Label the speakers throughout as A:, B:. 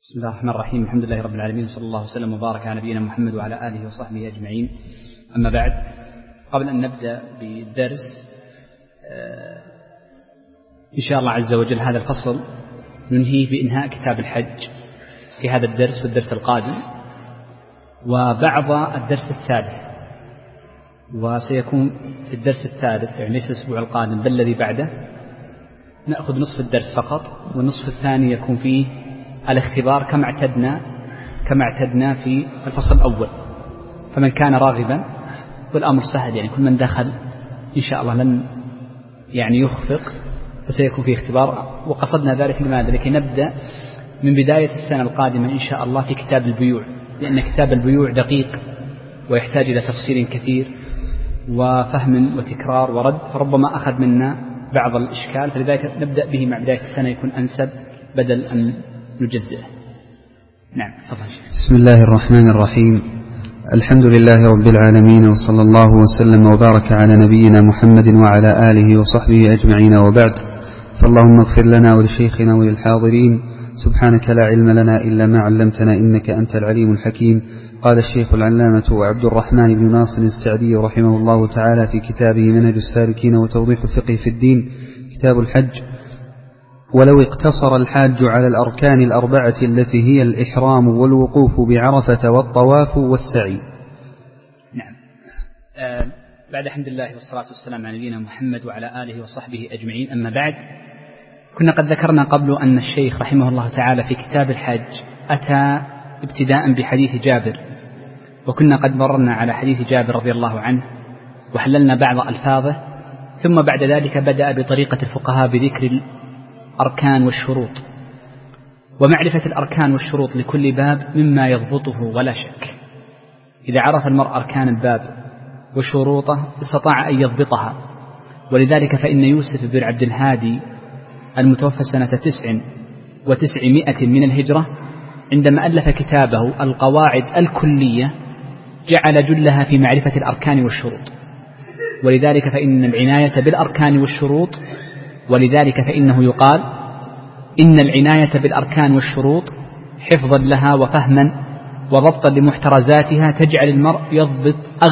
A: بسم الله الرحمن الرحيم. الحمد لله رب العالمين، صلى الله وسلم وبارك على نبينا محمد وعلى آله وصحبه أجمعين. أما بعد، قبل أن نبدأ بالدرس إن شاء الله عز وجل هذا الفصل ننهي بإنهاء كتاب الحج في هذا الدرس والدرس القادم وبعض الدرس الثالث، وسيكون في الدرس الثالث يعني ليس الأسبوع القادم بل الذي بعده نأخذ نصف الدرس فقط، والنصف الثاني يكون فيه الاختبار كما اعتدنا في الفصل الأول. فمن كان راغبا والأمر سهل، يعني كل من دخل إن شاء الله لن يعني يخفق، فسيكون فيه اختبار. وقصدنا ذلك لماذا؟ لكي نبدأ من بداية السنة القادمة إن شاء الله في كتاب البيوع، لأن كتاب البيوع دقيق ويحتاج إلى تفصيل كثير وفهم وتكرار ورد، فربما أخذ منا بعض الإشكال، فلذلك نبدأ به مع بداية السنة يكون أنسب بدل أن نجزئه. نعم، تفضل.
B: بسم الله الرحمن الرحيم. الحمد لله رب العالمين، وصلى الله وسلم وبارك على نبينا محمد وعلى آله وصحبه أجمعين، وبعد. فاللهم اغفر لنا ولشيخنا وللحاضرين، سبحانك لا علم لنا إلا ما علمتنا إنك أنت العليم الحكيم. قال الشيخ العلامة عبد الرحمن بن ناصر السعدي رحمه الله تعالى في كتابه منهج السالكين وتوضيح الفقه في الدين، كتاب الحج: ولو اقتصر الحاج على الأركان الأربعة التي هي الإحرام والوقوف بعرفة والطواف والسعي.
A: نعم. بعد الحمد لله والصلاة والسلام على نبينا محمد وعلى آله وصحبه أجمعين. أما بعد، كنا قد ذكرنا قبل أن الشيخ رحمه الله تعالى في كتاب الحج أتى ابتداء بحديث جابر، وكنا قد مررنا على حديث جابر رضي الله عنه وحللنا بعض ألفاظه، ثم بعد ذلك بدأ بطريقة الفقهاء بذكر الأركان والشروط، ومعرفة الأركان والشروط لكل باب مما يضبطه ولا شك. إذا عرف المرء أركان الباب وشروطه استطاع أن يضبطها. ولذلك فإن يوسف بن عبد الهادي المتوفى سنة 900 من الهجرة عندما ألف كتابه القواعد الكلية جعل جلها في معرفة الأركان والشروط، ولذلك فإن العناية بالأركان والشروط، ولذلك فإنه يقال إن العناية بالأركان والشروط حفظا لها وفهما وضبطا لمحترزاتها تجعل المرء يضبط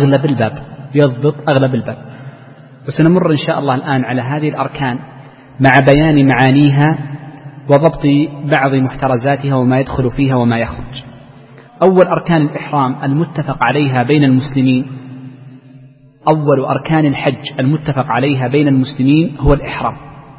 A: أغلب الباب. وسنمر إن شاء الله الآن على هذه الأركان مع بيان معانيها وضبط بعض محترزاتها وما يدخل فيها وما يخرج. أول أركان الإحرام المتفق عليها بين المسلمين، أول أركان الحج المتفق عليها بين المسلمين هو الإحرام.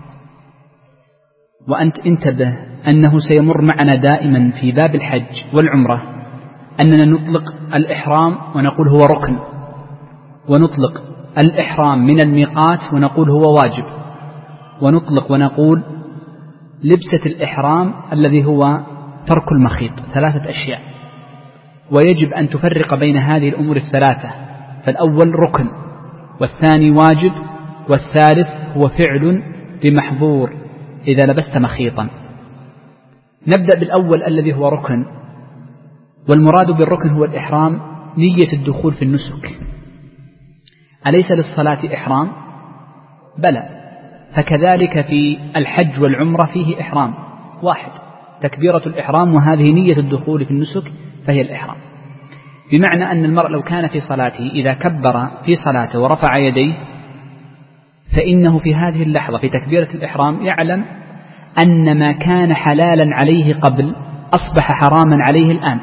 A: وأنت انتبه أنه سيمر معنا دائما في باب الحج والعمرة أننا نطلق الإحرام ونقول هو ركن، ونطلق الإحرام من الميقات ونقول هو واجب، ونطلق ونقول لبسة الإحرام الذي هو ترك المخيط. 3 أشياء، ويجب أن تفرق بين هذه الأمور الثلاثة، فالأول ركن، والثاني واجب، والثالث هو فعل بمحظور إذا لبست مخيطا. نبدأ بالأول الذي هو ركن، والمراد بالركن هو الإحرام، نية الدخول في النسك. أليس للصلاة إحرام؟ بلى، فكذلك في الحج والعمرة فيه إحرام واحد، تكبيرة الإحرام، وهذه نية الدخول في النسك فهي الإحرام. بمعنى أن المرء لو كان في صلاته إذا كبر في صلاته ورفع يديه فإنه في هذه اللحظة في تكبيرة الإحرام يعلم أن ما كان حلالا عليه قبل أصبح حراما عليه الآن.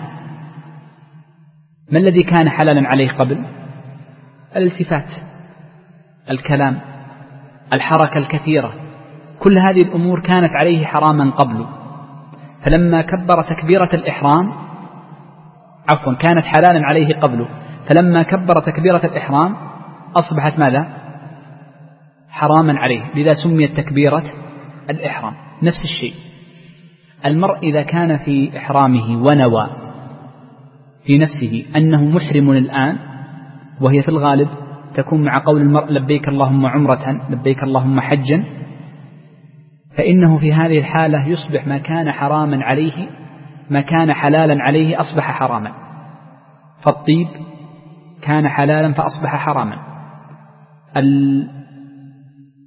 A: ما الذي كان حلالا عليه قبل؟ الالتفات، الكلام، الحركة الكثيرة، كل هذه الأمور كانت عليه حراما قبل، فلما كبر تكبيرة الإحرام كانت حلالا عليه قبل، فلما كبر تكبيرة الإحرام أصبحت ماذا؟ حراما عليه، لذا سميت تكبيرة الإحرام. نفس الشيء المرء إذا كان في إحرامه ونوى في نفسه أنه محرم الآن، وهي في الغالب تكون مع قول المرء لبيك اللهم عمرة، لبيك اللهم حجا، فإنه في هذه الحالة يصبح ما كان حراما عليه، ما كان حلالا عليه أصبح حراما. فالطيب كان حلالا فأصبح حراما،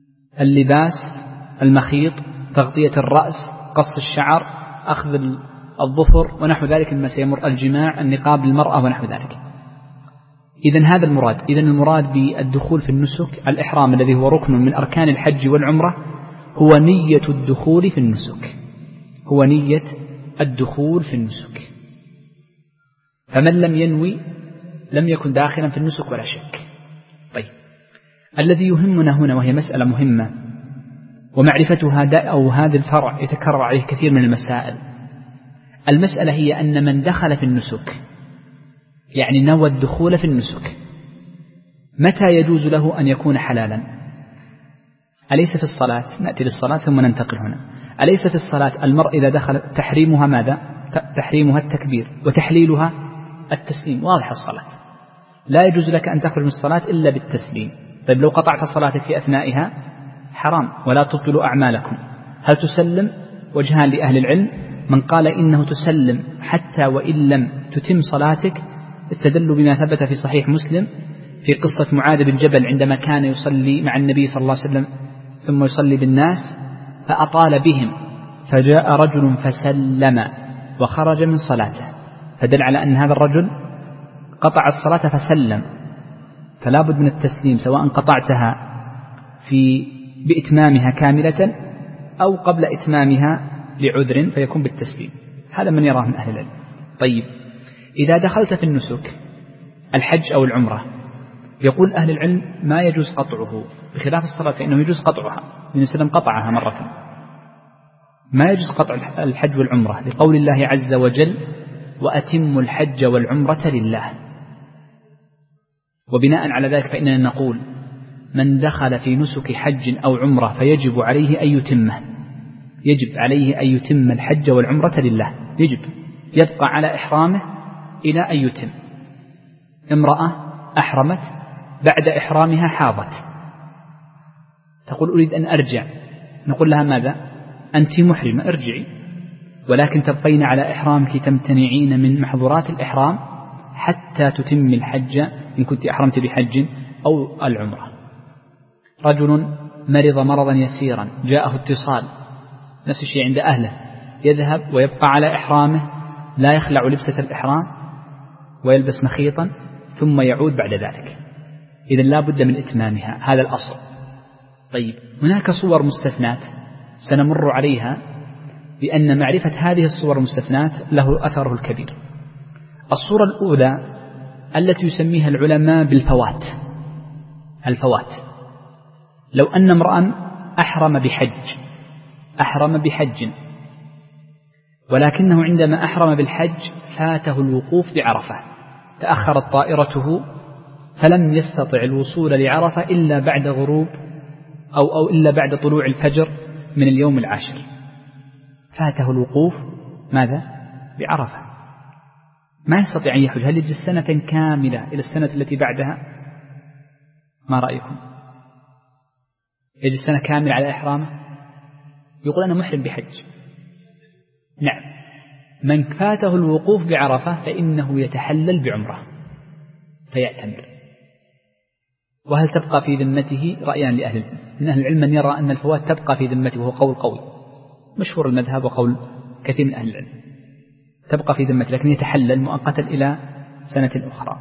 A: اللباس، المخيط، تغطية الرأس، قص الشعر، أخذ الظفر ونحو ذلك مما سيمر، الجماع، النقاب للمرأة ونحو ذلك. إذن هذا المراد. إذن المراد بالدخول في النسك الإحرام الذي هو ركن من أركان الحج والعمرة هو نية الدخول في النسك، هو نية الدخول في النسك. فمن لم ينوي لم يكن داخلا في النسك ولا شك. طيب، الذي يهمنا هنا وهي مسألة مهمة ومعرفتها أو هذا الفرع يتكرر عليه كثير من المسائل. المسألة هي أن من دخل في النسك يعني نوى الدخول في النسك متى يجوز له أن يكون حلالا؟ أليس في الصلاة؟ نأتي للصلاة ثم ننتقل هنا. أليس في الصلاة المرء إذا دخل تحريمها ماذا؟ تحريمها التكبير وتحليلها التسليم. واضح الصلاة لا يجوز لك أن تخرج من الصلاة إلا بالتسليم. طيب لو قطعت صلاتك في أثنائها حرام، ولا تبطلوا أعمالكم. هل تسلم؟ وجهان لأهل العلم. من قال إنه تسلم حتى وإن لم تتم صلاتك استدلوا بما ثبت في صحيح مسلم في قصة معاذ بن جبل عندما كان يصلي مع النبي صلى الله عليه وسلم ثم يصلي بالناس فأطال بهم فجاء رجل فسلم وخرج من صلاته، فدل على أن هذا الرجل قطع الصلاة فسلم، فلا بد من التسليم سواء قطعتها بإتمامها كاملة أو قبل إتمامها لعذر فيكون بالتسليم. هذا من يراه من أهل العلم. طيب، إذا دخلت في النسك الحج أو العمرة يقول أهل العلم ما يجوز قطعه، بخلاف الصلاة فإنه يجوز قطعها، النبي صلى الله عليه وسلم قطعها مرة. ما يجوز قطع الحج والعمرة لقول الله عز وجل وأتموا الحج والعمرة لله. وبناء على ذلك فإننا نقول من دخل في نسك حج أو عمرة فيجب عليه أن يتمه، يجب عليه أن يتم الحج والعمرة لله، يجب يبقى على إحرامه إلى أن يتم. امرأة أحرمت بعد إحرامها حاضت تقول أريد أن أرجع، نقول لها ماذا؟ أنت محرمة ارجعي، ولكن تبقين على إحرامك تمتنعين من محظورات الإحرام حتى تتم الحج إن كنت أحرمت بحج أو العمرة. رجل مرض مرضا يسيرا جاءه اتصال، نفس الشيء عند أهله، يذهب ويبقى على إحرامه لا يخلع لبسة الإحرام ويلبس مخيطا ثم يعود بعد ذلك. إذن لا بد من إتمامها، هذا الأصل. طيب، هناك صور مستثنات سنمر عليها لأن معرفة هذه الصور المستثنات له أثره الكبير. الصورة الأولى التي يسميها العلماء بالفوات. الفوات لو أن امرأ أحرم بحج ولكنه عندما أحرم بالحج فاته الوقوف بعرفة، تأخرت طائرته فلم يستطع الوصول لعرفة إلا بعد غروب أو إلا بعد طلوع الفجر من اليوم العاشر، فاته الوقوف ماذا؟ بعرفة، ما يستطيع أن يحج. هل يجلس سنة كاملة إلى السنة التي بعدها؟ ما رأيكم؟ يجلس سنة كاملة على إحرامه؟ يقول أنا محرم بحج. نعم، من فاته الوقوف بعرفة فإنه يتحلل بعمرة فيعتمر. وهل تبقى في ذمته؟ رأيان لأهل العلم. من أهل العلم من يرى أن الفوات تبقى في ذمته وهو قول قوي مشهور المذهب وقول كثير من أهل العلم، تبقى في ذمته لكن يتحلل مؤقتا إلى سنة أخرى.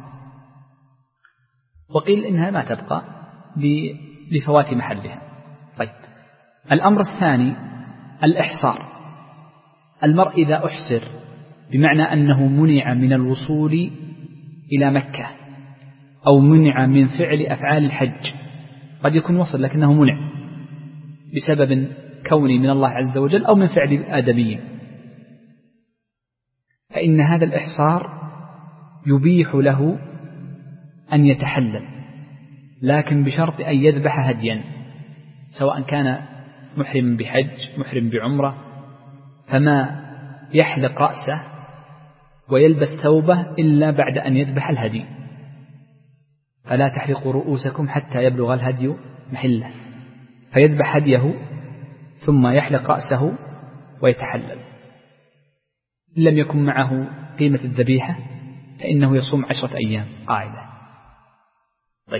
A: وقيل إنها ما تبقى لفوات محلها. طيب، الأمر الثاني الإحصار. المرء إذا أحسر بمعنى أنه منع من الوصول إلى مكة أو منع من فعل أفعال الحج، قد يكون وصل لكنه منع بسبب كوني من الله عز وجل أو من فعل آدمي، فإن هذا الإحصار يبيح له أن يتحلل، لكن بشرط أن يذبح هديا، سواء كان محرم بحج محرم بعمرة، فما يحلق رأسه ويلبس ثوبه إلا بعد أن يذبح الهدي، فلا تحلقوا رؤوسكم حتى يبلغ الهدي محله، فيذبح هديه ثم يحلق رأسه ويتحلل. إن لم يكن معه قيمة الذبيحة فإنه يصوم 10 أيام قاعدة. طيب،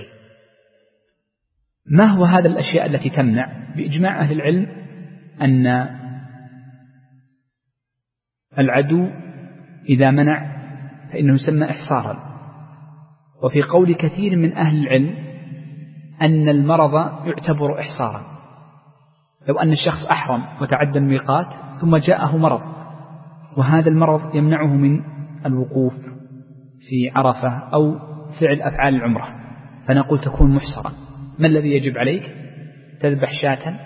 A: ما هو هذا الأشياء التي تمنع؟ بإجماع أهل العلم أن العدو إذا منع فإنه يسمى إحصارا. وفي قول كثير من أهل العلم أن المرض يعتبر إحصارا، لو أن الشخص أحرم وتعدى الميقات ثم جاءه مرض، وهذا المرض يمنعه من الوقوف في عرفة أو فعل أفعال العمرة، فنقول تكون محصرا. ما الذي يجب عليك؟ تذبح شاة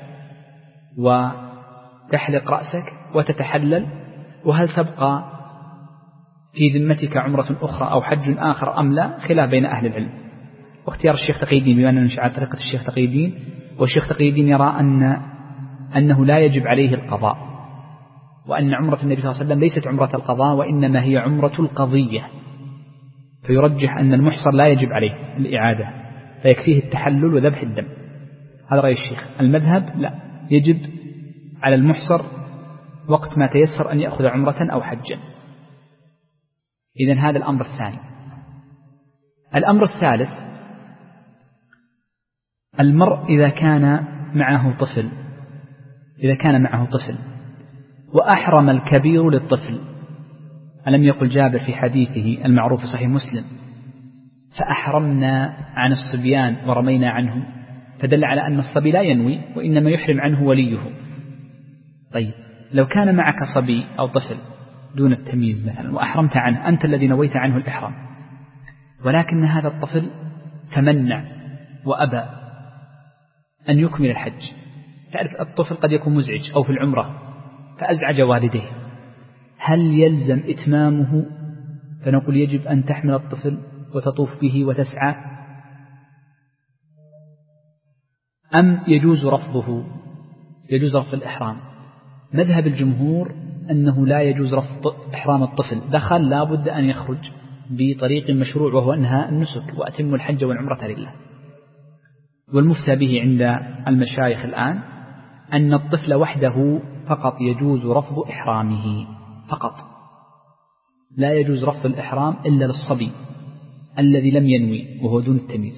A: وتحلق رأسك وتتحلل، وهل تبقى في ذمتك عمرة أخرى أو حج آخر أم لا؟ خلاف بين أهل العلم. واختيار الشيخ تقي الدين، بما أننا نشأ على طريقة الشيخ تقي الدين، والشيخ تقي الدين يرى أنه لا يجب عليه القضاء، وأن عمرة النبي صلى الله عليه وسلم ليست عمرة القضاء وإنما هي عمرة القضية، فيرجح أن المحصر لا يجب عليه الإعادة، فيكفيه التحلل وذبح الدم. هذا رأي الشيخ. المذهب لا، يجب على المحصر وقت ما تيسر أن يأخذ عمرة أو حجا. إذن هذا الأمر الثاني. الأمر الثالث، المرء إذا كان معه طفل وأحرم الكبير للطفل، ألم يقل جابر في حديثه المعروف في صحيح مسلم: فأحرمنا عن الصبيان ورمينا عنهم، فدل على أن الصبي لا ينوي وإنما يحرم عنه وليه. طيب لو كان معك صبي أو طفل دون التمييز مثلا وأحرمت عنه، أنت الذي نويت عنه الإحرام، ولكن هذا الطفل تمنع وأبى أن يكمل الحج. تعرف الطفل قد يكون مزعج أو في العمرة فأزعج والديه، هل يلزم إتمامه؟ فنقول يجب أن تحمل الطفل وتطوف به وتسعى، أم يجوز رفضه؟ يجوز رفض الإحرام. مذهب الجمهور أنه لا يجوز رفض إحرام الطفل، دخل لا بد أن يخرج بطريق مشروع وهو أنها النسك، وأتم الحج والعمرة لله. والمفتى به عند المشايخ الآن أن الطفل وحده فقط يجوز رفض إحرامه فقط، لا يجوز رفض الإحرام إلا للصبي الذي لم ينوي وهو دون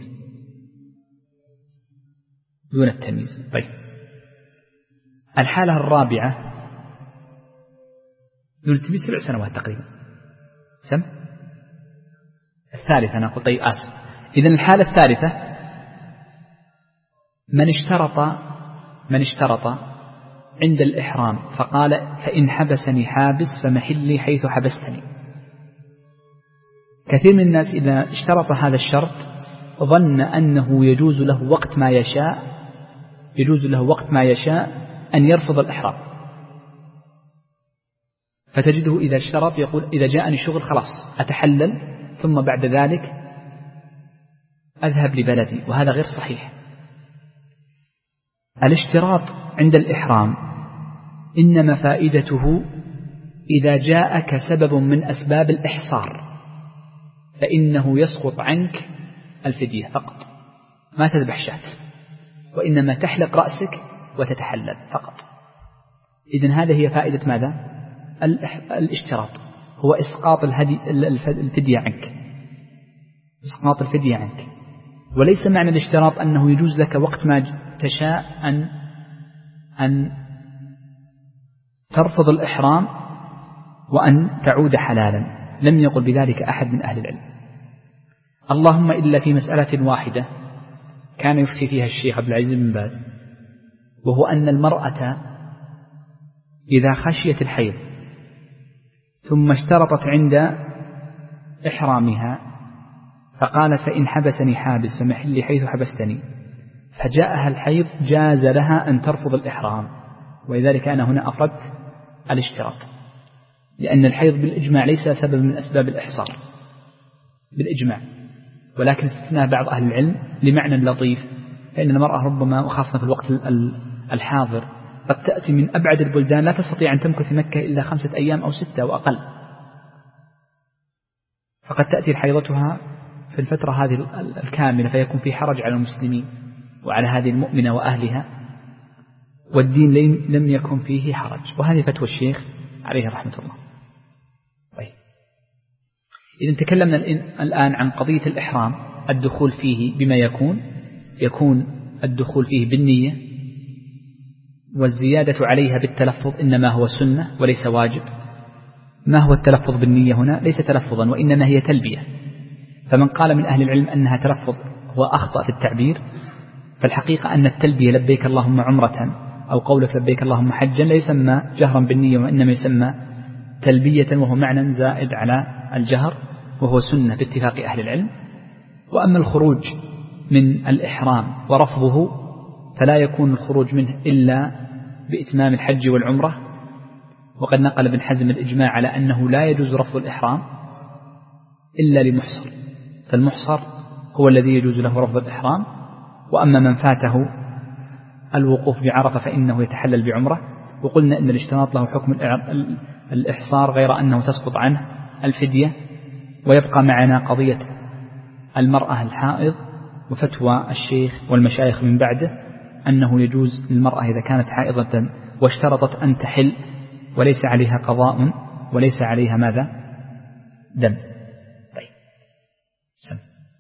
A: التمييز. طيب الحالة الرابعة دون التمييز 7 سنوات تقريبا. الثالثة نقول طيب آسف. إذن الحالة الثالثة من اشترط عند الإحرام فقال: فإن حبسني حابس فمحلي حيث حبستني. كثير من الناس إذا اشترط هذا الشرط ظن أنه يجوز له وقت ما يشاء أن يرفض الإحرام، فتجده إذا اشترط يقول: إذا جاءني شغل خلاص أتحلل ثم بعد ذلك أذهب لبلدي، وهذا غير صحيح. الاشتراط عند الإحرام إنما فائدته إذا جاءك سبب من أسباب الإحصار، فإنه يسقط عنك الفدية فقط، ما تذبح شاة، وإنما تحلق رأسك وتتحلل فقط. إذن هذه هي فائدة ماذا؟ الاشتراط هو إسقاط الفدية عنك، وليس معنى الاشتراط أنه يجوز لك وقت ما تشاء أن ترفض الإحرام وأن تعود حلالا، لم يقل بذلك أحد من أهل العلم، اللهم إلا في مسألة واحدة كان يفتي فيها الشيخ عبد العزيز بن باز، وهو أن المرأة إذا خشيت الحيض ثم اشترطت عند إحرامها فقالت: فإن حبسني حابس فمحلي حيث حبستني، فجاءها الحيض جاز لها أن ترفض الإحرام، ولذلك أنا هنا أفردت الاشتراط، لأن الحيض بالإجماع ليس سبب من أسباب الإحصار بالإجماع، ولكن استثناء بعض أهل العلم لمعنى لطيف، فإن المرأة ربما وخاصة في الوقت الحاضر قد تأتي من أبعد البلدان لا تستطيع أن تمكث في مكة إلا 5 أيام أو 6 وأقل، فقد تأتي حيضتها في الفترة هذه الكاملة، فيكون في حرج على المسلمين وعلى هذه المؤمنة وأهلها، والدين لم يكن فيه حرج، وهذه فتوى الشيخ عليه رحمة الله. طيب إذا تكلمنا الآن عن قضية الإحرام، الدخول فيه بما يكون الدخول فيه بالنية، والزيادة عليها بالتلفظ إنما هو سنة وليس واجب، ما هو التلفظ بالنية هنا؟ ليس تلفظا وإنما هي تلبية. فمن قال من أهل العلم أنها تلفظ هو أخطأ في التعبير، فالحقيقة أن التلبية لبيك اللهم عمرة أو قولك لبيك اللهم حجا لا يسمى جهرا بالنية، وإنما يسمى تلبية، وهو معنى زائد على الجهر، وهو سنة باتفاق أهل العلم. وأما الخروج من الإحرام ورفضه فلا يكون الخروج منه إلا بإتمام الحج والعمرة، وقد نقل ابن حزم الإجماع على أنه لا يجوز رفض الإحرام إلا لمحصر، فالمحصر هو الذي يجوز له رفض الإحرام. وأما من فاته الوقوف بعرفة فإنه يتحلل بعمرة. وقلنا أن الاشتراط له حكم الإحصار غير أنه تسقط عنه الفدية. ويبقى معنا قضية المرأة الحائض وفتوى الشيخ والمشايخ من بعده أنه يجوز للمرأة إذا كانت حائضة واشترطت أن تحل وليس عليها قضاء وليس عليها ماذا؟ دم. طيب سم.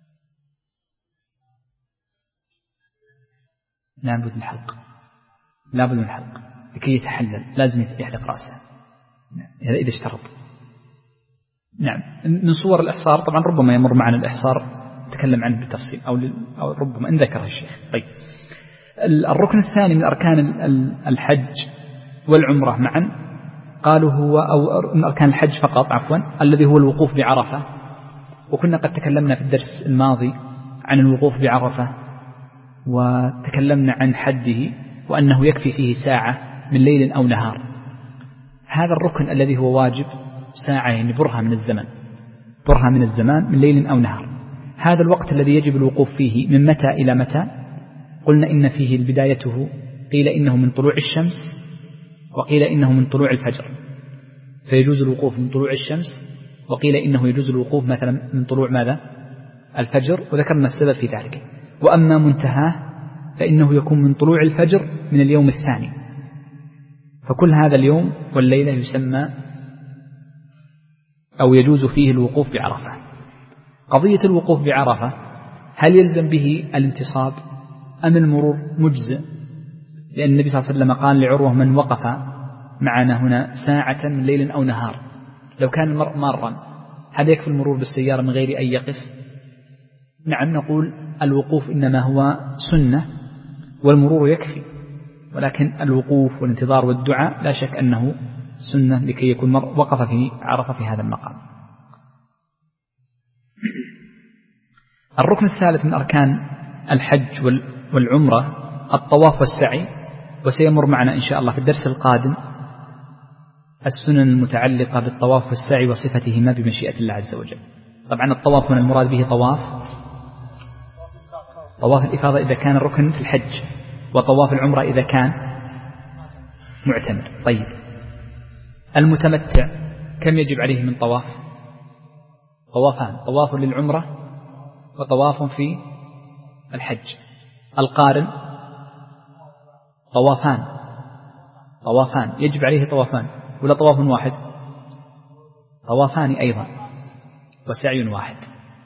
A: لابد من الحلق، لابد من الحلق لكي يتحلل، لازم يحلق رأسه، هذا إذا اشترط. نعم. من صور الإحصار طبعا ربما يمر معنا الإحصار تكلم عنه بالتفصيل أو ربما إن ذكره الشيخ. طيب الركن الثاني من أركان الحج والعمرة معا قالوا هو أو من أركان الحج فقط عفوا الذي هو الوقوف بعرفة. وكنا قد تكلمنا في الدرس الماضي عن الوقوف بعرفة وتكلمنا عن حده وأنه يكفي فيه ساعة من ليل أو نهار. هذا الركن الذي هو واجب ساعة يعني برهة من الزمن، برهة من الزمان من ليل أو نهار. هذا الوقت الذي يجب الوقوف فيه من متى إلى متى؟ قلنا إن فيه بدايته قيل إنه من طلوع الشمس وقيل إنه من طلوع الفجر، فيجوز الوقوف من طلوع الشمس، وقيل إنه يجوز الوقوف مثلا من طلوع ماذا؟ الفجر، وذكرنا السبب في ذلك. وأما منتهاه فإنه يكون من طلوع الفجر من اليوم الثاني، فكل هذا اليوم والليلة يسمى أو يجوز فيه الوقوف بعرفة. قضية الوقوف بعرفة هل يلزم به الانتصاب أم المرور مجزئ؟ لأن النبي صلى الله عليه وسلم قال لعروة من وقف معنا هنا ساعة من ليل أو نهار، لو كان المرء مارا هل يكفي المرور بالسيارة من غير أن يقف؟ نعم نقول الوقوف إنما هو سنة والمرور يكفي، ولكن الوقوف والانتظار والدعاء لا شك أنه سنة لكي يكون المرء وقف في عرفة في هذا المقام. الركن الثالث من أركان الحج والعمرة الطواف والسعي، وسيمر معنا إن شاء الله في الدرس القادم السنن المتعلقة بالطواف والسعي وصفتهما بمشيئة الله عز وجل. طبعا الطواف هنا المراد به طواف الإفاضة إذا كان الركن في الحج، وطواف العمرة إذا كان معتمر. طيب المتمتع كم يجب عليه من طواف؟ طوافان، طواف للعمرة وطواف في الحج. القارن طوافان يجب عليه طوافان ولا طواف واحد؟ طوافان أيضا وسعي واحد.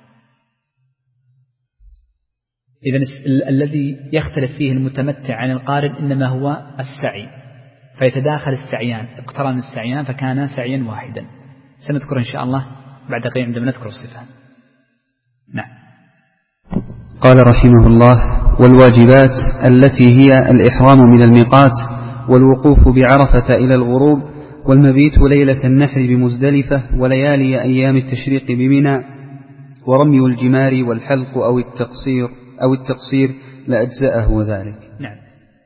A: إذن الذي يختلف فيه المتمتع عن القارن إنما هو السعي، فيتداخل السعيان، اقترن السعيان فكان سعيا واحدا. سنذكر إن شاء الله بعد قليل عندما نذكر الصفة. نعم.
B: قال رحمه الله: والواجبات التي هي الإحرام من الميقات والوقوف بعرفة إلى الغروب والمبيت ليلة النحر بمزدلفة وليالي أيام التشريق بمنى ورمي الجمار والحلق أو التقصير لأجزأه ذلك.
A: نعم.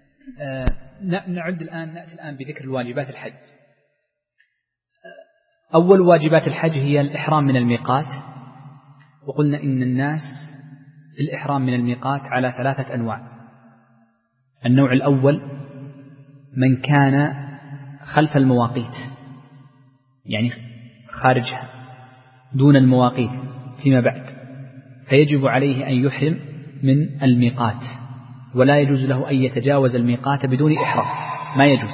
A: نأتي الآن بذكر الواجبات الحج. أول واجبات الحج هي الإحرام من الميقات، وقلنا إن الناس في الإحرام من الميقات على 3 أنواع. النوع الأول من كان خلف المواقيت، يعني خارجها دون المواقيت فيما بعد، فيجب عليه أن يحرم من الميقات، ولا يجوز له أن يتجاوز الميقات بدون إحرام، ما يجوز.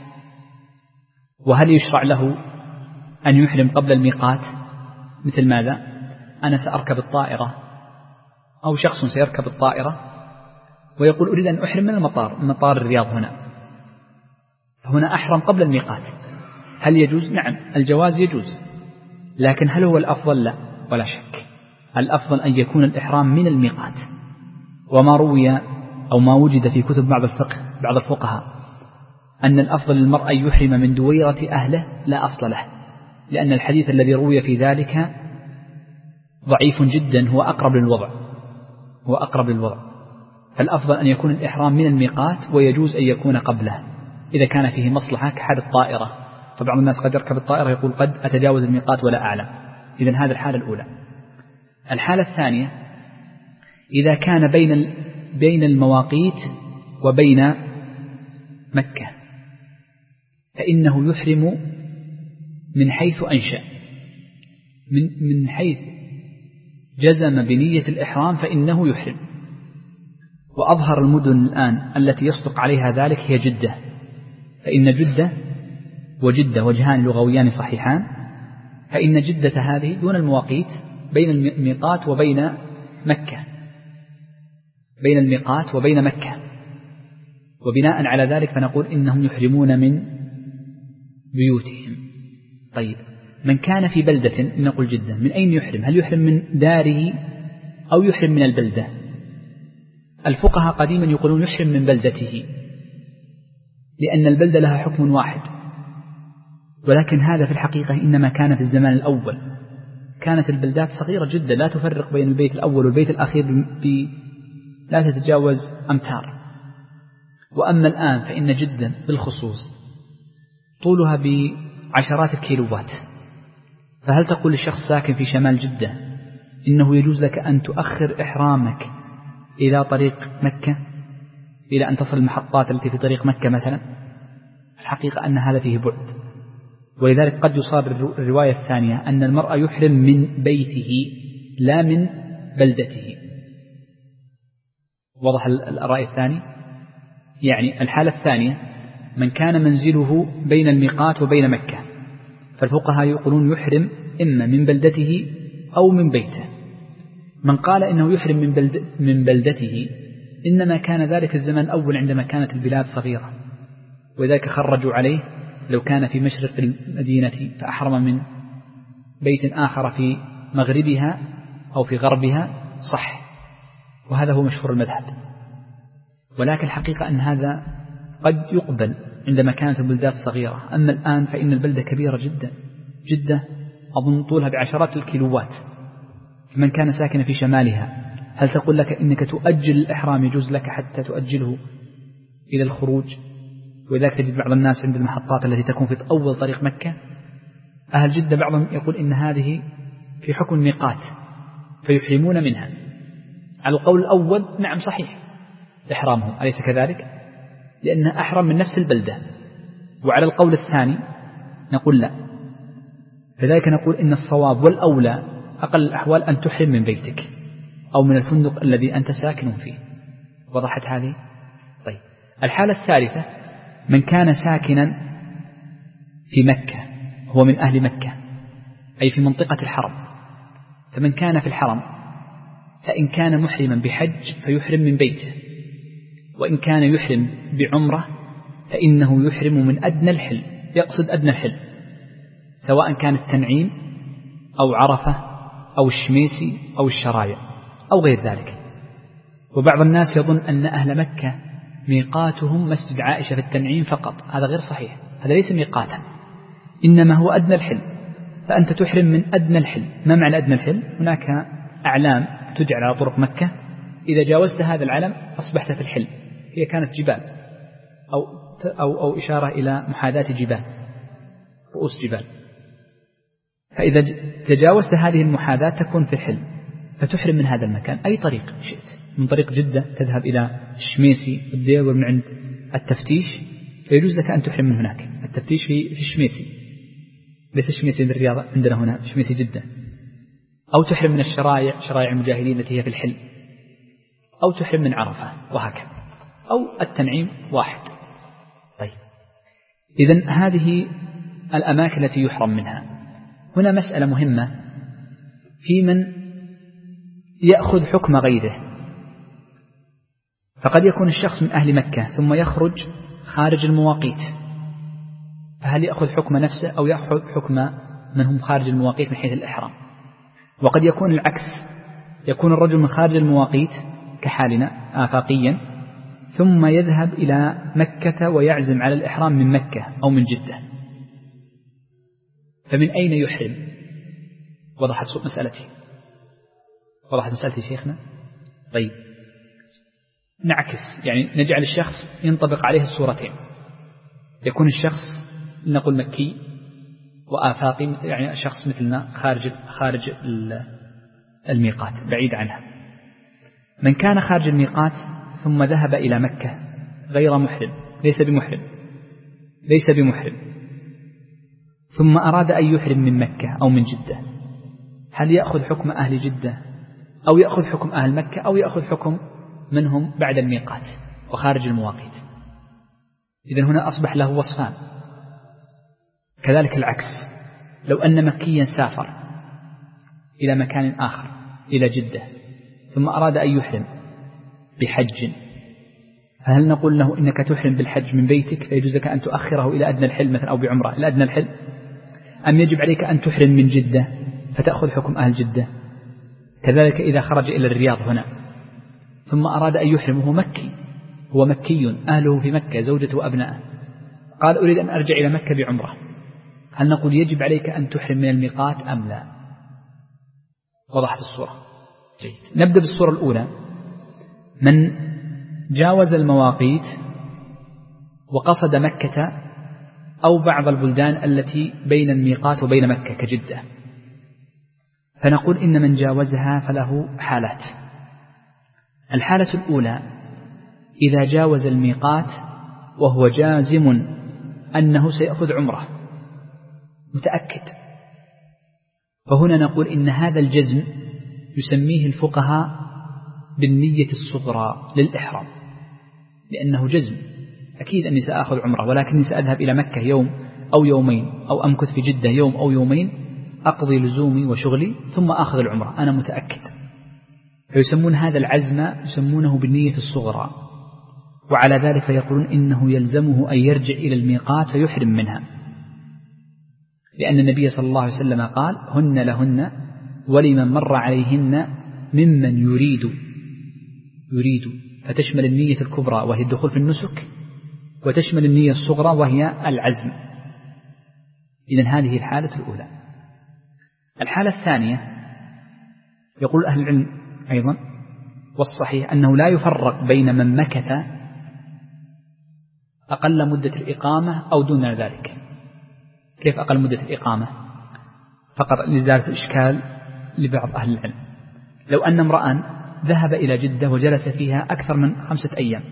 A: وهل يشرع له أن يحرم قبل الميقات؟ مثل ماذا؟ أنا سأركب الطائرة أو شخص سيركب الطائرة ويقول أريد أن أحرم من المطار، من مطار الرياض هنا، فهنا أحرم قبل الميقات، هل يجوز؟ نعم، الجواز يجوز، لكن هل هو الأفضل؟ لا، ولا شك. الأفضل أن يكون الإحرام من الميقات. وما روي أو ما وجد في كتب بعض الفقهاء أن الأفضل للمرء أن يحرم من دويرة أهله لا أصل له، لأن الحديث الذي روي في ذلك ضعيف جدا، هو أقرب للوضع. فالأفضل أن يكون الإحرام من الميقات، ويجوز أن يكون قبله إذا كان فيه مصلحة كحال الطائرة. فبعض الناس قد يركب الطائرة يقول قد أتجاوز الميقات ولا أعلم. إذن هذه الحالة الأولى. الحالة الثانية إذا كان بين المواقيت وبين مكة، فإنه يحرم من حيث أنشأ، من حيث جزم بنية الإحرام فإنه يحرم. وأظهر المدن الآن التي يصدق عليها ذلك هي جدة، فإن جدة وجدة وجهان لغويان صحيحان، فإن جدة هذه دون المواقيت بين الميقات وبين مكة، وبناء على ذلك فنقول إنهم يحرمون من بيوتهم. طيب، من كان في بلدة، نقول جدة، من أين يحرم؟ هل يحرم من داره أو يحرم من البلدة؟ الفقهاء قديما يقولون يحرم من بلدته، لأن البلدة لها حكم واحد، ولكن هذا في الحقيقة إنما كان في الزمان الأول. كانت البلدات صغيرة جدا لا تفرق بين البيت الأول والبيت الأخير لا تتجاوز أمتار. وأما الآن فإن جدا بالخصوص طولها بعشرات الكيلوات، فهل تقول للشخص ساكن في شمال جدة إنه يجوز لك أن تؤخر إحرامك إلى طريق مكة إلى أن تصل المحطات التي في طريق مكة مثلا؟ الحقيقة أن هذا فيه بعد، ولذلك قد يصاب الرواية الثانية أن المرء يحرم من بيته لا من بلدته. وضح الرأي الثاني؟ يعني الحالة الثانية من كان منزله بين الميقات وبين مكة، فالفقهاء يقولون يحرم إما من بلدته أو من بيته. من قال إنه يحرم من بلدته إنما كان ذلك الزمان الأول عندما كانت البلاد صغيرة، وذلك خرجوا عليه لو كان في مشرق المدينة فأحرم من بيت آخر في مغربها أو في غربها صح، وهذا هو مشهور المذهب. ولكن الحقيقة أن هذا قد يقبل عندما كانت البلدات صغيرة. أما الآن فإن البلدة كبيرة جدا، جدة أظن طولها بعشرات الكيلوات. من كان ساكن في شمالها هل تقول لك إنك تؤجل الإحرام؟ يجوز لك حتى تؤجله إلى الخروج. ولذلك تجد بعض الناس عند المحطات التي تكون في أول طريق مكة، أهل جدة بعضهم يقول إن هذه في حكم ميقات فيحرمون منها. على القول الأول نعم صحيح إحرامهم، أليس كذلك؟ لأنها أحرم من نفس البلدة. وعلى القول الثاني نقول لا، لذلك نقول إن الصواب والأولى أقل الأحوال أن تحرم من بيتك أو من الفندق الذي أنت ساكن فيه. وضحت هذه؟ طيب، الحالة الثالثة من كان ساكنا في مكة، هو من أهل مكة أي في منطقة الحرم. فمن كان في الحرم فإن كان محرما بحج فيحرم من بيته، وإن كان يحرم بعمرة فإنه يحرم من أدنى الحل، يقصد أدنى الحل، سواء كان التنعيم أو عرفة أو الشميسي أو الشرايع أو غير ذلك. وبعض الناس يظن أن أهل مكة ميقاتهم مسجد عائشة في التنعيم فقط، هذا غير صحيح، هذا ليس ميقاتا، إنما هو أدنى الحل، فأنت تحرم من أدنى الحل. ما معنى أدنى الحل؟ هناك أعلام تجعل على طرق مكة، إذا جاوزت هذا العلم أصبحت في الحل، هي كانت جبال أو إشارة إلى محاذاة جبال، رؤوس جبال، فإذا تجاوزت هذه المحاذاة تكون في الحل، فتحرم من هذا المكان أي طريق شئت. من طريق جدة تذهب إلى الشميسي الدير من عند التفتيش، فيجوز لك أن تحرم من هناك. التفتيش في الشميسي، ليس الشميسي عند الرياض عندنا هنا، شميسي جدة. أو تحرم من الشرايع، شرايع المجاهدين التي هي في الحل، أو تحرم من عرفة، وهكذا، أو التنعيم واحد. طيب، إذن هذه الأماكن التي يحرم منها. هنا مسألة مهمة في من يأخذ حكم غيره، فقد يكون الشخص من أهل مكة ثم يخرج خارج المواقيت، فهل يأخذ حكم نفسه أو يأخذ حكم من هم خارج المواقيت من حيث الإحرام؟ وقد يكون العكس، يكون الرجل من خارج المواقيت كحالنا آفاقيا ثم يذهب إلى مكة ويعزم على الإحرام من مكة أو من جدة، فمن أين يحرم؟ وضحت مسألتي شيخنا؟ طيب نعكس، يعني نجعل الشخص ينطبق عليه الصورتين، يكون الشخص نقول مكي وآفاقي، يعني شخص مثلنا خارج الميقات بعيد عنها. من كان خارج الميقات ثم ذهب إلى مكة غير محرم، ليس بمحرم ثم أراد أن يحرم من مكة أو من جدة، هل يأخذ حكم أهل جدة أو يأخذ حكم أهل مكة أو يأخذ حكم منهم بعد الميقات وخارج المواقيت؟ إذن هنا أصبح له وصفان. كذلك العكس، لو أن مكيا سافر إلى مكان آخر إلى جدة ثم أراد أن يحرم بحج، فهل نقول له إنك تحرم بالحج من بيتك فيجوز لك أن تؤخره إلى أدنى الحل مثلا أو بعمرة إلى أدنى الحل، أم يجب عليك أن تحرم من جدة فتأخذ حكم أهل جدة؟ كذلك إذا خرج إلى الرياض هنا ثم أراد أن يحرم هو مكي أهله في مكة زوجته وأبنائه، قال أريد أن أرجع إلى مكة بعمرة، هل نقول يجب عليك أن تحرم من الميقات أم لا؟ وضحت الصورة؟ جيد. نبدأ بالصورة الأولى، من جاوز المواقيت وقصد مكة أو بعض البلدان التي بين الميقات وبين مكة كجدة، فنقول إن من جاوزها فله حالات. الحالة الأولى إذا جاوز الميقات وهو جازم أنه سيأخذ عمره متأكد، فهنا نقول إن هذا الجزم يسميه الفقهاء بالنية الصغرى للإحرام، لأنه جزم أكيد أني سأخذ عمره، ولكني سأذهب إلى مكة يوم أو يومين أو أمكث في جدة يوم أو يومين أقضي لزومي وشغلي ثم أخذ العمرة، أنا متأكد. فيسمون هذا العزم يسمونه بالنية الصغرى، وعلى ذلك يقولون إنه يلزمه أن يرجع إلى الميقات فيحرم منها، لأن النبي صلى الله عليه وسلم قال هن لهن ولمن مر عليهن ممن يريد، فتشمل النية الكبرى وهي الدخول في النسك، وتشمل النية الصغرى وهي العزم. إذن هذه الحالة الأولى. الحالة الثانية يقول أهل العلم أيضا والصحيح أنه لا يفرق بين من مكث أقل مدة الإقامة أو دون ذلك. كيف أقل مدة الإقامة؟ فقط لإزالة الإشكال لبعض أهل العلم، لو أن امرأ ذهب إلى جدة وجلس فيها أكثر من 5 أيام،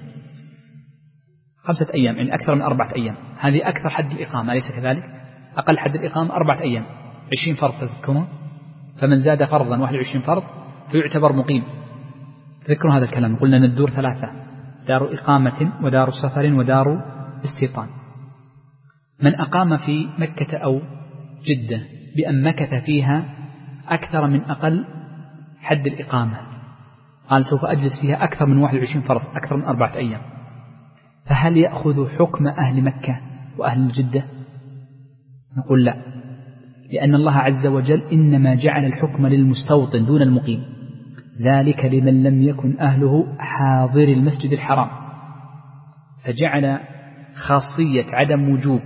A: يعني أكثر من 4 أيام، هذه أكثر حد الإقامة، أليس كذلك؟ أقل حد الإقامة 4 أيام، 20 فرض تذكرون، فمن زاد فرضا 21 فرض فيعتبر مقيم. تذكروا هذا الكلام، قلنا أن الدور 3، دار إقامة ودار سفر ودار استيطان. من أقام في مكة أو جدة بأن مكث فيها أكثر من أقل حد الإقامة، قال سوف أجلس فيها أكثر من 21 فرض، أكثر من 4 أيام، فهل يأخذ حكم أهل مكة وأهل جدة؟ نقول لا، لأن الله عز وجل إنما جعل الحكم للمستوطن دون المقيم، ذلك لمن لم يكن أهله حاضر المسجد الحرام، فجعل خاصية عدم وجوب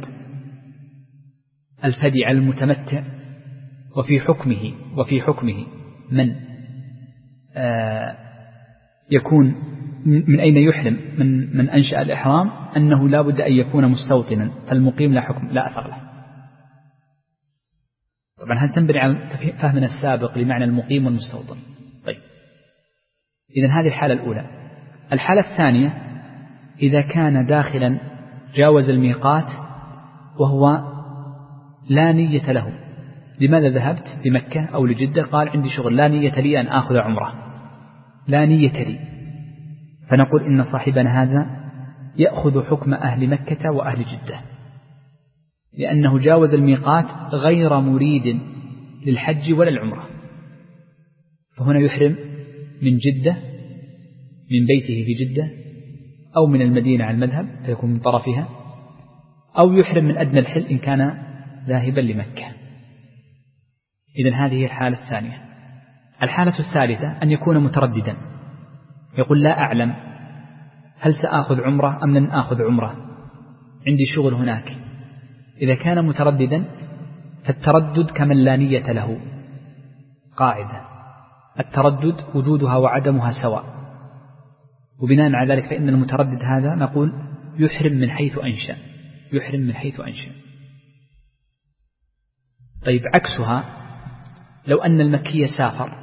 A: الفدي على المتمتع وفي حكمه من يكون من أين يحرم من أنشأ الإحرام أنه لا بد أن يكون مستوطنا، فالمقيم لا حكم لا أثر له. طبعا هل تنبني على فهمنا السابق لمعنى المقيم والمستوطن؟ طيب، إذن هذه الحالة الأولى. الحالة الثانية إذا كان داخلا جاوز الميقات وهو لا نية له، لماذا ذهبت لمكة أو لجدة؟ قال عندي شغل، لا نية لي أن آخذ عمره، لا نية لي، فنقول إن صاحبنا هذا يأخذ حكم أهل مكة وأهل جدة، لأنه جاوز الميقات غير مريد للحج ولا العمرة، فهنا يحرم من جدة، من بيته في جدة، أو من المدينة على المذهب فيكون من طرفها، أو يحرم من أدنى الحل إن كان ذاهبا لمكة. إذن هذه الحالة الثانية. الحالة الثالثة أن يكون مترددا، يقول لا أعلم هل سآخذ عمرة أم لن آخذ عمرة، عندي شغل هناك. إذا كان مترددا فالتردد كمن لا نية له، قاعدة التردد وجودها وعدمها سواء، وبناء على ذلك فإن المتردد هذا نقول يحرم من حيث أنشأ، يحرم من حيث أنشأ. طيب عكسها، لو أن المكي سافر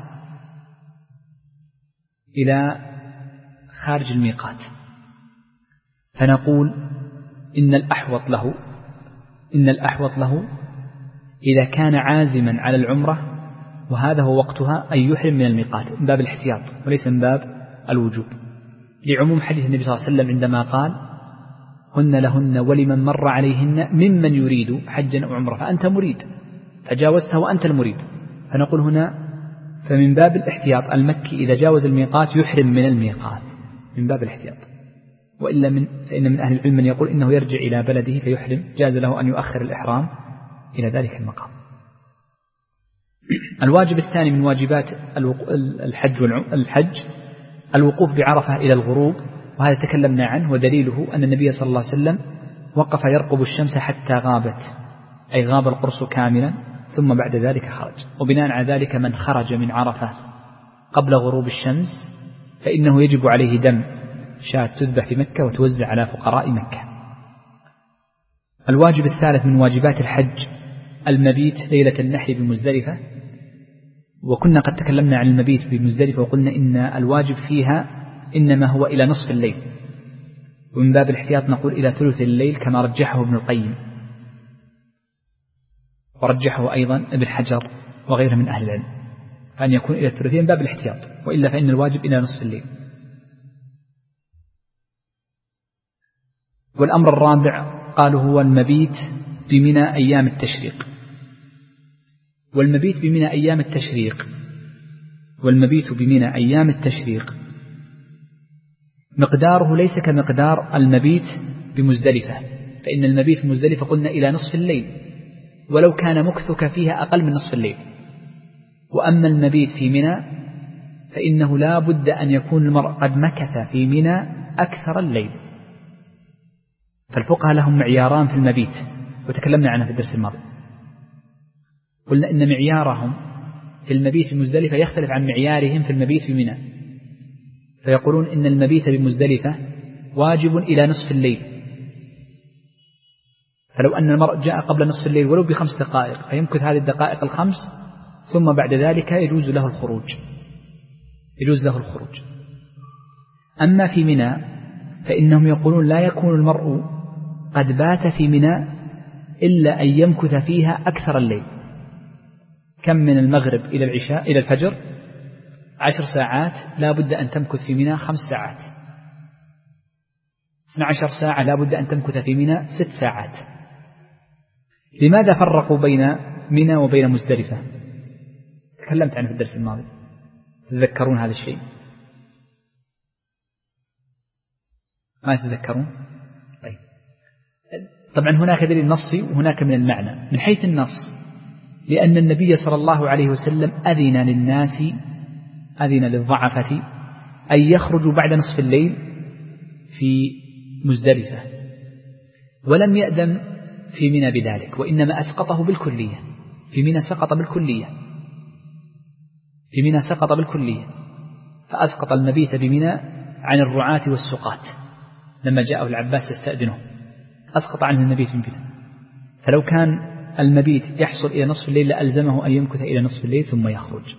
A: إلى خارج الميقات فنقول إن الأحوط له إذا كان عازما على العمرة وهذا هو وقتها أن يحرم من الميقات من باب الاحتياط وليس من باب الوجوب، لعموم حديث النبي صلى الله عليه وسلم عندما قال هن لهن ولمن مر عليهن ممن يريد حجا أو عمرة، فأنت مريد فجاوزتها وأنت المريد، فنقول هنا فمن باب الاحتياط المكي إذا جاوز الميقات يحرم من الميقات من باب الاحتياط، وإلا فإن من أهل العلم من يقول إنه يرجع إلى بلده فيحرم، جاز له أن يؤخر الإحرام إلى ذلك المقام. الواجب الثاني من واجبات الحج الوقوف بعرفة إلى الغروب، وهذا تكلمنا عنه، ودليله أن النبي صلى الله عليه وسلم وقف يرقب الشمس حتى غابت، أي غاب القرص كاملا، ثم بعد ذلك خرج. وبناء على ذلك من خرج من عرفة قبل غروب الشمس فإنه يجب عليه دم شاة تذبح في مكة وتوزع على فقراء مكة. الواجب الثالث من واجبات الحج المبيت ليلة النحر بمزدلفة، وكنا قد تكلمنا عن المبيت بمزدلفة وقلنا إن الواجب فيها إنما هو إلى نصف الليل، ومن باب الاحتياط نقول إلى ثلث الليل كما رجحه ابن القيم، ورجحه أيضا ابن حجر وغيره من أهل العلم، فأن يكون إلى الثلثين باب الاحتياط، وإلا فإن الواجب إلى نصف الليل. والأمر الرابع قالوا هو المبيت بمنى أيام التشريق. والمبيت بمنى أيام التشريق مقداره ليس كمقدار المبيت بمزدلفة، فإن المبيت بمزدلفة قلنا إلى نصف الليل ولو كان مكثك فيها أقل من نصف الليل، وأما المبيت في منى فإنه لا بد أن يكون المرء قد مكث في منى أكثر الليل. فالفقهاء لهم معياران في المبيت وتكلمنا عنها في الدرس الماضي، قلنا إن معيارهم في المبيت بمزدلفة يختلف عن معيارهم في المبيت في منى، فيقولون إن المبيت بمزدلفة واجب إلى نصف الليل، فلو أن المرء جاء قبل نصف الليل ولو ب5 دقائق فيمكث هذه الدقائق 5 ثم بعد ذلك يجوز له الخروج. أما في منى فإنهم يقولون لا يكون المرء قد بات في منى إلا أن يمكث فيها أكثر الليل. كم من المغرب إلى العشاء إلى الفجر 10 ساعات، لا بد أن تمكث في منى 5 ساعات. 12 ساعة لا بد أن تمكث في منى 6 ساعات. لماذا فرقوا بين منى وبين مزدلفة؟ تكلمت عنه في الدرس الماضي، تذكرون هذا الشيء؟ ما تذكرون؟ طيب. طبعا هناك دليل نصي وهناك من المعنى. من حيث النص لأن النبي صلى الله عليه وسلم أذن للضعفة أن يخرجوا بعد نصف الليل في مزدلفة، ولم يأذن في منى بذلك، وإنما أسقطه بالكلية. في منى سقط بالكلية، فأسقط المبيت بمنى عن الرعاة والسقاة لما جاءه العباس يستأذنه، أسقط عنه المبيت بمنى. فلو كان المبيت يحصل إلى نصف الليل لألزمه أن يمكث إلى نصف الليل ثم يخرج.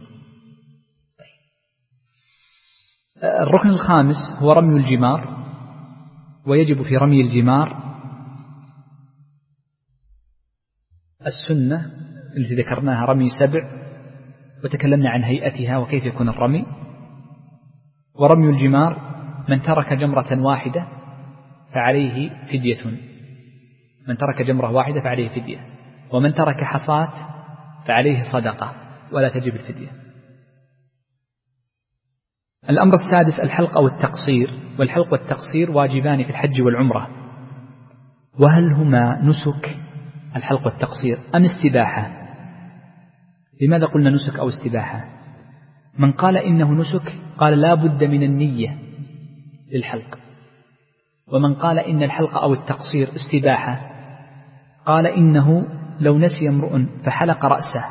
A: الركن الخامس هو رمي الجمار، ويجب في رمي الجمار السنة التي ذكرناها رمي 7، وتكلمنا عن هيئتها وكيف يكون الرمي. ورمي الجمار من ترك جمرة واحدة فعليه فدية، ومن ترك حصاة فعليه صدقة ولا تجب الفدية. الأمر السادس الحلق أو التقصير. والحلق والتقصير واجبان في الحج والعمرة، وهل هما نسك الحلق والتقصير أم استباحة؟ لماذا قلنا نسك أو استباحة؟ من قال إنه نسك قال لا بد من النية للحلق، ومن قال إن الحلق أو التقصير استباحة قال إنه لو نسي امرؤ فحلق رأسه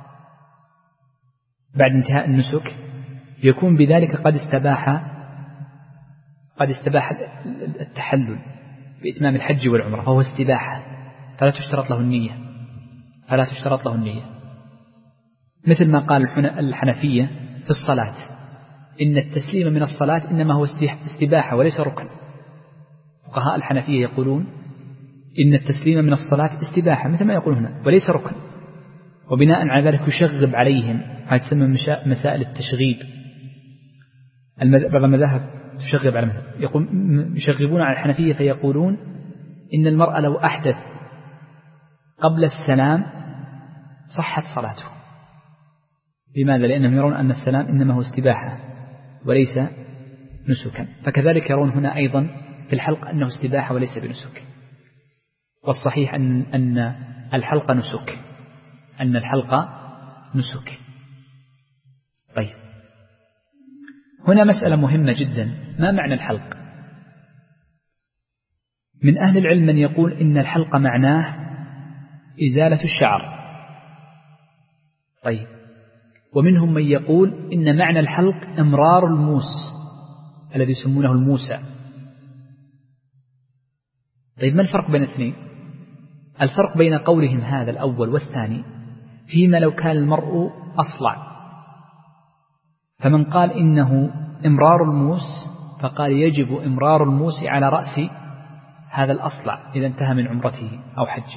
A: بعد انتهاء النسك يكون بذلك قد استباح التحلل بإتمام الحج والعمرة، فهو استباحة فلا تشترط له النية. مثل ما قال الحنفية في الصلاة إن التسليم من الصلاة إنما هو استباحة وليس ركن. فقهاء الحنفية يقولون إن التسليم من الصلاة استباحة مثل ما يقول هنا وليس ركن، وبناء على ذلك يشغب عليهم، هذه تسمى مسائل التشغيب. بعض المذاهب تشغب على مثل يشغبون على الحنفية فيقولون إن المرأة لو أحدث قبل السلام صحت صلاته. لماذا؟ لأنهم يرون أن السلام إنما هو استباحة وليس نسكا. فكذلك يرون هنا أيضا في الحلق أنه استباحة وليس بنسك، والصحيح أن الحلق نسك. طيب، هنا مسألة مهمة جدا، ما معنى الحلق؟ من أهل العلم من يقول إن الحلق معناه إزالة الشعر. طيب، ومنهم من يقول إن معنى الحلق إمرار الموس الذي يسمونه الموسى. طيب، ما الفرق بين الاثنين؟ الفرق بين قولهم هذا الأول والثاني فيما لو كان المرء أصلع، فمن قال إنه إمرار الموس فقال يجب إمرار الموس على رأس هذا الأصلع إذا انتهى من عمرته أو حجه.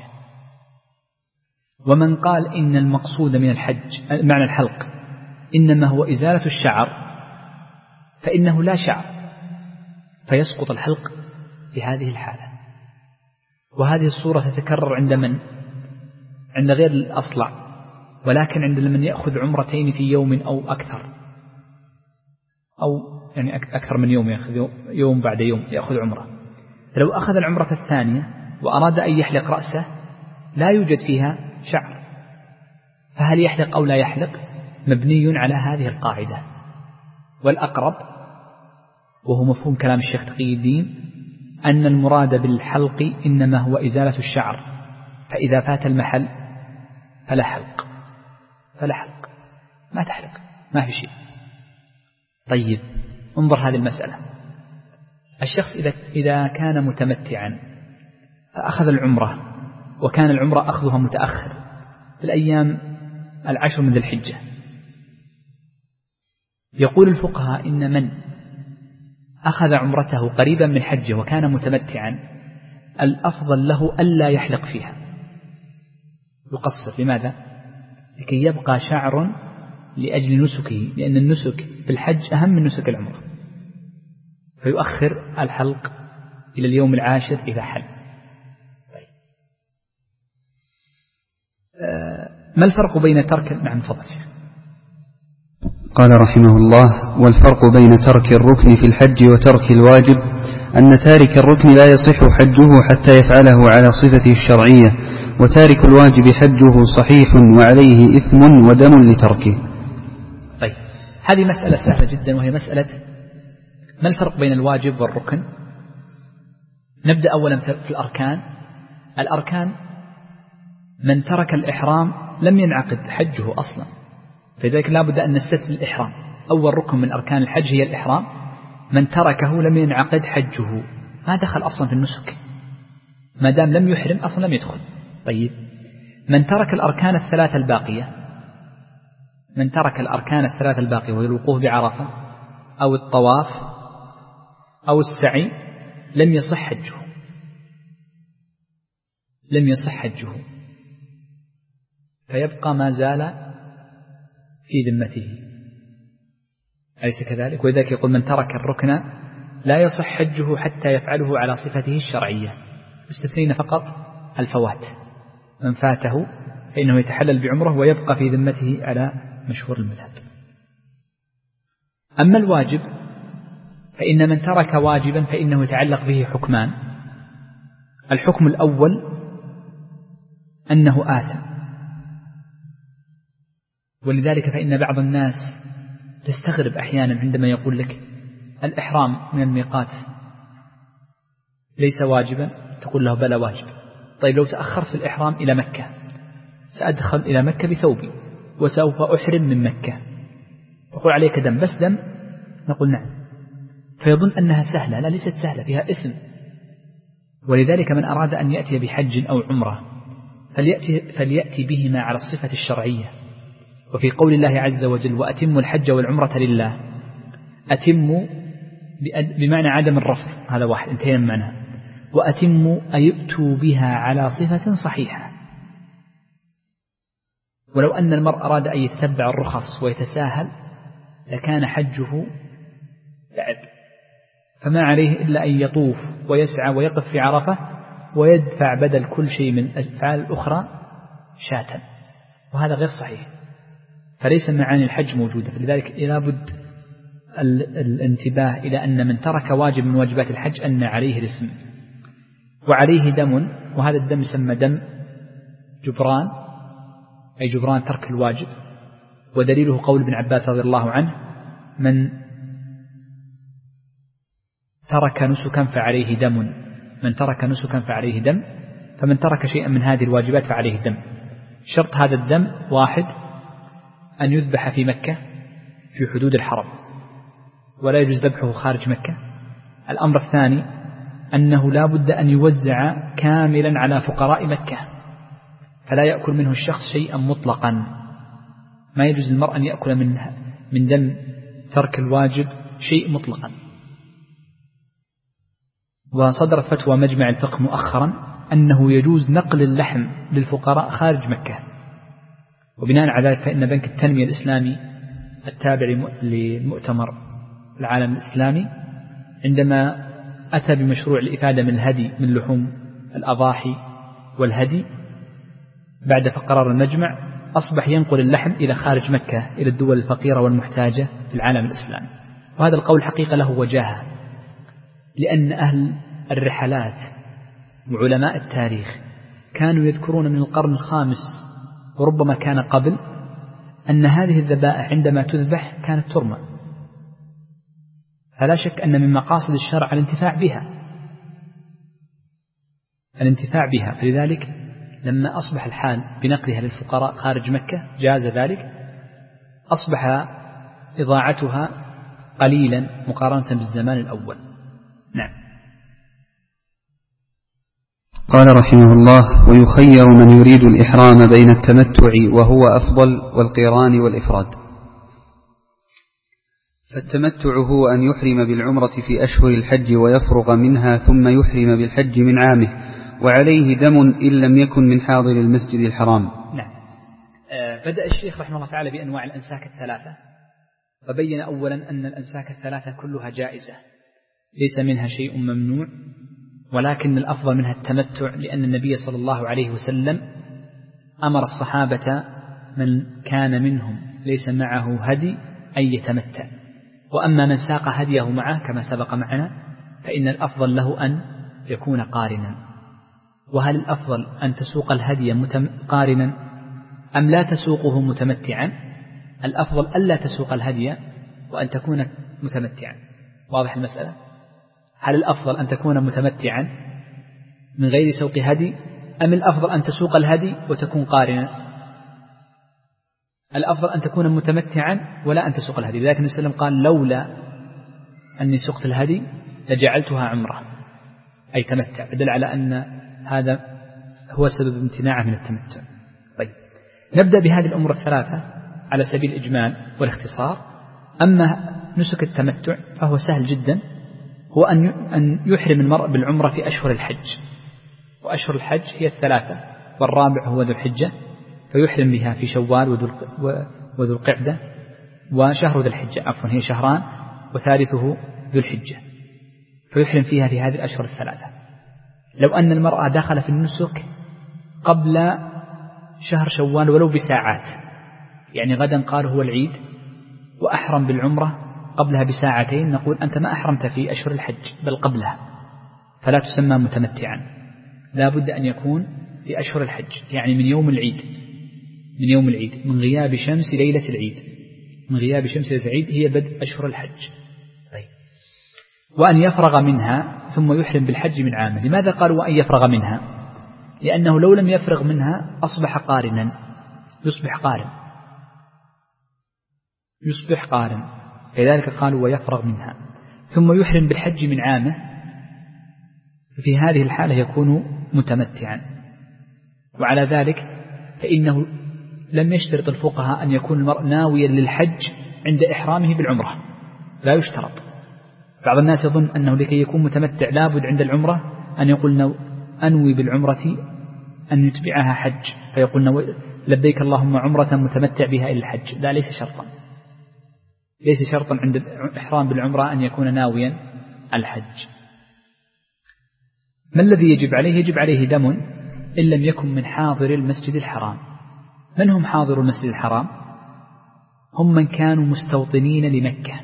A: ومن قال إن المقصود من الحج معنى الحلق إنما هو إزالة الشعر فإنه لا شعر فيسقط الحلق في هذه الحالة. وهذه الصورة تتكرر عند من؟ عند غير الأصلع، ولكن عند من يأخذ عمرتين في يوم أو أكثر، أو يعني أكثر من يوم، يأخذ يوم بعد يوم يأخذ عمرة. لو أخذ العمرة الثانية وأراد أن يحلق رأسه لا يوجد فيها شعر، فهل يحلق أو لا يحلق؟ مبني على هذه القاعدة. والأقرب وهو مفهوم كلام الشيخ تقي الدين أن المراد بالحلق إنما هو إزالة الشعر، فإذا فات المحل فلا حلق، ما تحلق، ما في شيء. طيب، انظر هذه المسألة. الشخص إذا كان متمتعا فأخذ العمرة، وكان العمرة أخذها متأخر في الأيام 10 من ذي الحجة، يقول الفقهاء إن من أخذ عمرته قريبا من حجه وكان متمتعا الأفضل له ألا يحلق فيها، يقصر. لماذا؟ لكي يبقى شعر لأجل نسكه، لأن النسك في الحج أهم من نسك العمرة، فيؤخر الحلق إلى اليوم 10 إذا حل. ما الفرق بين ترك فضل؟
B: قال رحمه الله: والفرق بين ترك الركن في الحج وترك الواجب أن تارك الركن لا يصح حجه حتى يفعله على صفته الشرعية، وتارك الواجب حجه صحيح وعليه إثم ودم لتركه.
A: طيب، هذه مسألة سهلة جدا، وهي مسألة ما الفرق بين الواجب والركن. نبدأ أولا في الأركان من ترك الإحرام لم ينعقد حجه أصلا، فلذلك لا بد أن نستثني الإحرام. أول ركن من أركان الحج هي الإحرام، من تركه لم ينعقد حجه، ما دخل أصلا في النسك، ما دام لم يحرم أصلا لم يدخل. طيب، من ترك الأركان الثلاثة الباقية وهي الوقوف بعرفة أو الطواف أو السعي لم يصح حجه، فيبقى ما زال في ذمته، أليس كذلك؟ ولذلك يقول من ترك الركن لا يصح حجه حتى يفعله على صفته الشرعية، استثنينا فقط الفوات، من فاته فإنه يتحلل بعمره ويبقى في ذمته على مشهور المذهب. أما الواجب فإن من ترك واجبا فإنه يتعلق به حكمان: الحكم الأول أنه آثم، ولذلك فإن بعض الناس تستغرب أحيانا عندما يقول لك الإحرام من الميقات ليس واجبا، تقول له بلى واجب. طيب لو تأخرت في الإحرام إلى مكة، سأدخل إلى مكة بثوبي وسوف أحرم من مكة، تقول عليك دم، بس دم؟ نقول نعم. فيظن أنها سهلة، لا ليست سهلة، فيها إثم. ولذلك من أراد أن يأتي بحج أو عمرة فليأتي بهما على الصفة الشرعية. وفي قول الله عز وجل وأتموا الحج والعمرة لله، أتموا بمعنى عدم الرفض، هذا واحد، انتهينا من معنى. وأتموا أيؤتوا بها على صفة صحيحة. ولو أن المرء أراد أن يتتبع الرخص ويتساهل لكان حجه لعب، فما عليه إلا أن يطوف ويسعى ويقف في عرفة ويدفع بدل كل شيء من الأفعال الأخرى شاة، وهذا غير صحيح. فليس معاني الحج موجودة. فلذلك لابد الانتباه إلى أن من ترك واجب من واجبات الحج أن عليه الإثم وعليه دم، وهذا الدم يسمى دم جبران، أي جبران ترك الواجب. ودليله قول ابن عباس رضي الله عنه من ترك نسكا فعليه دم، من ترك نسكا فعليه دم، فمن ترك شيئا من هذه الواجبات فعليه دم. شرط هذا الدم واحد، أن يذبح في مكة في حدود الحرم، ولا يجوز ذبحه خارج مكة. الأمر الثاني أنه لا بد أن يوزع كاملا على فقراء مكة، فلا يأكل منه الشخص شيئا مطلقا. ما يجوز للمرء أن يأكل من دم ترك الواجب شيء مطلقا. وصدرت فتوى مجمع الفقه مؤخرا أنه يجوز نقل اللحم للفقراء خارج مكة. وبناء على ذلك فإن بنك التنمية الإسلامي التابع لمؤتمر العالم الإسلامي عندما أتى بمشروع الإفادة من الهدي من لحوم الأضاحي والهدي بعد فقرار المجمع، أصبح ينقل اللحم إلى خارج مكة إلى الدول الفقيرة والمحتاجة في العالم الإسلامي. وهذا القول حقيقة له وجاهة، لأن أهل الرحلات وعلماء التاريخ كانوا يذكرون من القرن الخامس وربما كان قبل أن هذه الذبائح عندما تذبح كانت ترمى، فلا شك أن من مقاصد الشرع الانتفاع بها. فلذلك لما أصبح الحال بنقلها للفقراء خارج مكة جاز ذلك، أصبح إضاعتها قليلا مقارنة بالزمان الأول. نعم.
B: قال رحمه الله ويخير من يريد الإحرام بين التمتع وهو أفضل والقران والإفراد. فالتمتع هو أن يحرم بالعمرة في أشهر الحج ويفرغ منها ثم يحرم بالحج من عامه، وعليه دم إن لم يكن من حاضر المسجد الحرام.
A: نعم. بدأ الشيخ رحمه الله تعالى بأنواع الأنساك الثلاثة، فبين أولا أن الأنساك الثلاثة كلها جائزة، ليس منها شيء ممنوع، ولكن الأفضل منها التمتع، لأن النبي صلى الله عليه وسلم أمر الصحابة من كان منهم ليس معه هدي أن يتمتع. وأما من ساق هديه معه كما سبق معنا فإن الأفضل له أن يكون قارنا. وهل الأفضل أن تسوق الهدي قارنا أم لا تسوقه متمتعا؟ الأفضل ألا تسوق الهدي وأن تكون متمتعا. واضح المسألة؟ هل الأفضل أن تكون متمتعا من غير سوق هدي أم الأفضل أن تسوق الهدي وتكون قارنا؟ الأفضل أن تكون متمتعا ولا أن تسوق الهدي. لذلك النبي صلى الله عليه وسلم قال لولا أني سقت الهدي لجعلتها عمرة، أي تمتع، فدل على أن هذا هو سبب امتناعه من التمتع. طيب، نبدأ بهذه الأمور الثلاثة على سبيل الإجمال والاختصار. أما نسك التمتع فهو سهل جدا، هو أن يحرم المرء بالعمرة في أشهر الحج، وأشهر الحج هي الثلاثة، والرابع هو ذو الحجة، فيحرم بها في شوال وذو القعدة وشهر ذو الحجة، عفوا هي شهران وثالثه ذو الحجة، فيحرم فيها في هذه الأشهر الثلاثة. لو أن المرأة دخل في النسك قبل شهر شوال ولو بساعات، يعني غدا قال هو العيد وأحرم بالعمرة قبلها بساعتين، نقول أنت ما أحرمت في أشهر الحج بل قبلها، فلا تسمى متمتعا. لا بد أن يكون في أشهر الحج، يعني من يوم العيد، من غياب شمس ليلة العيد، من غياب شمس ليلة العيد هي بدء أشهر الحج. طيب. وأن يفرغ منها ثم يحرم بالحج من عامه. لماذا قالوا وأن يفرغ منها؟ لأنه لو لم يفرغ منها أصبح قارنا، يصبح قارن، لذلك قالوا ويفرغ منها ثم يحرم بالحج من عامه. في هذه الحالة يكون متمتعا. وعلى ذلك فإنه لم يشترط الفقهاء أن يكون المرء ناويا للحج عند إحرامه بالعمرة، لا يشترط. بعض الناس يظن أنه لكي يكون متمتع لابد عند العمرة أن يقول أنوي بالعمرة أن يتبعها حج، فيقول لبيك اللهم عمرة متمتع بها إلى الحج. لا، ليس شرطا عند الإحرام بالعمرة أن يكون ناويا الحج. ما الذي يجب عليه؟ يجب عليه دم إن لم يكن من حاضر المسجد الحرام. من هم حاضر المسجد الحرام؟ هم من كانوا مستوطنين لمكة،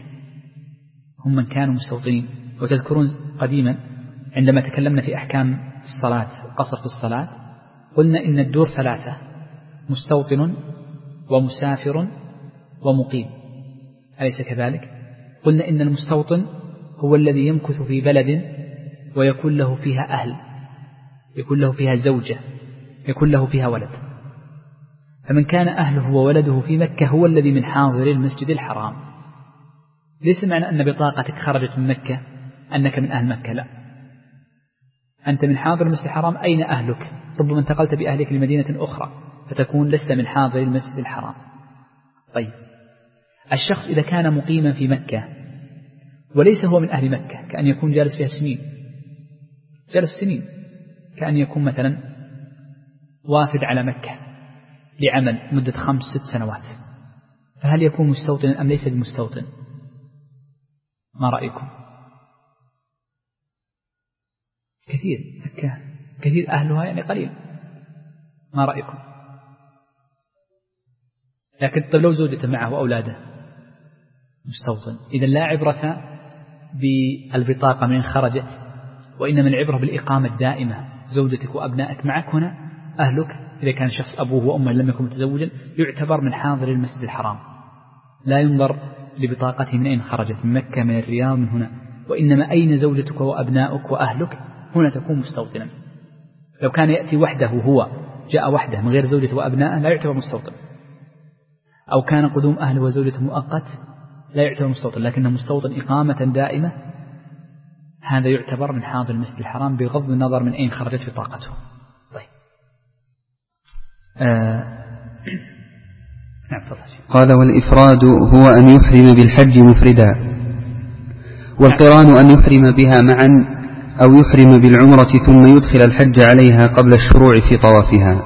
A: وتذكرون قديما عندما تكلمنا في أحكام الصلاة، قصر في الصلاة، قلنا إن الدور 3: مستوطن ومسافر ومقيم، أليس كذلك؟ قلنا إن المستوطن هو الذي يمكث في بلد ويكون له فيها أهل، يكون له فيها زوجة، يكون له فيها ولد. فمن كان أهله وولده في مكة هو الذي من حاضر المسجد الحرام. ليس معنى أن بطاقتك خرجت من مكة أنك من أهل مكة، لا، أنت من حاضر المسجد الحرام. أين أهلك؟ ربما انتقلت بأهلك لمدينة أخرى فتكون لست من حاضر المسجد الحرام. طيب، الشخص إذا كان مقيما في مكة وليس هو من أهل مكة، كأن يكون جالس فيها سنين، كأن يكون مثلا وافد على مكة لعمل مدة 5-6 سنوات، فهل يكون مستوطنا أم ليس بمستوطن؟ ما رأيكم؟ كثير أهلها يعني قليل، ما رأيكم؟ لكن طيب لو زوجته معه وأولاده مستوطن، إذا لا عبرة بالبطاقة من خرجت، وإنما العبرة بالإقامة الدائمة، زوجتك وأبنائك معك هنا، أهلك إذا كان شخص أبوه وأمه لم يكن متزوجا يعتبر من حاضر المسجد الحرام، لا ينظر لبطاقته من أين خرجت، من مكة، من الرياض، من هنا، وإنما أين زوجتك وأبنائك وأهلك، هنا تكون مستوطنا. لو كان يأتي وحده، هو جاء وحده من غير زوجته وأبنائه لا يعتبر مستوطن، أو كان قدوم أهله وزوجته مؤقت لا يعتبر مستوطن، لكنه مستوطن إقامة دائمة، هذا يعتبر من حاضر المسجد الحرام بغض النظر من أين خرجت بطاقته. طيب.
B: قال: والإفراد هو أن يحرم بالحج مفردا، والقران أن يحرم بها معا أو يحرم بالعمرة ثم يدخل الحج عليها قبل الشروع في طوافها.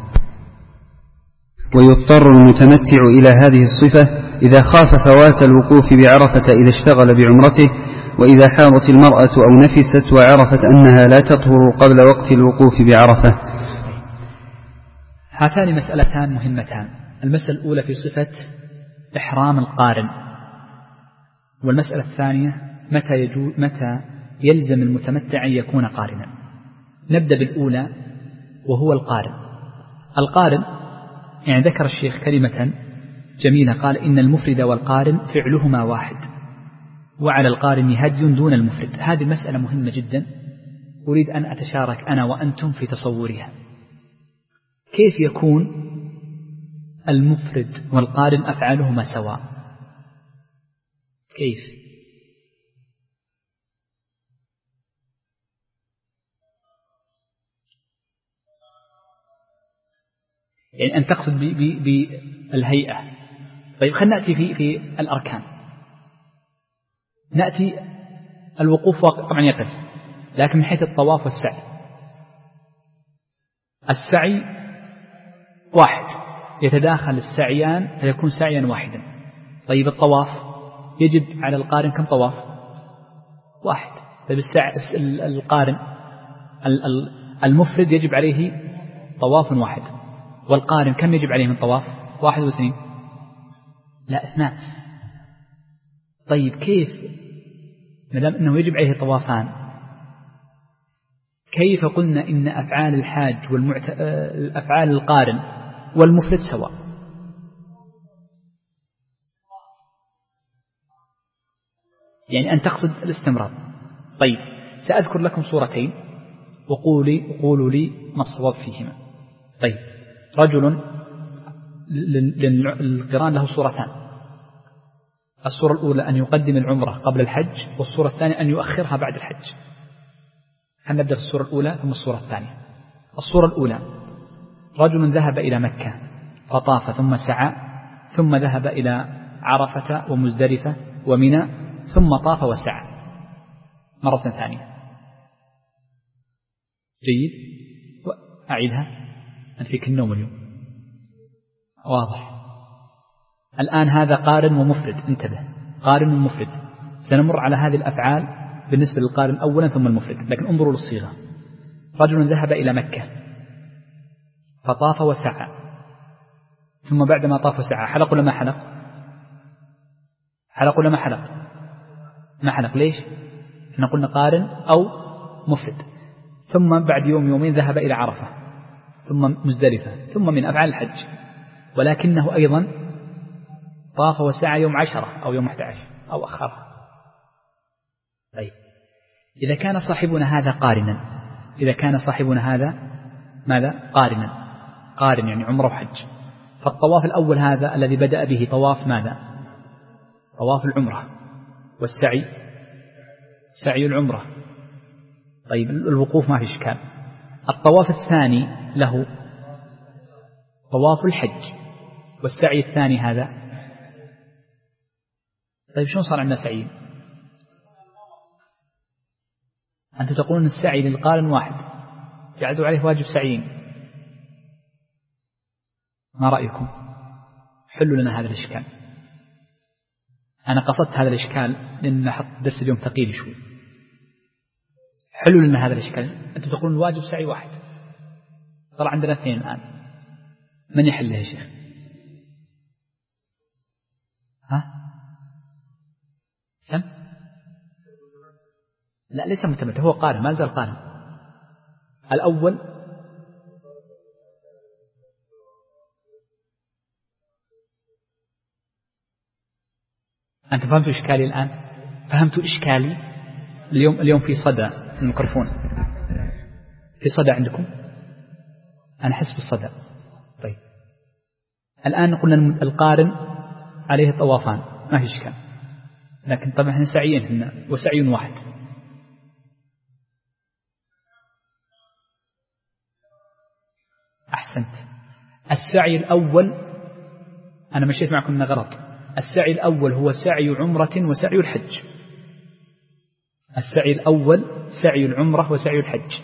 B: ويضطر المتمتع إلى هذه الصفة إذا خاف فوات الوقوف بعرفة إذا اشتغل بعمرته، وإذا حاضت المرأة أو نفست وعرفت أنها لا تطهر قبل وقت الوقوف بعرفة.
A: هاتان مسألتان مهمتان. المسألة الأولى في صفة إحرام القارن، والمسألة الثانية متى يلزم المتمتع أن يكون قارنا. نبدأ بالأولى وهو القارن يعني ذكر الشيخ كلمة جميلة، قال: إن المفرد والقارن فعلهما واحد، وعلى القارن هدي دون المفرد. هذه مسألة مهمة جدا، أريد أن أتشارك أنا وأنتم في تصورها. كيف يكون المفرد والقارن أفعالهما سواء؟ كيف؟ يعني أن تقصد بالهيئة. طيب، خلينا نأتي في الأركان. نأتي الوقوف طبعا يقف، لكن من حيث الطواف والسعي، السعي واحد، يتداخل السعيان فيكون سعيا واحدا. طيب، الطواف يجب على القارن كم طواف؟ واحد. طيب، القارن المفرد يجب عليه طواف واحد، والقارن كم يجب عليه من طواف؟ 1 و2؟ لا، 2. طيب، كيف مدام أنه يجب عليه طوافان، كيف قلنا إن أفعال الحاج أفعال القارن والمفرد سواء؟ يعني أن تقصد الاستمرار. طيب سأذكر لكم صورتين وقولوا لي ما الصواب فيهما. طيب رجل للقران له صورتان، الصورة الأولى أن يقدم العمرة قبل الحج، والصورة الثانية أن يؤخرها بعد الحج. هنبدأ في الصورة الأولى ثم الصورة الثانية. الصورة الأولى رجل ذهب إلى مكة فطاف ثم سعى، ثم ذهب إلى عرفة ومزدلفة ومنى، ثم طاف وسعى مرة ثانية. جيد، أعيدها، أنت فيك النوم اليوم. واضح. الآن هذا قارن ومفرد، انتبه، قارن ومفرد. سنمر على هذه الأفعال بالنسبة للقارن أولا ثم المفرد، لكن انظروا للصيغة. رجل ذهب إلى مكة فطاف وسعى، ثم بعدما طاف وسعى حلق ولا ما حلق؟ حلق ولا ما حلق؟ ما حلق. ليش؟ احنا قلنا قارن أو مفرد. ثم بعد يوم يومين ذهب إلى عرفة، ثم مزدلفة، ثم من أفعال الحج، ولكنه أيضا طاف وسعى يوم 10 أو يوم 11 أو أخرها. طيب إذا كان صاحبنا هذا قارنا، إذا كان صاحبنا هذا ماذا؟ قارنا، قارن يعني عمره وحج، فالطواف الأول هذا الذي بدأ به طواف ماذا؟ طواف العمرة، والسعي سعي العمرة. طيب الوقوف ما في إشكال. الطواف الثاني له طواف الحج، والسعي الثاني هذا. طيب شلون صار عندنا سعي؟ أنتم تقولون السعي للقارن واحد، جعلوا عليه واجب سعيين. ما رأيكم؟ حلوا لنا هذا الإشكال. أنا قصدت هذا الإشكال لأن حط درس اليوم ثقيل شوي. حلوا لنا هذا الإشكال. أنتم تقولون الواجب سعي واحد، طلع عندنا اثنين الآن. من يحله يا شيخ؟ ها؟ سم؟ لا ليس متمتع، هو قارن، ما زال قارن. الأول أنت فهمتوا إشكالي الآن؟ فهمتوا إشكالي؟ اليوم في صدى الميكروفون، في صدى عندكم؟ أنا أحس بالصدى. طيب الآن قلنا القارن عليه طوافان ما في إشكال، لكن طبعا احنا سعيين هنا وسعي واحد. أحسنت. السعي الأول أنا مشيت معكم إنه غلط. السعي الأول هو سعي عمرة وسعي الحج. السعي الأول سعي العمرة وسعي الحج.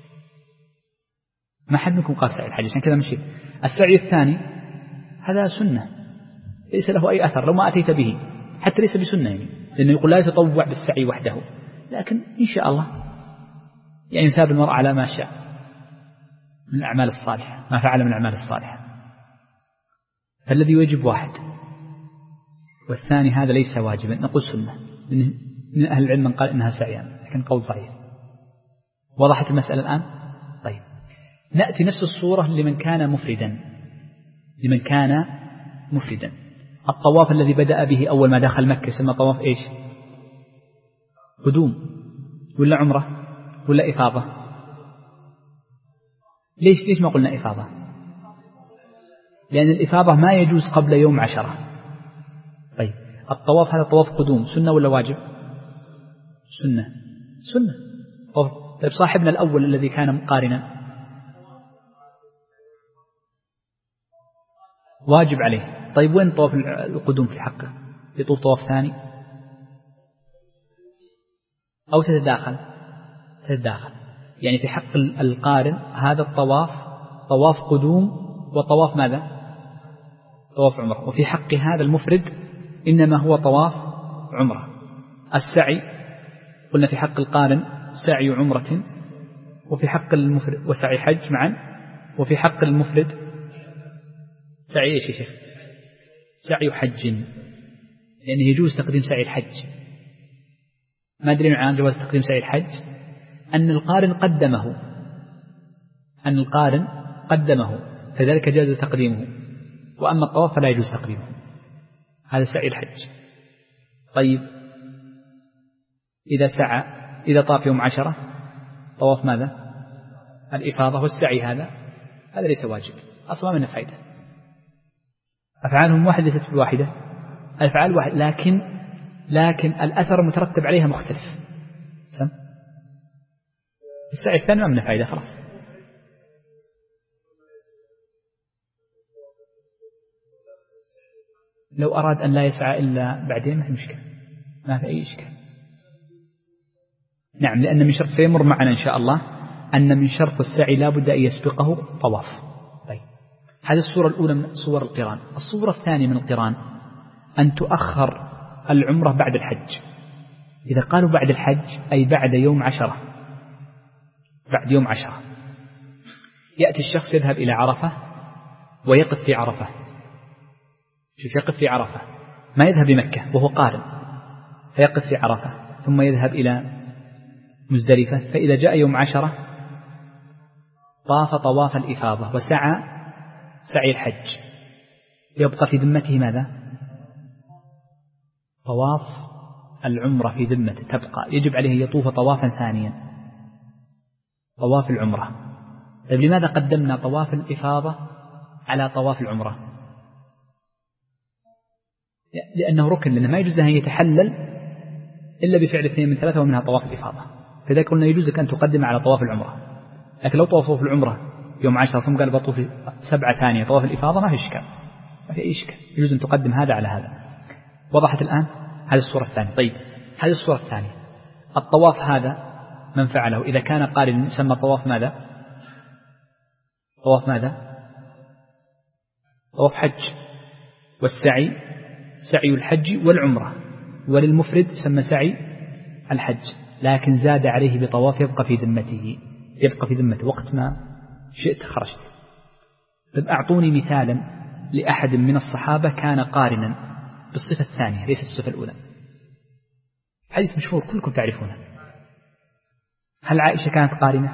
A: ما حد منكم قال سعي الحج عشان كذا مشيت. السعي الثاني هذا سنة ليس له أي أثر لو ما أتيت به، حتى ليس بسنة يعني، لأنه يقول لا يتطوع بالسعي وحده، لكن إن شاء الله يعني ثاب المرء على ما شاء من الأعمال الصالحة، ما فعل من الأعمال الصالحة. فالذي يجب واحد، والثاني هذا ليس واجبا، نقول سنة، من أهل العلم من قال إنها سعيان، لكن قول ضعيف. وضحت المسألة الآن؟ طيب نأتي نفس الصورة لمن كان مفردا. لمن كان مفردا الطواف الذي بدأ به أول ما دخل مكة سمى طواف إيش؟ قدوم ولا عمرة ولا إفاضة؟ ليش ما قلنا إفاضة؟ لأن الإفاضة ما يجوز قبل يوم 10. طيب الطواف هذا طواف قدوم سنة ولا واجب؟ سنة. طيب صاحبنا الأول الذي كان قارنا واجب عليه. طيب وين طواف القدوم في حقه؟ يطوف طواف ثاني أو تتداخل يعني في حق القارن هذا الطواف طواف قدوم وطواف ماذا؟ طواف عمره. وفي حق هذا المفرد إنما هو طواف عمره. السعي قلنا في حق القارن سعي عمرة، وفي حق المفرد وسعي حج معا، وفي حق المفرد سعي إيش يا شيخ؟ سعي حج، لأنه يجوز تقديم سعي الحج. ما أدري عن جواز تقديم سعي الحج، أن القارن قدمه فذلك جاز تقديمه، وأما الطواف فلا يجوز تقديمه. هذا سعي الحج. طيب إذا طاف يوم 10 طواف ماذا؟ الإفاضة، والسعي هذا ليس واجب أصلا، منه فائدة. أفعالهم واحدة ليست بالواحدة، الأفعال واحد، لكن الأثر المترتب عليها مختلف. السعي الثاني ما منه فائدة خلاص. لو أراد أن لا يسعى إلا بعدين ما في مشكلة، ما في أي إشكال. نعم، لأن من شرط سيمر معنا إن شاء الله أن من شرط السعي لا بد أن يسبقه طواف. طيب، هذه الصورة الأولى من صور القران. الصورة الثانية من القران أن تؤخر العمرة بعد الحج. إذا قالوا بعد الحج أي بعد يوم 10، بعد يوم 10 يأتي الشخص يذهب إلى عرفة ويقف في عرفة. شوف، يقف في عرفة، ما يذهب لمكة وهو قارن، فيقف في عرفة ثم يذهب إلى مزدلفة، فإذا جاء يوم 10 طاف طواف الإفاضة وسعى سعي الحج، يبقى في ذمته ماذا؟ طواف العمرة في ذمته تبقى، يجب عليه أن يطوف طوافا ثانيا، طواف العمرة. طيب لماذا قدمنا طواف الإفاضة على طواف العمرة؟ لأنه ركن، لأنه ما يجوز أن يتحلل إلا بفعل 2 من 3 ومنها طواف الإفاضة، فذلك قلنا يجوز لك أن تقدم على طواف العمرة. لكن لو طوفوا في العمرة يوم 10 ثم قال بطوف 7 ثانية طواف الإفاضة ما في إشكال، ما في أي إشكال، يجوز أن تقدم هذا على هذا. وضحت الآن هذه الصورة الثانية. طيب، هذه الصورة الثانية، الطواف هذا من فعله إذا كان قارن يسمى طواف ماذا؟ طواف ماذا؟ طواف حج. والسعي سعي الحج والعمرة، وللمفرد يسمى سعي الحج، لكن زاد عليه بطواف يبقى في ذمته، يبقى في ذمته وقت ما شئت خرجت. طيب أعطوني مثالا لأحد من الصحابة كان قارنا بالصفة الثانية ليست الصفة الأولى. حديث مشهور كلكم تعرفونه. هل عائشة كانت قارنة؟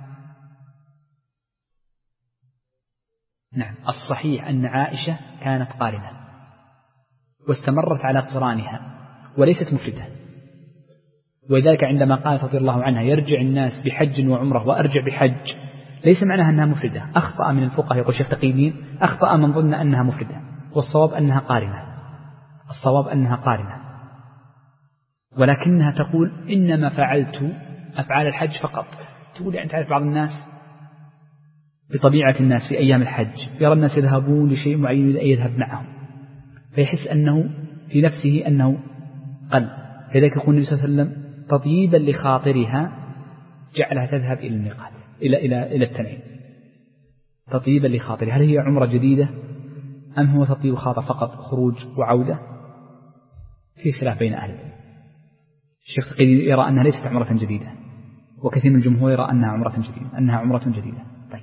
A: نعم، الصحيح أن عائشة كانت قارنة واستمرت على قرانها وليست مفردة، ولذلك عندما قالت رضي الله عنها يرجع الناس بحج وعمرة وأرجع بحج، ليس معناها أنها مفردة. أخطأ من الفقهاء يقول شيخ تقي الدين، أخطأ من ظن أنها مفردة، والصواب أنها قارنة، الصواب أنها قارنة، ولكنها تقول إنما فعلت أفعال الحج فقط. تقول يعني تعرف بعض الناس بطبيعة الناس في أيام الحج يرى الناس يذهبون لشيء معين يريد أن يذهب معهم، فيحس أنه في نفسه أنه قل، لذلك يقول النبي صلى الله عليه وسلم تطييبا لخاطرها جعلها تذهب إلى الميقات إلى التنعيم، تطييبا لخاطرها. هل هي عمرة جديدة أم هو تطيب خاطر فقط خروج وعودة؟ في خلاف بين أهل العلم. الشيخ يرى أنها ليست عمرة جديدة، وكثير من الجمهور يرى أنها عمرة جديدة. طيب،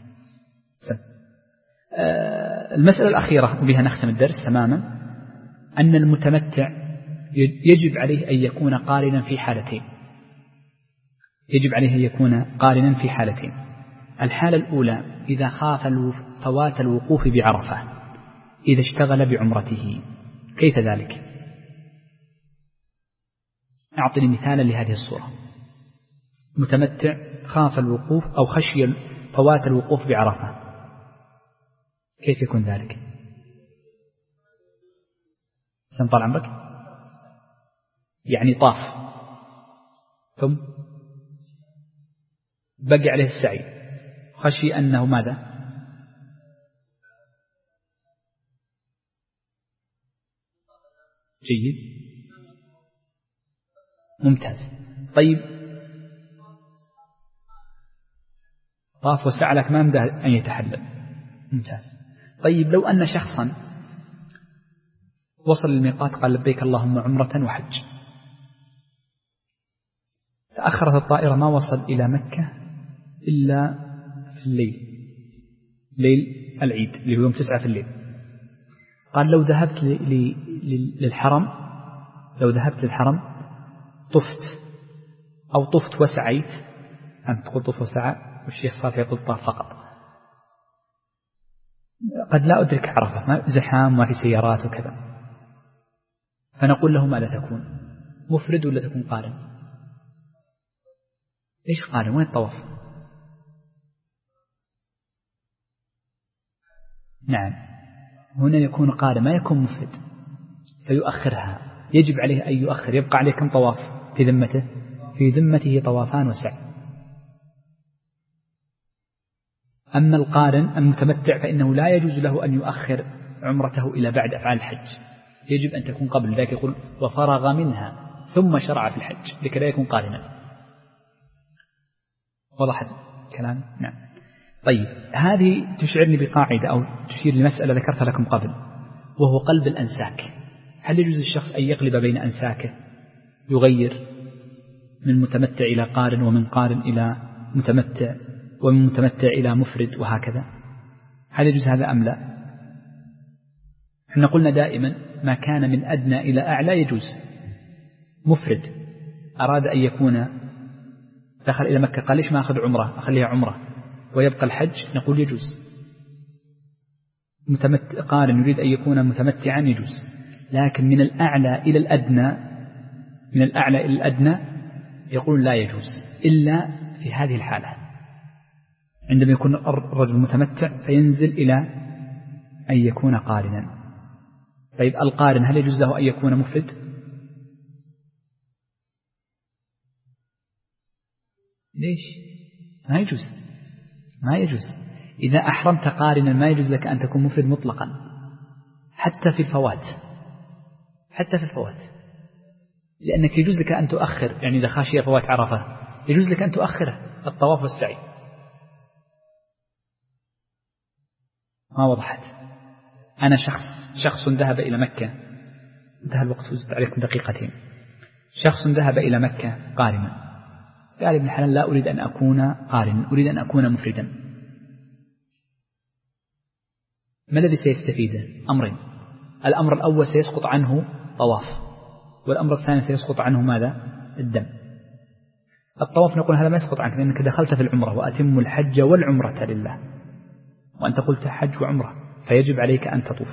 A: المسألة الأخيرة وبها نختم الدرس تماما، أن المتمتع يجب عليه أن يكون قارنا في حالتين، يجب عليه أن يكون قارنا في حالتين. الحالة الأولى إذا خاف فوات الوقوف بعرفة إذا اشتغل بعمرته. كيف ذلك؟ أعطني مثالا لهذه الصورة. متمتع خاف الوقوف أو خشي فوات الوقوف بعرفة، كيف يكون ذلك؟ سنطال عمرك يعني طاف ثم بقي عليه السعي، خشي أنه ماذا؟ جيد، ممتاز. طيب، طاف وسعى لك ما مدى أن يتحلل، ممتاز. طيب، لو أن شخصا وصل للميقات قال لبيك اللهم عمرة وحج، تأخرت الطائرة ما وصل إلى مكة إلا في الليل، ليل العيد اللي هو يوم 9 في الليل، قال لو ذهبت للحرم طفت أو طفت وسعيت أنت تقول طوف وسعى والشيخ صالح يقول طاف فقط. قد لا أدرك عرفة، ما زحام ما في سيارات وكذا، فنقول له ماذا تكون؟ مفرد ولا تكون قارن؟ ليش قارن؟ وين الطواف؟ نعم هنا يكون قارن ما يكون مفرد فيؤخرها، يجب عليه أن يؤخر. يبقى عليه كم طواف في ذمته؟ في ذمته طوافان وسعي. أما القارن المتمتع فإنه لا يجوز له أن يؤخر عمرته إلى بعد أفعال الحج، يجب أن تكون قبل ذلك. يقول وفرغ منها ثم شرع في الحج لكي لا يكون قارنا. وضح الكلام؟ نعم. طيب هذه تشعرني بقاعدة أو تشير لمسألة ذكرتها لكم قبل، وهو قلب الأنساك. هل يجوز الشخص أن يقلب بين أنساكه، يغير من متمتع إلى قارن ومن قارن إلى متمتع ومن متمتع إلى مفرد وهكذا؟ هل يجوز هذا أم لا؟ احنا قلنا دائما ما كان من أدنى إلى أعلى يجوز. مفرد أراد أن يكون دخل إلى مكة قال ليش ما أخذ عمرة أخليها عمرة ويبقى الحج، نقول يجوز. قارن يريد أن يكون متمتعا يجوز. لكن من الأعلى إلى الأدنى، من الأعلى إلى الأدنى يقول لا يجوز إلا في هذه الحالة، عندما يكون الرجل متمتع فينزل إلى أن يكون قارنا. طيب القارن هل يجوز له أن يكون مفرد؟ ليش؟ ما يجوز، ما يجوز. إذا أحرمت قارنا ما يجوز لك أن تكون مفرد مطلقا، حتى في الفوات، حتى في الفوات، لأنك يجوز لك أن تؤخر. يعني إذا خاشي فوات عرفة يجوز لك أن تؤخره الطواف والسعي. ما وضحت؟ أنا شخص ذهب إلى مكة، انتهى الوقت وزدت عليكم دقيقتين. شخص ذهب إلى مكة قارنا، قال ابن الحلال لا أريد أن أكون قارنا، أريد أن أكون مفردا. ما الذي سيستفيده؟ أمرين. الأمر الأول سيسقط عنه طواف، والأمر الثاني سيسقط عنه ماذا؟ الدم. الطواف نقول هذا ما يسقط عنك لأنك دخلت في العمرة، وأتم الحج والعمرة لله، وأنت قلت حج وعمرة فيجب عليك أن تطوف،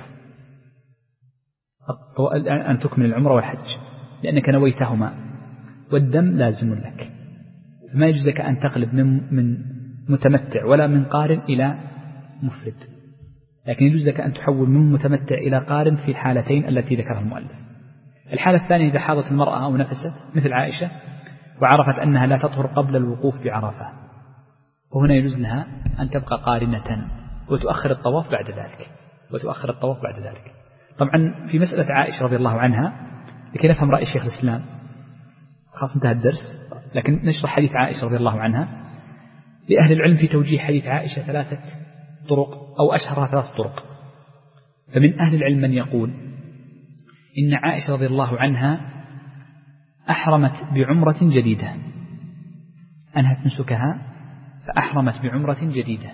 A: أن تكمل العمرة والحج لأنك نويتهما، والدم لازم لك. ما يجوز لك أن تقلب من متمتع ولا من قارن إلى مفرد، لكن يجوز لك أن تحول من متمتع إلى قارن في الحالتين التي ذكرها المؤلف. الحالة الثانية إذا حاضت المرأة أو نفست مثل عائشة وعرفت أنها لا تطهر قبل الوقوف بعرفة، وهنا يجوز لها أن تبقى قارنة وتؤخر الطواف بعد ذلك، وتؤخر الطواف بعد ذلك. طبعا في مسألة عائشة رضي الله عنها لكي نفهم رأي شيخ الإسلام، خلاص انتهى الدرس، لكن نشرح حديث عائشة رضي الله عنها. لأهل العلم في توجيه حديث عائشة 3 طرق أو أشهرها 3 طرق. فمن أهل العلم من يقول إن عائشة رضي الله عنها أحرمت بعمرة جديدة، أنهت نسكها فأحرمت بعمرة جديدة،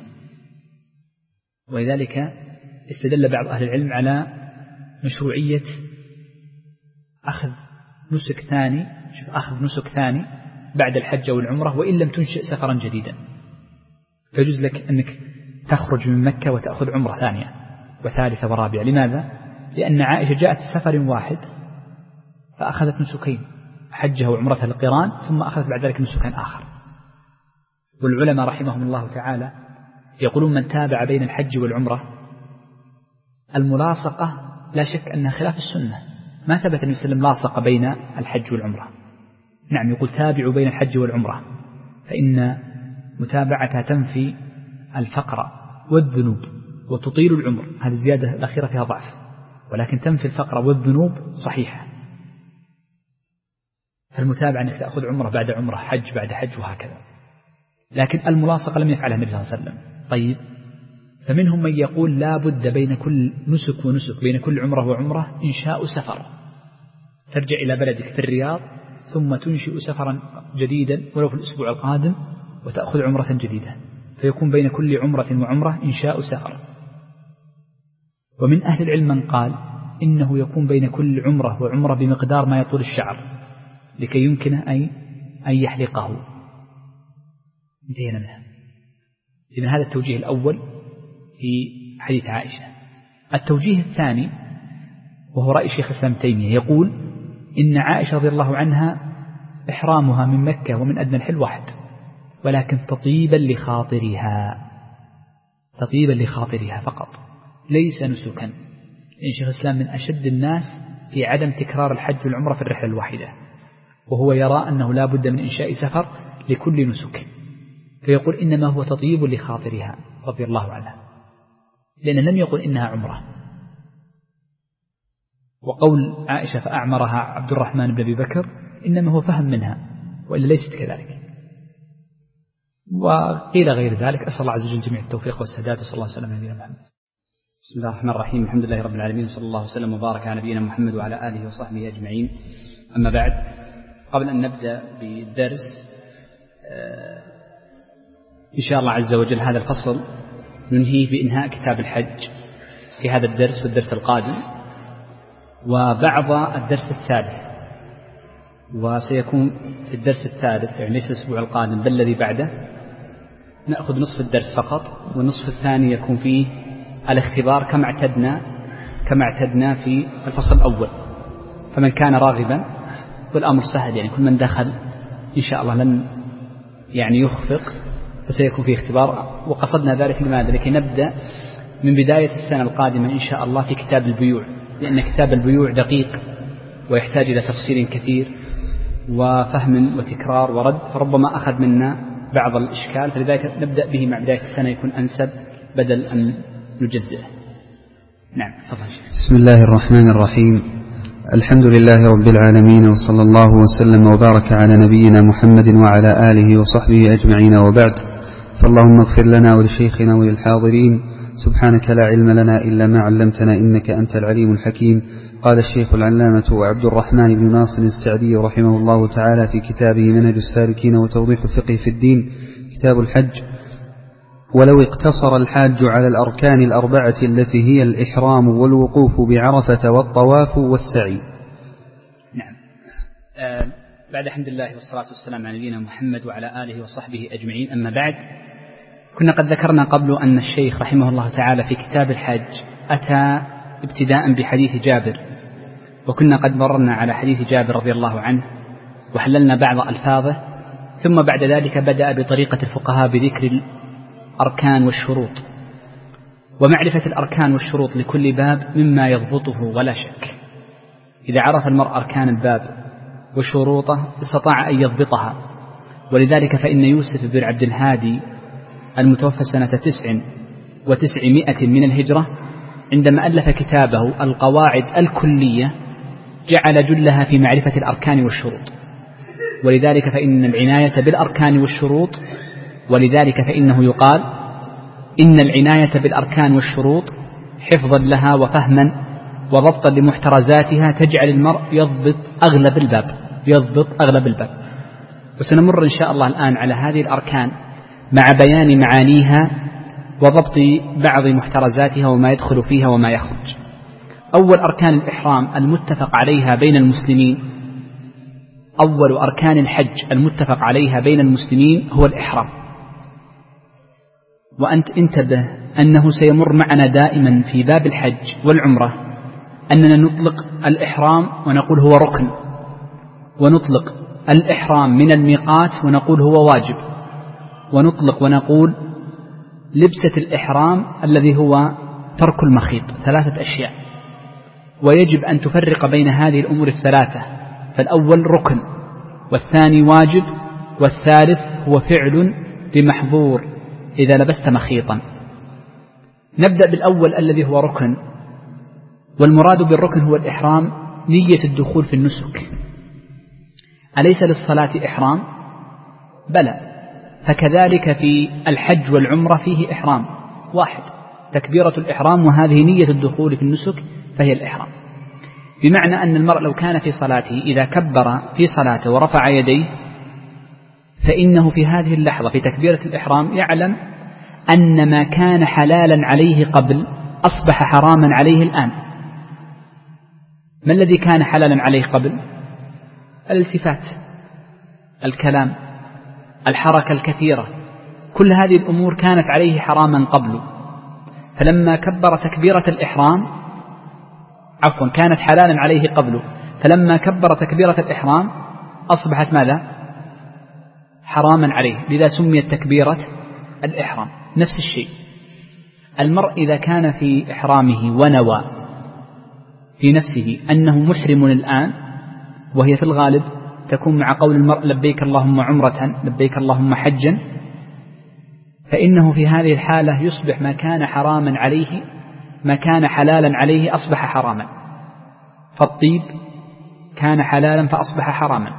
A: ولذلك استدل بعض أهل العلم على مشروعية أخذ نسك ثاني، أخذ نسك ثاني بعد الحج والعمرة وإن لم تنشئ سفرا جديدا، فيجوز لك أنك تخرج من مكة وتأخذ عمرة ثانية وثالثة ورابعة. لماذا؟ لأن عائشة جاءت سفر واحد فأخذت نسكين، حجها وعمرتها القران، ثم أخذت بعد ذلك نسكا آخر. والعلماء رحمهم الله تعالى يقولون من تابع بين الحج والعمرة الملاصقة لا شك أنها خلاف السنة، ما ثبت أن يسلم لاصق بين الحج والعمرة. نعم يقول تابعوا بين الحج والعمرة، فإن متابعتها تنفي الفقر والذنوب وتطيل العمر، هذه الزيادة الأخيرة فيها ضعف، ولكن تنفي الفقر والذنوب صحيحة. فالمتابعة أنك تأخذ عمرة بعد عمرة، حج بعد حج، وهكذا. لكن الملاصقة لم يفعلها النبي صلى الله عليه وسلم. طيب فمنهم من يقول لا بد بين كل نسك ونسك، بين كل عمرة وعمرة إنشاء سفر، ترجع إلى بلدك في الرياض ثم تنشئ سفرا جديدا ولو في الأسبوع القادم وتأخذ عمرة جديدة، فيكون بين كل عمرة وعمرة إنشاء سفر. ومن أهل العلم من قال إنه يكون بين كل عمرة وعمرة بمقدار ما يطول الشعر لكي يمكنه أن يحلقه. انتهينا منها. إذن هذا التوجيه الأول في حديث عائشة. التوجيه الثاني وهو رأي شيخ الإسلام تيمية، يقول إن عائشة رضي الله عنها إحرامها من مكة ومن أدنى الحل واحد، ولكن تطيبا لخاطرها فقط، ليس نسكا. إن شيخ الإسلام من أشد الناس في عدم تكرار الحج والعمرة في الرحلة الواحدة، وهو يرى أنه لا بد من إنشاء سفر لكل نسك، فيقول إنما هو تطيب لخاطرها رضي الله عنها، لأن لم يقل إنها عمرة. وقول عائشة فأعمرها عبد الرحمن بن أبي بكر إنما هو فهم منها، وإلا ليست كذلك. وقيل غير ذلك. أسأل الله عز وجل جميع التوفيق والسداد، وصلى الله وسلم على نبينا محمد.
B: بسم الله الرحمن الرحيم. الحمد لله رب العالمين، وصلى الله وسلم وبارك على نبينا محمد وعلى آله وصحبه أجمعين. أما بعد، قبل أن نبدأ بالدرس إن شاء الله عز وجل هذا الفصل ننهي بإنهاء كتاب الحج في هذا الدرس والدرس القادم، وبعض الدرس الثالث، وسيكون في الدرس الثالث يعني ليس الأسبوع القادم بل الذي بعده نأخذ نصف الدرس فقط، والنصف الثاني يكون فيه الاختبار كما اعتدنا في الفصل الأول. فمن كان راغبا، والأمر سهل يعني كل من دخل إن شاء الله لن يعني يخفق، فسيكون فيه اختبار. وقصدنا ذلك لماذا؟ لكي نبدأ من بداية السنة القادمة إن شاء الله في كتاب البيوع، لأن كتاب البيوع دقيق ويحتاج إلى تفصيل كثير وفهم وتكرار ورد، فربما أخذ منا بعض الإشكال، فلذلك نبدأ به مع بداية السنة يكون أنسب بدل أن نجزئه. نعم، تفضل.
C: بسم الله الرحمن الرحيم. الحمد لله رب العالمين، وصلى الله وسلم وبارك على نبينا محمد وعلى آله وصحبه أجمعين، وبعد. فاللهم اغفر لنا ولشيخنا وللحاضرين، سبحانك لا علم لنا إلا ما علمتنا إنك أنت العليم الحكيم. قال الشيخ العلامة عبد الرحمن بن ناصر السعدي رحمه الله تعالى في كتابه منهج السالكين وتوضيح الفقه في الدين، كتاب الحج: ولو اقتصر الحاج على الأركان الأربعة التي هي الإحرام والوقوف بعرفة والطواف والسعي.
A: نعم. بعد الحمد لله والصلاة والسلام على نبينا محمد وعلى آله وصحبه أجمعين. أما بعد، كنا قد ذكرنا قبل أن الشيخ رحمه الله تعالى في كتاب الحج أتى ابتداء بحديث جابر، وكنا قد مررنا على حديث جابر رضي الله عنه وحللنا بعض ألفاظه، ثم بعد ذلك بدأ بطريقة الفقهاء بذكر الأركان والشروط، ومعرفة الأركان والشروط لكل باب مما يضبطه ولا شك. إذا عرف المرء أركان الباب وشروطه استطاع أن يضبطها. ولذلك فإن يوسف بن عبد الهادي المتوفى سنة 900 من الهجرة عندما ألف كتابه القواعد الكلية جعل جلها في معرفة الأركان والشروط. ولذلك فإن العناية بالأركان والشروط، ولذلك فإنه يقال إن العناية بالأركان والشروط حفظا لها وفهما وضبطا لمحترزاتها تجعل المرء يضبط أغلب الباب. وسنمر إن شاء الله الآن على هذه الأركان مع بيان معانيها وضبط بعض محترزاتها وما يدخل فيها وما يخرج. أول أركان الإحرام المتفق عليها بين المسلمين، أول أركان الحج المتفق عليها بين المسلمين هو الإحرام. وأنت انتبه أنه سيمر معنا دائما في باب الحج والعمرة أننا نطلق الإحرام ونقول هو ركن، ونطلق الإحرام من الميقات ونقول هو واجب، ونطلق ونقول لبسة الإحرام الذي هو ترك المخيط. 3 أشياء، ويجب أن تفرق بين هذه الأمور الثلاثة، فالأول ركن، والثاني واجب، والثالث هو فعل بمحظور إذا لبست مخيطا. نبدأ بالأول الذي هو ركن، والمراد بالركن هو الإحرام، نية الدخول في النسك. أليس للصلاة إحرام؟ بلى، فكذلك في الحج والعمرة فيه إحرام واحد، تكبيرة الإحرام، وهذه نية الدخول في النسك فهي الإحرام. بمعنى أن المرء لو كان في صلاته إذا كبر في صلاته ورفع يديه فإنه في هذه اللحظة في تكبيرة الإحرام يعلم أن ما كان حلالا عليه قبل أصبح حراما عليه الآن. ما الذي كان حلالا عليه قبل؟ الالتفات، الكلام، الحركة الكثيرة، كل هذه الأمور كانت عليه حراما قبل، فلما كبر تكبيرة الإحرام كانت حلالا عليه قبل، فلما كبر تكبيرة الإحرام أصبحت ماذا؟ حراما عليه، لذا سميت تكبيرة الإحرام. نفس الشيء المرء إذا كان في إحرامه ونوى في نفسه أنه محرم الآن، وهي في الغالب تكون مع قول المرء لبيك اللهم عمرة لبيك اللهم حجا، فإنه في هذه الحالة يصبح ما كان حراما عليه ما كان حلالا عليه أصبح حراما. فالطيب كان حلالا فأصبح حراما،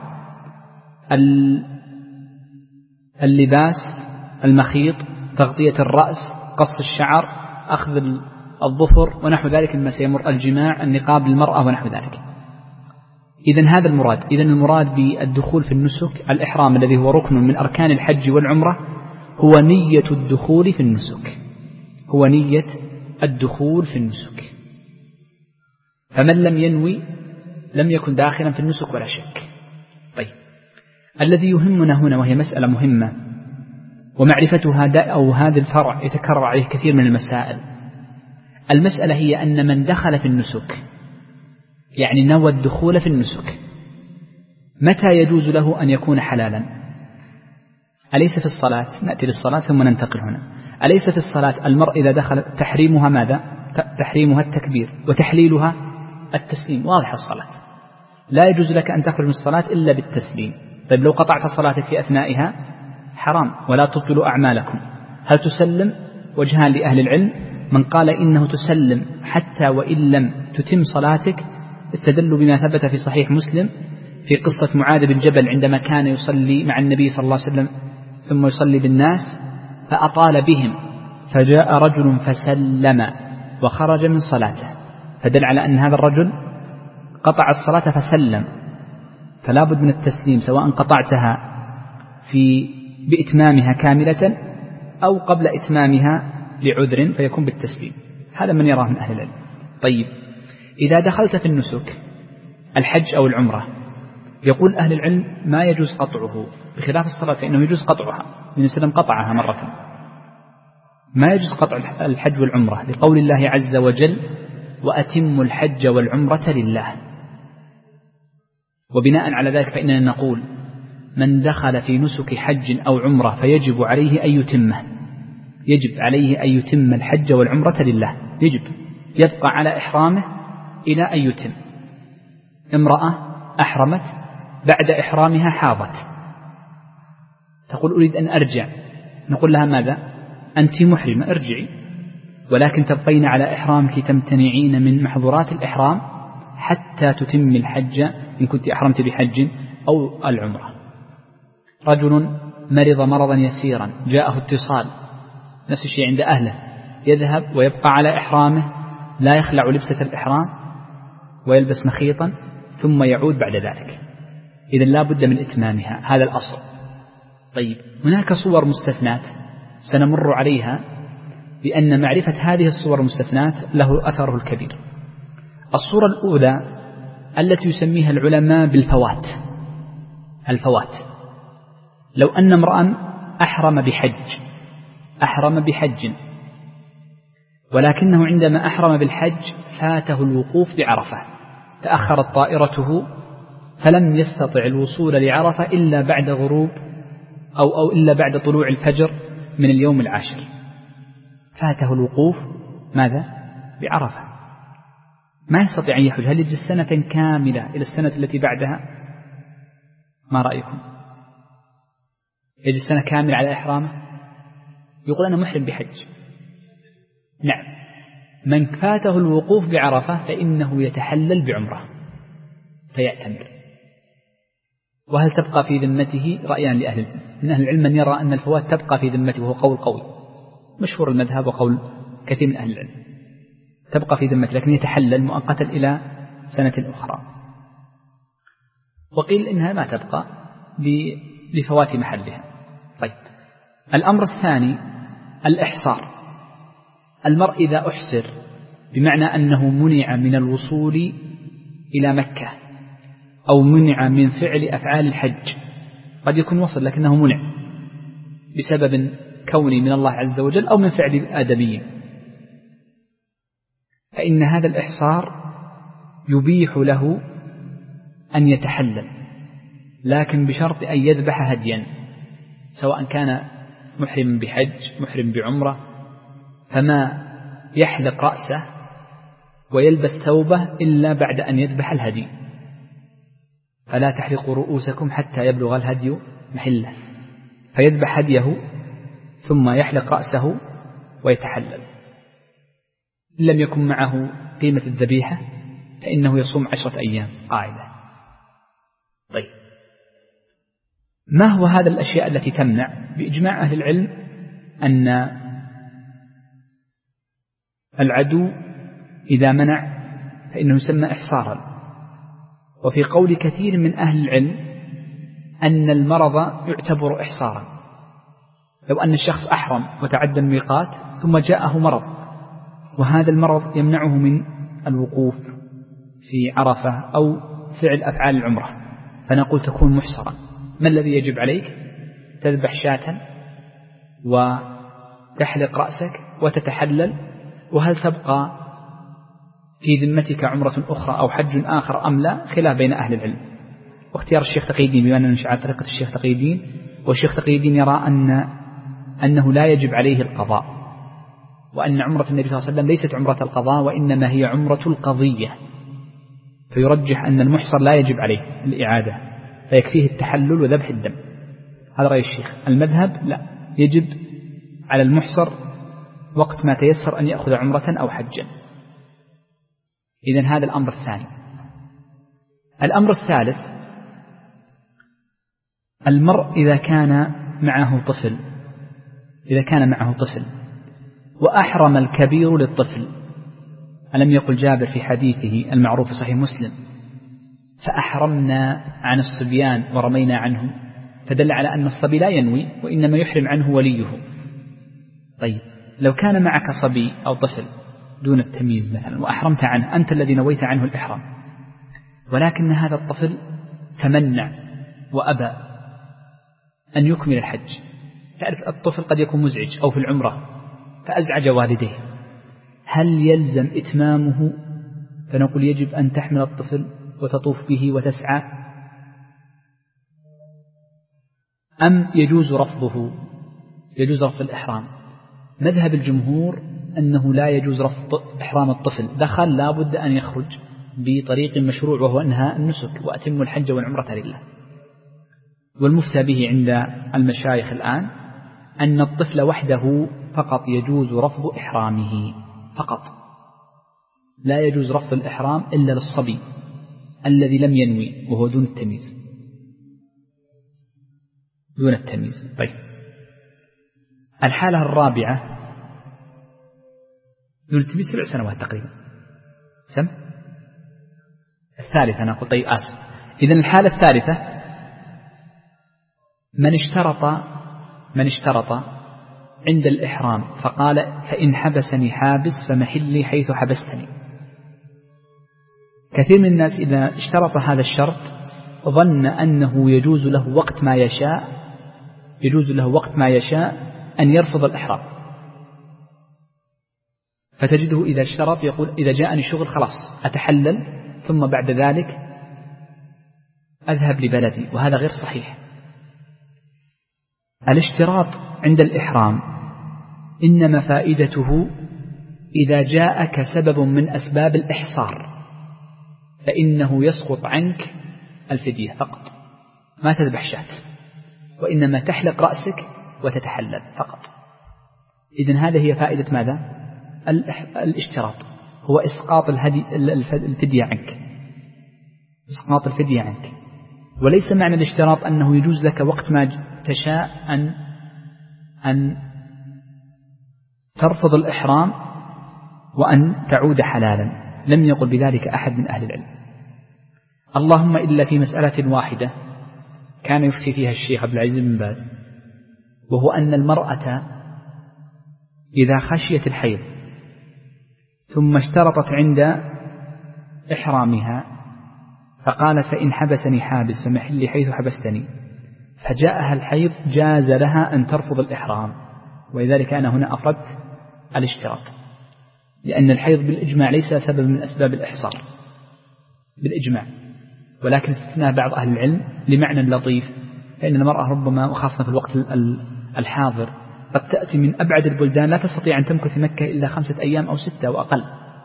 A: اللباس، المخيط، تغطية الرأس، قص الشعر، أخذ الظفر ونحو ذلك مما سيمر، الجماع، النقاب للمرأة ونحو ذلك. إذن هذا المراد. إذن المراد بالدخول في النسك الإحرام الذي هو ركن من أركان الحج والعمرة هو نية الدخول في النسك، هو نية الدخول في النسك. فمن لم ينوي لم يكن داخلا في النسك ولا شك. طيب، الذي يهمنا هنا وهي مسألة مهمة ومعرفتها أو هذا الفرع يتكرر عليه كثير من المسائل. المسألة هي أن من دخل في النسك يعني نوى الدخول في النسك متى يجوز له أن يكون حلالا؟ أليس في الصلاة؟ نأتي للصلاة ثم ننتقل هنا. أليس في الصلاة المرء إذا دخل تحريمها ماذا؟ تحريمها التكبير وتحليلها التسليم. واضح الصلاة لا يجوز لك أن تخرج من الصلاة إلا بالتسليم. طيب لو قطعت صلاتك في أثنائها حرام، ولا تبطلوا أعمالكم. هل تسلم؟ وجهان لأهل العلم. من قال إنه تسلم حتى وإن لم تتم صلاتك استدلوا بما ثبت في صحيح مسلم في قصة معاذ بن جبل عندما كان يصلي مع النبي صلى الله عليه وسلم ثم يصلي بالناس فأطال بهم فجاء رجل فسلم وخرج من صلاته، فدل على أن هذا الرجل قطع الصلاة فسلم، فلا بد من التسليم سواء قطعتها بإتمامها كاملة أو قبل إتمامها لعذر فيكون بالتسليم. هذا من يراه من أهل العلم. طيب، إذا دخلت في النسك الحج أو العمرة يقول أهل العلم ما يجوز قطعه، بخلاف الصلاة فإنه يجوز قطعها، النبي صلى الله عليه وسلم قطعها مرة. ما يجوز قطع الحج والعمرة لقول الله عز وجل وأتموا الحج والعمرة لله. وبناء على ذلك فإننا نقول من دخل في نسك حج أو عمرة فيجب عليه أن يتمه، يجب عليه أن يتم الحج والعمرة لله، يجب يبقى على إحرامه إلى أن يتم. امرأة أحرمت بعد إحرامها حاضت تقول أريد أن أرجع، نقول لها ماذا؟ أنت محرمة ارجعي، ولكن تبقين على إحرامك تمتنعين من محظورات الإحرام حتى تتم الحج إن كنت أحرمت بحج أو العمرة. رجل مرض مرضا يسيرا جاءه اتصال، نفس الشيء عند أهله، يذهب ويبقى على إحرامه لا يخلع لبسة الإحرام ويلبس مخيطا ثم يعود بعد ذلك. إذن لا بد من إتمامها، هذا الأصل. طيب، هناك صور مستثنات سنمر عليها بأن معرفة هذه الصور المستثنات له أثره الكبير. الصورة الأولى التي يسميها العلماء بالفوات. الفوات لو أن امرأ أحرم بحج ولكنه عندما أحرم بالحج فاته الوقوف بعرفة، تأخرت طائرته فلم يستطع الوصول لعرفة إلا بعد غروب أو إلا بعد طلوع الفجر من اليوم العاشر، فاته الوقوف ماذا؟ بعرفة، ما يستطيع أن يحج. هل يجلس سنة كاملة إلى السنة التي بعدها؟ ما رأيكم؟ يجلس سنة كاملة على إحرامه؟ يقول أنا محرم بحج. نعم، من فاته الوقوف بعرفة فإنه يتحلل بعمرة فيعتمر. وهل تبقى في ذمته؟ رأيان لأهل العلم. من أهل العلم من يرى أن الفوات تبقى في ذمته وهو قول قوي مشهور المذهب وقول كثير من أهل العلم، تبقى في ذمته لكن يتحلل مؤقتا إلى سنة أخرى. وقيل إنها ما تبقى لفوات محلها. طيب، الأمر الثاني الإحصار. المرء إذا أحصر بمعنى أنه منع من الوصول إلى مكة أو منع من فعل أفعال الحج، قد يكون وصل لكنه منع بسبب كوني من الله عز وجل أو من فعل آدمي، فإن هذا الإحصار يبيح له أن يتحلل، لكن بشرط أن يذبح هديا، سواء كان محرم بحج محرم بعمرة، فما يحلق رأسه ويلبس ثوبه إلا بعد أن يذبح الهدي، فلا تحلقوا رؤوسكم حتى يبلغ الهدي محله، فيذبح هديه ثم يحلق رأسه ويتحلل. إن لم يكن معه قيمة الذبيحة فإنه يصوم 10 أيام قاعدة. طيب، ما هو هذا الأشياء التي تمنع؟ بإجماع أهل العلم أن العدو إذا منع فإنه يسمى إحصارا، وفي قول كثير من أهل العلم أن المرض يعتبر إحصارا. لو أن الشخص أحرم وتعدى الميقات ثم جاءه مرض، وهذا المرض يمنعه من الوقوف في عرفة أو فعل أفعال العمرة، فنقول تكون محصرا. ما الذي يجب عليك؟ تذبح شاة وتحلق رأسك وتتحلل، وهل تبقى في ذمتك عمرة أخرى أو حج آخر أم لا؟ خلاف بين أهل العلم. واختيار الشيخ تقي الدين، بما أننا نشعر طريقة الشيخ تقي الدين، والشيخ تقي الدين يرى أنه لا يجب عليه القضاء، وأن عمرة النبي صلى الله عليه وسلم ليست عمرة القضاء وإنما هي عمرة القضية، فيرجح أن المحصر لا يجب عليه الإعادة، فيكفيه التحلل وذبح الدم. هذا رأي الشيخ. المذهب لا، يجب على المحصر وقت ما تيسر أن يأخذ عمرة أو حجا. إذن هذا الأمر الثاني. الأمر الثالث، المرء إذا كان معه طفل وأحرم الكبير للطفل، ألم يقل جابر في حديثه المعروف في صحيح مسلم: فأحرمنا عن الصبيان ورمينا عنهم، فدل على أن الصبي لا ينوي وإنما يحرم عنه وليه. طيب، لو كان معك صبي أو طفل دون التمييز مثلا وأحرمت عنه، أنت الذي نويت عنه الإحرام، ولكن هذا الطفل تمنع وأبى أن يكمل الحج. تعرف الطفل قد يكون مزعج أو في العمرة فأزعج والديه، هل يلزم إتمامه؟ فنقول يجب أن تحمل الطفل وتطوف به وتسعى، أم يجوز رفضه؟ يجوز رفض الإحرام. مذهب الجمهور أنه لا يجوز رفض إحرام الطفل، دخل لا بد أن يخرج بطريق مشروع، وهو أنها النسك: وأتم الحج والعمرة لله. والمفتى به عند المشايخ الآن أن الطفل وحده فقط يجوز رفض إحرامه فقط، لا يجوز رفض الإحرام إلا للصبي الذي لم ينوي وهو دون التمييز. طيب، الحالة الرابعة دون التمييز 7 سنوات تقريبا. الثالثة أنا أقول. طيب، آسف. إذن الحالة الثالثة من اشترط عند الإحرام فقال: فإن حبسني حابس فمحلي حيث حبستني. كثير من الناس إذا اشترط هذا الشرط ظن أنه يجوز له وقت ما يشاء أن يرفض الإحرام، فتجده إذا اشترط يقول: إذا جاءني شغل خلاص أتحلل ثم بعد ذلك أذهب لبلدي، وهذا غير صحيح. الاشتراط عند الإحرام إنما فائدته إذا جاءك سبب من أسباب الإحصار، فإنه يسقط عنك الفدية فقط، ما تذبح شاة، وإنما تحلق رأسك وتتحلل فقط. إذن هذه هي فائدة ماذا؟ الاشتراط هو إسقاط الفدية عنك. وليس معنى الاشتراط أنه يجوز لك وقت ما تشاء أن ترفض الإحرام وأن تعود حلالا، لم يقل بذلك أحد من أهل العلم، اللهم إلا في مسألة واحدة كان يفتي فيها الشيخ عبد العزيز بن باز، وهو أن المرأة إذا خشيت الحيض ثم اشترطت عند إحرامها فقالت: فإن حبسني حابس فمحلي حيث حبستني، فجاءها الحيض، جاز لها أن ترفض الإحرام ولذلك أنا هنا أفردت الاشتراط، لأن الحيض بالإجماع ليس سبب من أسباب الإحصار بالإجماع، ولكن استثناء بعض أهل العلم لمعنى لطيف، فإن المرأة ربما وخاصة في الوقت الحاضر قد تأتي من أبعد البلدان لا تستطيع أن تمكث في مكة إلا 5 أيام أو 6 أو أقل،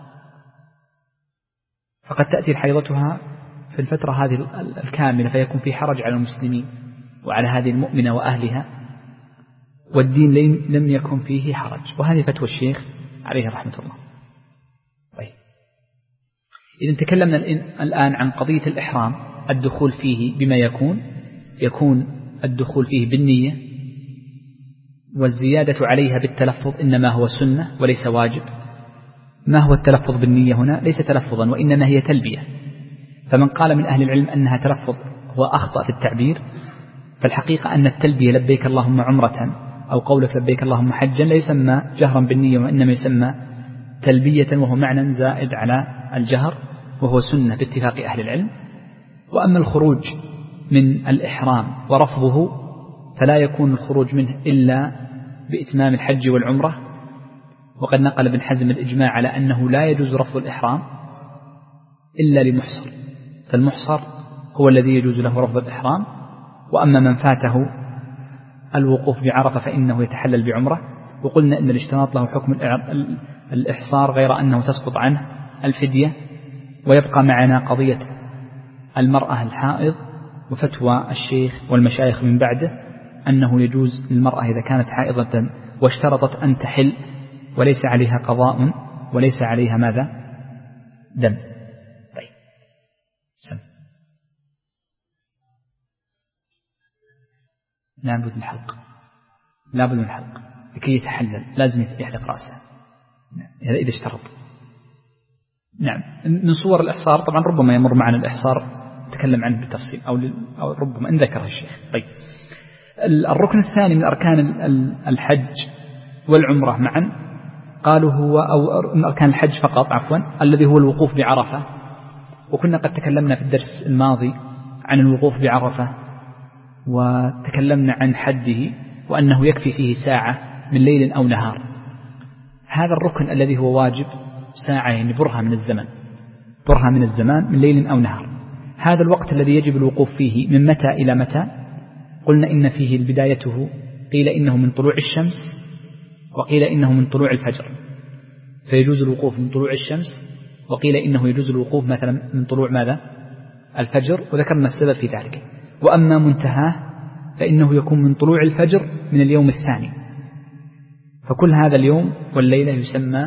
A: فقد تأتي حيضتها في الفترة هذه الكاملة، فيكون في حرج على المسلمين وعلى هذه المؤمنة وأهلها، والدين لم يكن فيه حرج. وهذه فتوى الشيخ عليه رحمة الله. طيب، إذا تكلمنا الآن عن قضية الإحرام، الدخول فيه بما يكون الدخول فيه بالنية، والزيادة عليها بالتلفظ إنما هو سنة وليس واجب. ما هو التلفظ بالنية هنا؟ ليس تلفظا، وإنما هي تلبية. فمن قال من أهل العلم أنها تلفظ هو أخطأ في التعبير، فالحقيقة أن التلبية لبيك اللهم عمرة أو قولك لبيك اللهم حجا لا يسمى جهرا بالنية، وإنما يسمى تلبية، وهو معنى زائد على الجهر، وهو سنة باتفاق أهل العلم. وأما الخروج من الإحرام ورفضه فلا يكون الخروج منه إلا بإتمام الحج والعمرة، وقد نقل ابن حزم الإجماع على أنه لا يجوز رفض الإحرام إلا لمحصر، فالمحصر هو الذي يجوز له رفض الإحرام. وأما من فاته الوقوف بعرفة فإنه يتحلل بعمرة. وقلنا أن الاشتراط له حكم الإحصار، غير أنه تسقط عنه الفدية. ويبقى معنا قضية المرأة الحائض، وفتوى الشيخ والمشايخ من بعده أنه يجوز للمرأة إذا كانت حائضة واشترطت أن تحل وليس عليها قضاء وليس عليها ماذا؟ دم. طيب، سم. لابد من الحلق، لابد من الحلق لكي يتحلل، لازم يحلق رأسه، هذا إذا اشترط. نعم. من صور الإحصار طبعا ربما يمر معنا الإحصار نتكلم عنه بالتفصيل، أو ربما إن ذكره الشيخ. طيب، الركن الثاني من أركان الحج والعمرة معا قالوا هو، أو من أركان الحج فقط عفوا، الذي هو الوقوف بعرفة. وكنا قد تكلمنا في الدرس الماضي عن الوقوف بعرفة، وتكلمنا عن حده وأنه يكفي فيه ساعة من ليل أو نهار. هذا الركن الذي هو واجب ساعة، يعني برهة من الزمان من ليل أو نهار. هذا الوقت الذي يجب الوقوف فيه من متى إلى متى؟ قلنا إن فيه بدايته قيل إنه من طلوع الشمس، وقيل إنه من طلوع الفجر، فيجوز الوقوف من طلوع الشمس، وقيل إنه يجوز الوقوف مثلا من طلوع ماذا؟ الفجر، وذكرنا السبب في ذلك. وأما منتهاه فإنه يكون من طلوع الفجر من اليوم الثاني، فكل هذا اليوم والليلة يسمى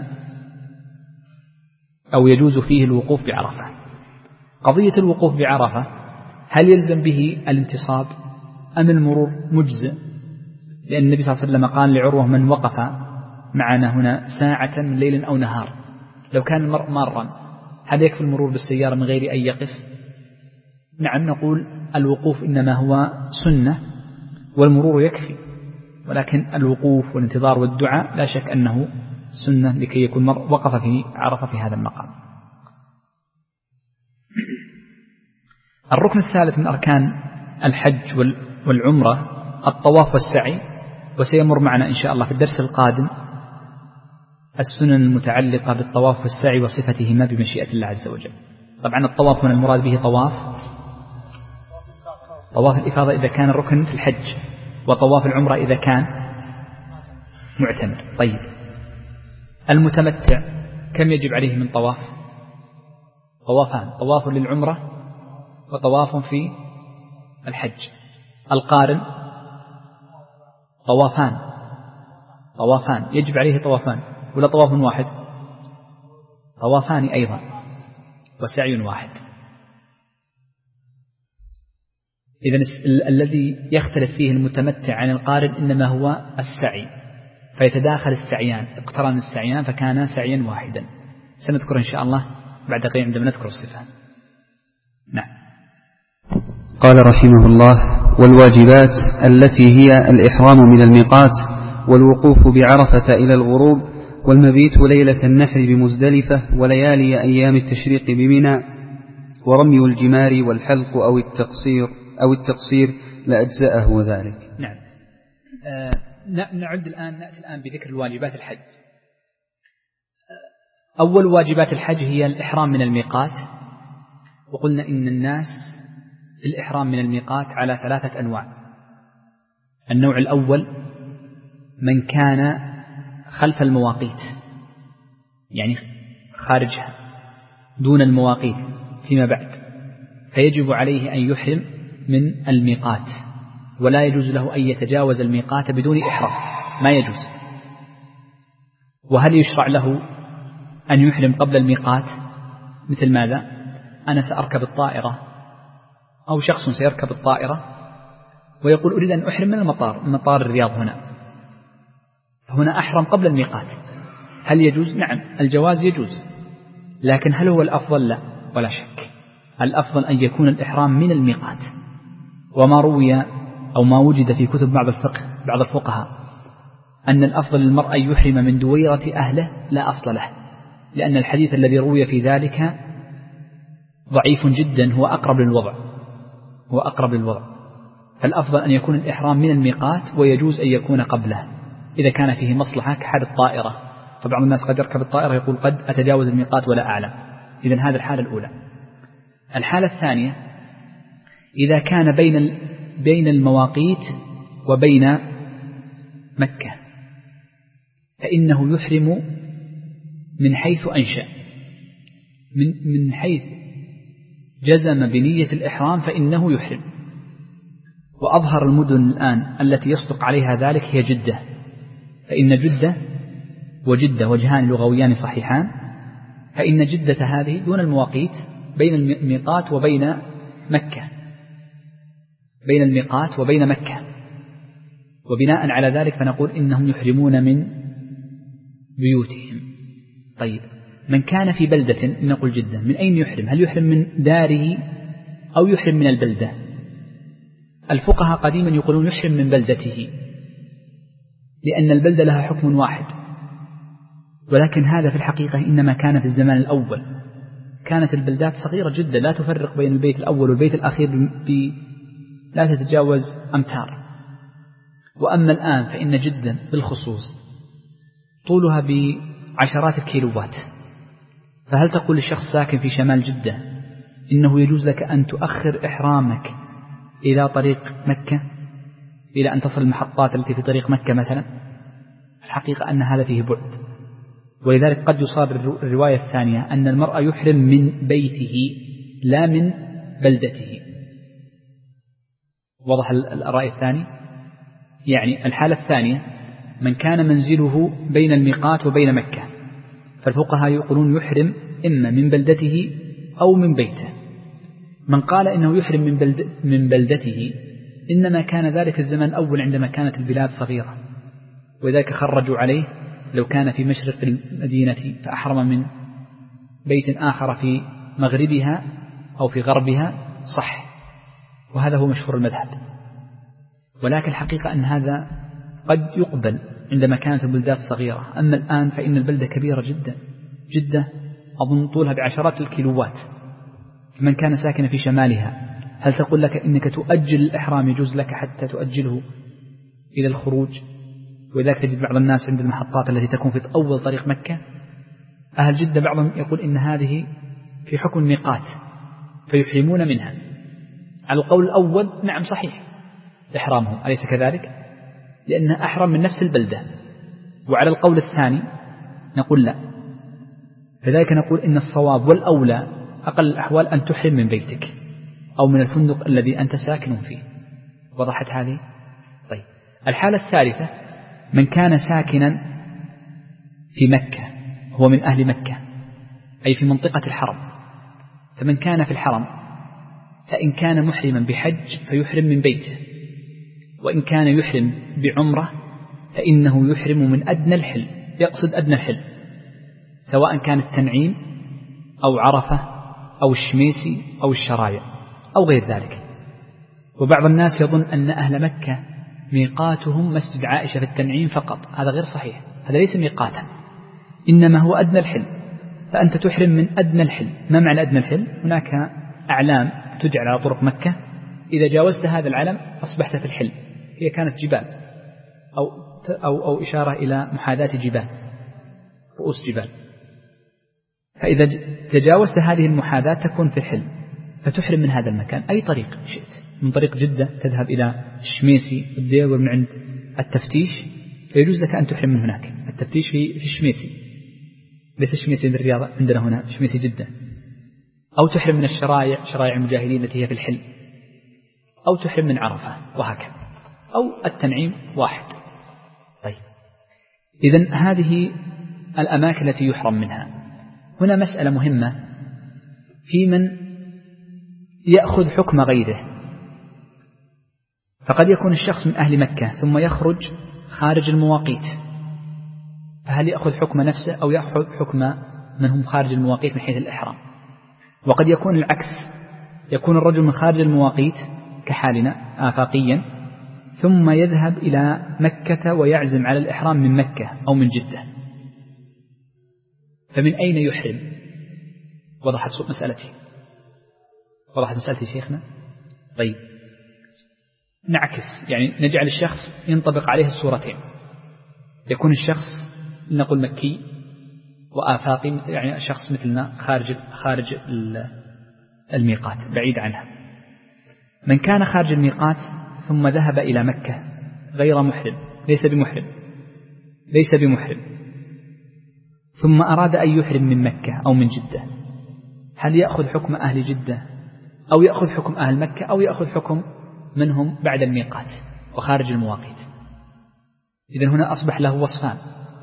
A: أو يجوز فيه الوقوف بعرفة. قضية الوقوف بعرفة هل يلزم به الانتصاب أم المرور مجزئ؟ لأن النبي صلى الله عليه وسلم قال لعروة من وقف معنا هنا ساعة من ليل أو نهار، لو كان المرء مارا هل يكفي المرور بالسيارة من غير أن يقف؟ نعم، نقول الوقوف إنما هو سنة والمرور يكفي، ولكن الوقوف والانتظار والدعاء لا شك أنه سنة لكي يكون المرء وقف في عرفة في هذا المقام. الركن الثالث من أركان الحج والعمرة الطواف والسعي، وسيمر معنا إن شاء الله في الدرس القادم السنن المتعلقة بالطواف والسعي وصفتهما بمشيئة الله عز وجل. طبعا الطواف هنا المراد به طواف الإفاضة إذا كان الركن في الحج، وطواف العمرة إذا كان معتمر. طيب، المتمتع كم يجب عليه من طواف؟ طوافان، طواف للعمرة وطواف في الحج. القارن طوافان يجب عليه طوافان ولا طواف واحد؟ طوافان أيضا وسعي واحد. إذن الذي يختلف فيه المتمتع عن القارن إنما هو السعي، فيتداخل السعيان، اقترن السعيان فكان سعيا واحدا. سنذكر إن شاء الله بعد قليل عندما نذكر الصفة. نعم.
B: قال رحمه الله: والواجبات التي هي الإحرام من الميقات، والوقوف بعرفة إلى الغروب، والمبيت ليلة النحر بمزدلفة، وليالي أيام التشريق بمنى، ورمي الجمار والحلق أو التقصير لأجزأه ذلك.
A: نعم. نأتي الآن بذكر الواجبات الحج. أول واجبات الحج هي الإحرام من الميقات، وقلنا إن الناس في الإحرام من الميقات على 3 أنواع. النوع الأول من كان خلف المواقيت، يعني خارجها دون المواقيت فيما بعد، فيجب عليه أن يحرم من الميقات، ولا يجوز له أن يتجاوز الميقات بدون إحرام، ما يجوز. وهل يشرع له أن يحرم قبل الميقات؟ مثل ماذا؟ أنا سأركب الطائرة، أو شخص سيركب الطائرة ويقول أريد أن أحرم من مطار الرياض هنا أحرم قبل الميقات، هل يجوز؟ نعم، الجواز يجوز، لكن هل هو الأفضل؟ لا، ولا شك، الأفضل أن يكون الإحرام من الميقات. وما روي أو ما وجد في كتب بعض الفقهاء أن الأفضل للمرء أن يحرم من دويرة أهله لا أصل له، لأن الحديث الذي روي في ذلك ضعيف جدا، هو أقرب للوضع، فالأفضل أن يكون الإحرام من الميقات، ويجوز أن يكون قبله إذا كان فيه مصلحة كحال الطائرة، فبعض الناس قد يركب الطائرة يقول قد أتجاوز الميقات ولا أعلم. إذن هذا الحالة الأولى. الحالة الثانية إذا كان بين المواقيت وبين مكة، فإنه يحرم من حيث أنشأ، من حيث جزم بنية الإحرام فإنه يحرم. وأظهر المدن الآن التي يصدق عليها ذلك هي جدة، فإن جدة وجدة وجهان لغويان صحيحان، فإن جدة هذه دون المواقيت بين الميقات وبين مكة، وبناء على ذلك فنقول إنهم يحرمون من بيوتهم. طيب، من كان في بلدة، نقول جدة، من أين يحرم؟ هل يحرم من داره أو يحرم من البلدة؟ الفقهاء قديما يقولون يحرم من بلدته، لأن البلدة لها حكم واحد، ولكن هذا في الحقيقة إنما كان في الزمان الأول، كانت البلدات صغيرة جدا لا تفرق بين البيت الأول والبيت الأخير لا تتجاوز أمتار. وأما الآن فإن جدا بالخصوص طولها بعشرات الكيلوات، فهل تقول للشخص ساكن في شمال جدة إنه يجوز لك أن تؤخر إحرامك إلى طريق مكة إلى أن تصل المحطات التي في طريق مكة مثلا؟ الحقيقة أن هذا فيه بعد، ولذلك قد يصاب الرواية الثانية أن المرء يحرم من بيته لا من بلدته. وضح الرأي الثاني؟ يعني الحالة الثانية من كان منزله بين الميقات وبين مكة، فالفقهاء يقولون يحرم إما من بلدته أو من بيته. من قال إنه يحرم من بلدته إنما كان ذلك الزمن الأول عندما كانت البلاد صغيرة، وذلك خرجوا عليه لو كان في مشرق المدينة فأحرم من بيت آخر في مغربها أو في غربها صح، وهذا هو مشهور المذهب. ولكن الحقيقة أن هذا قد يقبل عندما كانت البلدات صغيرة. أما الآن فإن البلدة كبيرة جدا، جدة أظن طولها بعشرات الكيلوات، من كان ساكن في شمالها هل تقول لك إنك تؤجل الإحرام؟ يجوز لك حتى تؤجله إلى الخروج. ولذلك تجد بعض الناس عند المحطات التي تكون في أول طريق مكة، أهل جدة بعضهم يقول إن هذه في حكم الميقات فيحرمون منها. على القول الأول نعم صحيح إحرامهم، أليس كذلك؟ لأنها أحرم من نفس البلدة. وعلى القول الثاني نقول لا، لذلك نقول إن الصواب والأولى أقل الأحوال أن تحرم من بيتك أو من الفندق الذي أنت ساكن فيه. وضحت هذه؟ طيب، الحالة الثالثة من كان ساكنا في مكة، هو من أهل مكة أي في منطقة الحرم، فمن كان في الحرم فإن كان محرما بحج فيحرم من بيته، وإن كان يحرم بعمرة فإنه يحرم من أدنى الحل، يقصد أدنى الحل، سواء كان التنعيم أو عرفة أو الشميسي أو الشرايع أو غير ذلك. وبعض الناس يظن أن أهل مكة ميقاتهم مسجد عائشة في التنعيم فقط، هذا غير صحيح، هذا ليس ميقاتا، إنما هو أدنى الحل، فأنت تحرم من أدنى الحل. ما معنى أدنى الحل؟ هناك أعلام تجعل على طرق مكة، إذا جاوزت هذا العلم أصبحت في الحل، هي كانت جبال أو أو إشارة إلى محاذاة جبال، رؤوس جبال. فإذا تجاوزت هذه المحاذاة تكون في الحل، فتحرم من هذا المكان أي طريق شئت. من طريق جدة تذهب إلى الشميسي الدير من عند التفتيش، فيجوز لك أن تحرم من هناك. التفتيش في الشميسي، ليس الشميسي الرياض عندنا هنا، شميسي جدة. أو تحرم من شرائع المجاهدين التي هي في الحل، أو تحرم من عرفة، وهكذا. أو التنعيم واحد. طيب، إذن هذه الأماكن التي يحرم منها. هنا مسألة مهمة في من يأخذ حكم غيره. فقد يكون الشخص من أهل مكة ثم يخرج خارج المواقيت، فهل يأخذ حكم نفسه أو يأخذ حكم من هم خارج المواقيت من حيث الإحرام؟ وقد يكون العكس، يكون الرجل من خارج المواقيت كحالنا آفاقيا، ثم يذهب إلى مكة ويعزم على الإحرام من مكة أو من جدة، فمن أين يحرم؟ وضحت مسألتي شيخنا؟ طيب، نعكس، يعني نجعل الشخص ينطبق عليه الصورتين. يكون الشخص نقول مكي وآفاقي، يعني الشخص مثلنا خارج الميقات بعيد عنها. من كان خارج الميقات ثم ذهب إلى مكة غير محرم، ليس بمحرم، ثم أراد أن يحرم من مكة أو من جدة، هل يأخذ حكم أهل جدة أو يأخذ حكم أهل مكة أو يأخذ حكم منهم بعد الميقات وخارج المواقيت؟ إذن هنا أصبح له وصفان.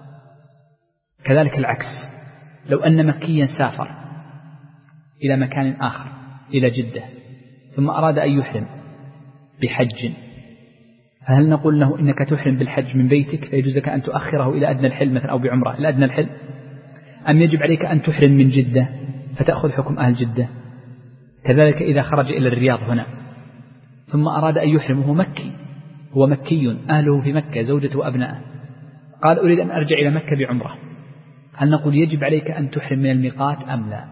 A: كذلك العكس، لو أن مكيا سافر إلى مكان آخر إلى جدة ثم أراد أن يحرم بحج، فهل نقول له إنك تحرم بالحج من بيتك فيجوز لك أن تؤخره إلى أدنى الحل مثلا أو بعمرة إلى أدنى الحل، أم يجب عليك أن تحرم من جدة فتأخذ حكم أهل جدة؟ كذلك إذا خرج إلى الرياض هنا ثم أراد أن يحرم هو مكي أهله في مكة زوجته وأبنائه، قال أريد أن أرجع إلى مكة بعمرة، هل نقول يجب عليك أن تحرم من الميقات أم لا؟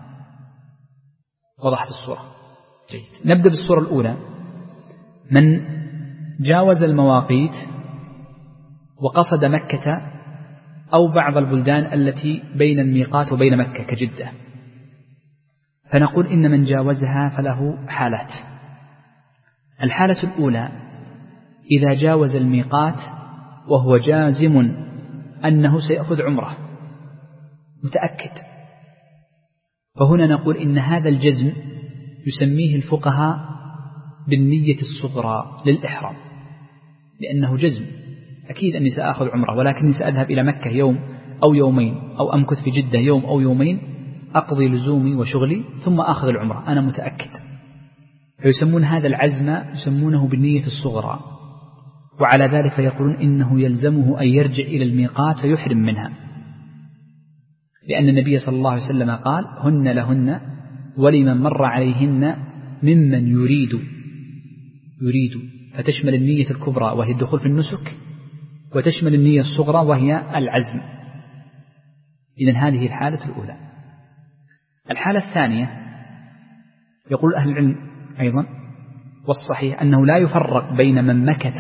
A: وضحت الصورة؟ جيد. نبدأ بالصورة الأولى. من جاوز المواقيت وقصد مكة أو بعض البلدان التي بين الميقات وبين مكة كجدة، فنقول إن من جاوزها فله حالات. الحالة الأولى إذا جاوز الميقات وهو جازم أنه سيأخذ عمره متأكد، فهنا نقول إن هذا الجزم يسميه الفقهاء بالنية الصغرى للإحرام، لأنه جزم أكيد أني سأخذ عمره، ولكني سأذهب إلى مكة يوم أو يومين أو أمكث في جدة يوم أو يومين، أقضي لزومي وشغلي ثم أخذ العمرة، أنا متأكد. فيسمون هذا العزم يسمونه بالنية الصغرى، وعلى ذلك يقولون إنه يلزمه أن يرجع إلى الميقات فيحرم منها، لأن النبي صلى الله عليه وسلم قال هن لهن ولمن مر عليهن ممن يريد، فتشمل النية الكبرى وهي الدخول في النسك، وتشمل النية الصغرى وهي العزم. إذن هذه الحالة الأولى. الحالة الثانية يقول أهل العلم أيضا والصحيح أنه لا يفرق بين من مكث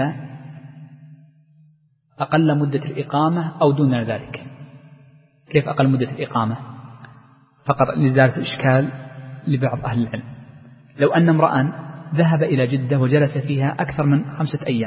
A: أقل مدة الإقامة أو دون ذلك. كيف أقل مدة الإقامة؟ فقط لإزالة الإشكال لبعض أهل العلم. لو أن امرأ ذهب إلى جدة وجلس فيها أكثر من 5 أيام،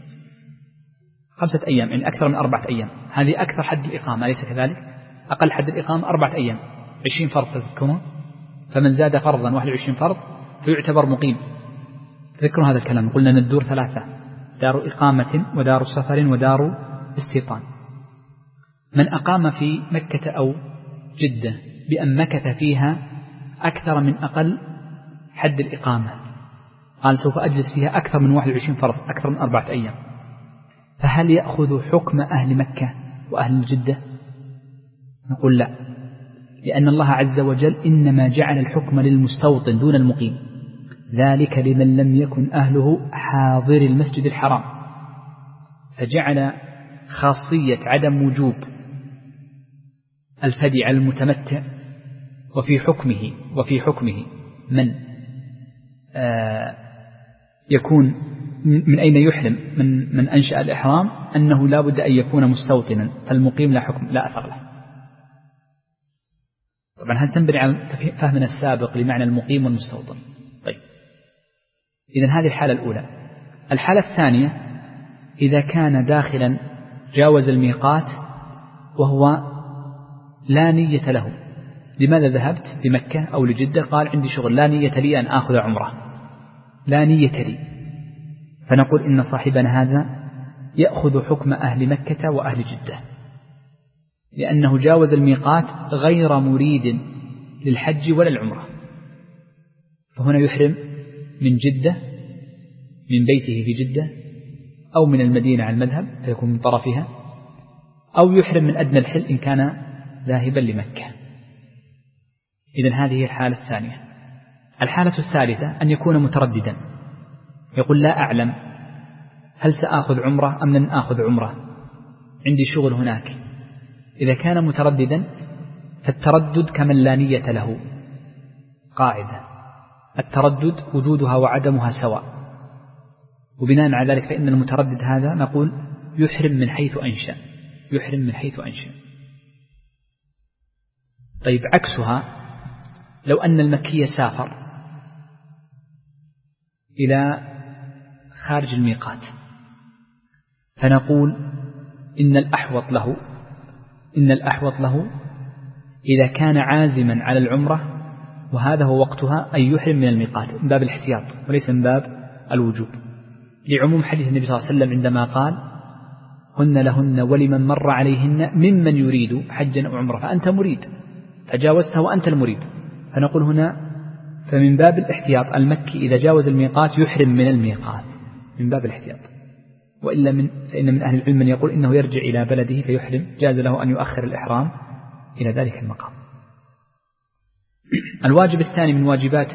A: يعني أكثر من 4 أيام، هذه أكثر حد الإقامة، أليس كذلك؟ أقل حد الإقامة 4 أيام، 20 فرض تذكرون، فمن زاد فرضا 21 فرض فيعتبر مقيم. تذكروا هذا الكلام، قلنا أن الدور 3: دار إقامة ودار سفر ودار استيطان. من أقام في مكة أو جدة بأن مكث فيها أكثر من أقل حد الإقامة، قال سوف أجلس فيها أكثر من 21 فرض، أكثر من 4 أيام، فهل يأخذ حكم أهل مكة وأهل الجدة؟ نقول لا، لأن الله عز وجل إنما جعل الحكم للمستوطن دون المقيم، ذلك لمن لم يكن أهله حاضر المسجد الحرام، فجعل خاصية عدم وجوب الفدي على المتمتع وفي حكمه من يكون من أين يحرم من أنشأ الإحرام أنه لا بد أن يكون مستوطنا، فالمقيم لا حكم لا أثر له. طبعا هل تنبني على فهمنا السابق لمعنى المقيم والمستوطن؟ طيب، إذن هذه الحالة الأولى. الحالة الثانية إذا كان داخلا جاوز الميقات وهو لا نية له. لماذا ذهبت لمكة أو لجدة؟ قال عندي شغل، لا نية لي أن آخذ عمرة، لا نية لي، فنقول إن صاحبنا هذا يأخذ حكم أهل مكة وأهل جدة، لأنه جاوز الميقات غير مريد للحج ولا العمرة، فهنا يحرم من جدة، من بيته في جدة، أو من المدينة على المذهب فيكون من طرفها، أو يحرم من أدنى الحل إن كان ذاهبا لمكة. إذن هذه الحالة الثانية. الحالة الثالثة أن يكون مترددا، يقول لا أعلم هل سآخذ عمرة أم لن آخذ عمرة، عندي شغل هناك. إذا كان مترددا فالتردد كمن لا نية له. قاعدة: التردد وجودها وعدمها سواء، وبناء على ذلك فإن المتردد هذا نقول يحرم من حيث أنشأ، يحرم من حيث أنشأ. طيب، عكسها لو أن المكي سافر إلى خارج الميقات، فنقول إن الأحوط له إذا كان عازما على العمرة وهذا هو وقتها أن يحرم من الميقات من باب الاحتياط وليس من باب الوجوب، لعموم حديث النبي صلى الله عليه وسلم عندما قال: هن لهن ولمن مر عليهن ممن يريد حجا أو عمرة، فأنت مريد فجاوزته وأنت المريد. فنقول هنا فمن باب الاحتياط المكي إذا جاوز الميقات يحرم من الميقات من باب الاحتياط، وإلا فإن من أهل العلم من يقول إنه يرجع إلى بلده فيحرم، جاز له أن يؤخر الإحرام إلى ذلك المقام. الواجب الثاني من واجبات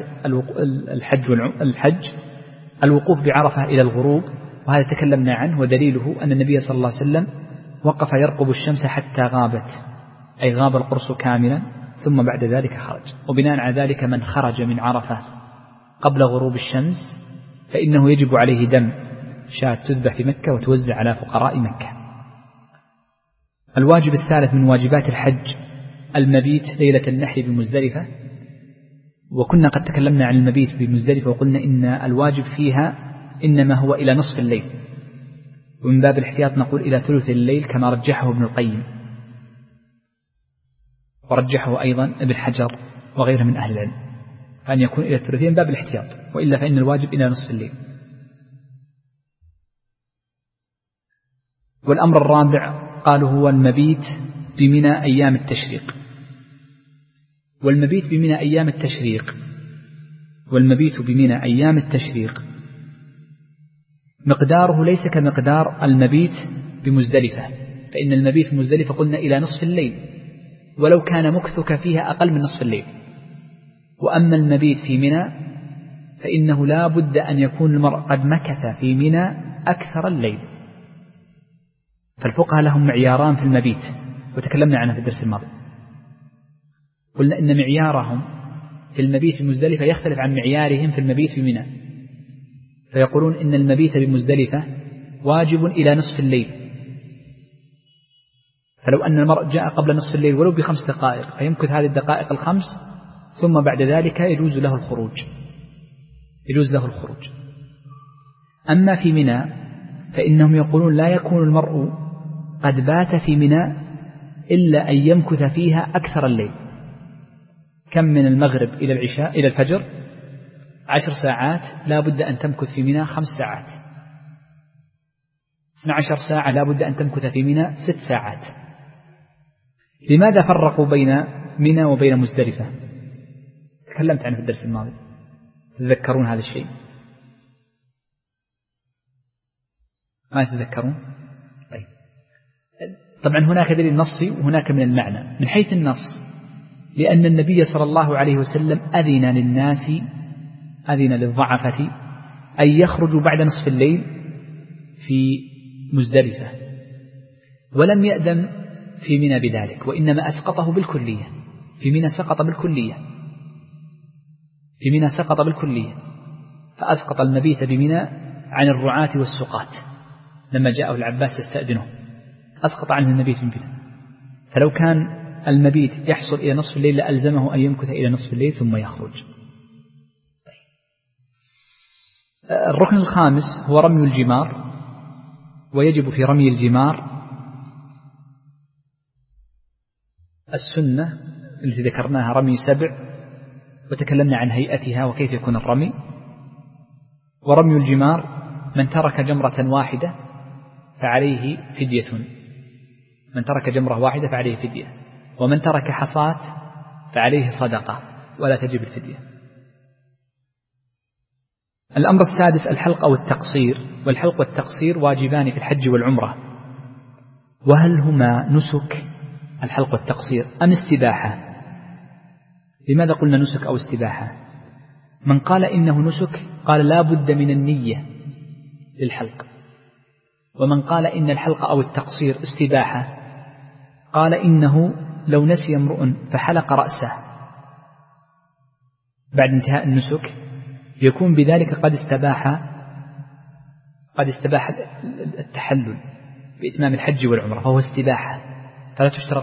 A: الحج الوقوف بعرفة إلى الغروب، وهذا تكلمنا عنه، ودليله أن النبي صلى الله عليه وسلم وقف يرقب الشمس حتى غابت، أي غاب القرص كاملا، ثم بعد ذلك خرج. وبناء على ذلك من خرج من عرفة قبل غروب الشمس فإنه يجب عليه دم شاة تذبح في مكة وتوزع على فقراء مكة. الواجب الثالث من واجبات الحج المبيت ليلة النحر بمزدلفة، وكنا قد تكلمنا عن المبيت بمزدلفة وقلنا إن الواجب فيها إنما هو إلى نصف الليل، ومن باب الاحتياط نقول إلى ثلث الليل كما رجحه ابن القيم، ورجحه أيضا ابن حجر وغيره من أهل العلم، فأن يكون إلى الثلثين باب الاحتياط، وإلا فإن الواجب إلى نصف الليل. والأمر الرابع قالوا هو المبيت بمنى أيام التشريق. والمبيت بمنى أيام التشريق مقداره ليس كمقدار المبيت بمزدلفة، فإن المبيت بمزدلفة قلنا إلى نصف الليل، ولو كان مكثك فيها أقل من نصف الليل. وأما المبيت في منى فإنه لا بد أن يكون المرء قد مكث في منى أكثر الليل. فالفقهاء لهم معياران في المبيت وتكلمنا عنها في الدرس الماضي. قلنا إن معيارهم في المبيت بمزدلفة يختلف عن معيارهم في المبيت في منى، فيقولون إن المبيت بمزدلفة واجب إلى نصف الليل، فلو أن المرء جاء قبل نصف الليل ولو ب5 دقائق فيمكث هذه الدقائق 5، ثم بعد ذلك يجوز له الخروج. أما في منى فإنهم يقولون لا يكون المرء قد بات في منى إلا أن يمكث فيها أكثر الليل. كم من المغرب إلى العشاء إلى الفجر 10 ساعات، لا بد أن تمكث في منى 5 ساعات. 12 ساعة لا بد أن تمكث في منى 6 ساعات. لماذا فرقوا بين منى وبين مزدلفة؟ تكلمت عنه في الدرس الماضي، تذكرون هذا الشيء؟ ما تذكرون؟ طيب، طبعا هناك دليل نصي وهناك من المعنى. من حيث النص لأن النبي صلى الله عليه وسلم أذن للضعفة أن يخرجوا بعد نصف الليل في مزدلفة، ولم يأذن في منى بذلك، وإنما أسقطه بالكلية. في منى سقط بالكلية، فأسقط المبيت بمنى عن الرعاة والسقاة لما جاءه العباس يستأذنه أسقط عنه المبيت من بدء، فلو كان المبيت يحصل إلى نصف الليل لألزمه أن يمكث إلى نصف الليل ثم يخرج. الركن الخامس هو رمي الجمار، ويجب في رمي الجمار السنة التي ذكرناها رمي 7 وتكلمنا عن هيئتها وكيف يكون الرمي. ورمي الجمار من ترك جمرة واحدة فعليه فدية، من ترك جمرة واحدة فعليه فدية، ومن ترك حصاة فعليه صدقة ولا تجب الفدية. الأمر السادس الحلق أو التقصير، والحلق والتقصير واجبان في الحج والعمرة. وهل هما نسك الحلق والتقصير أم استباحة؟ لماذا قلنا نسك أو استباحة؟ من قال إنه نسك قال لا بد من النية للحلق، ومن قال إن الحلق أو التقصير استباحة قال إنه لو نسي امرؤ فحلق رأسه بعد انتهاء النسك يكون بذلك قد استباح التحلل بإتمام الحج والعمرة، فهو استباحة فلا تشترط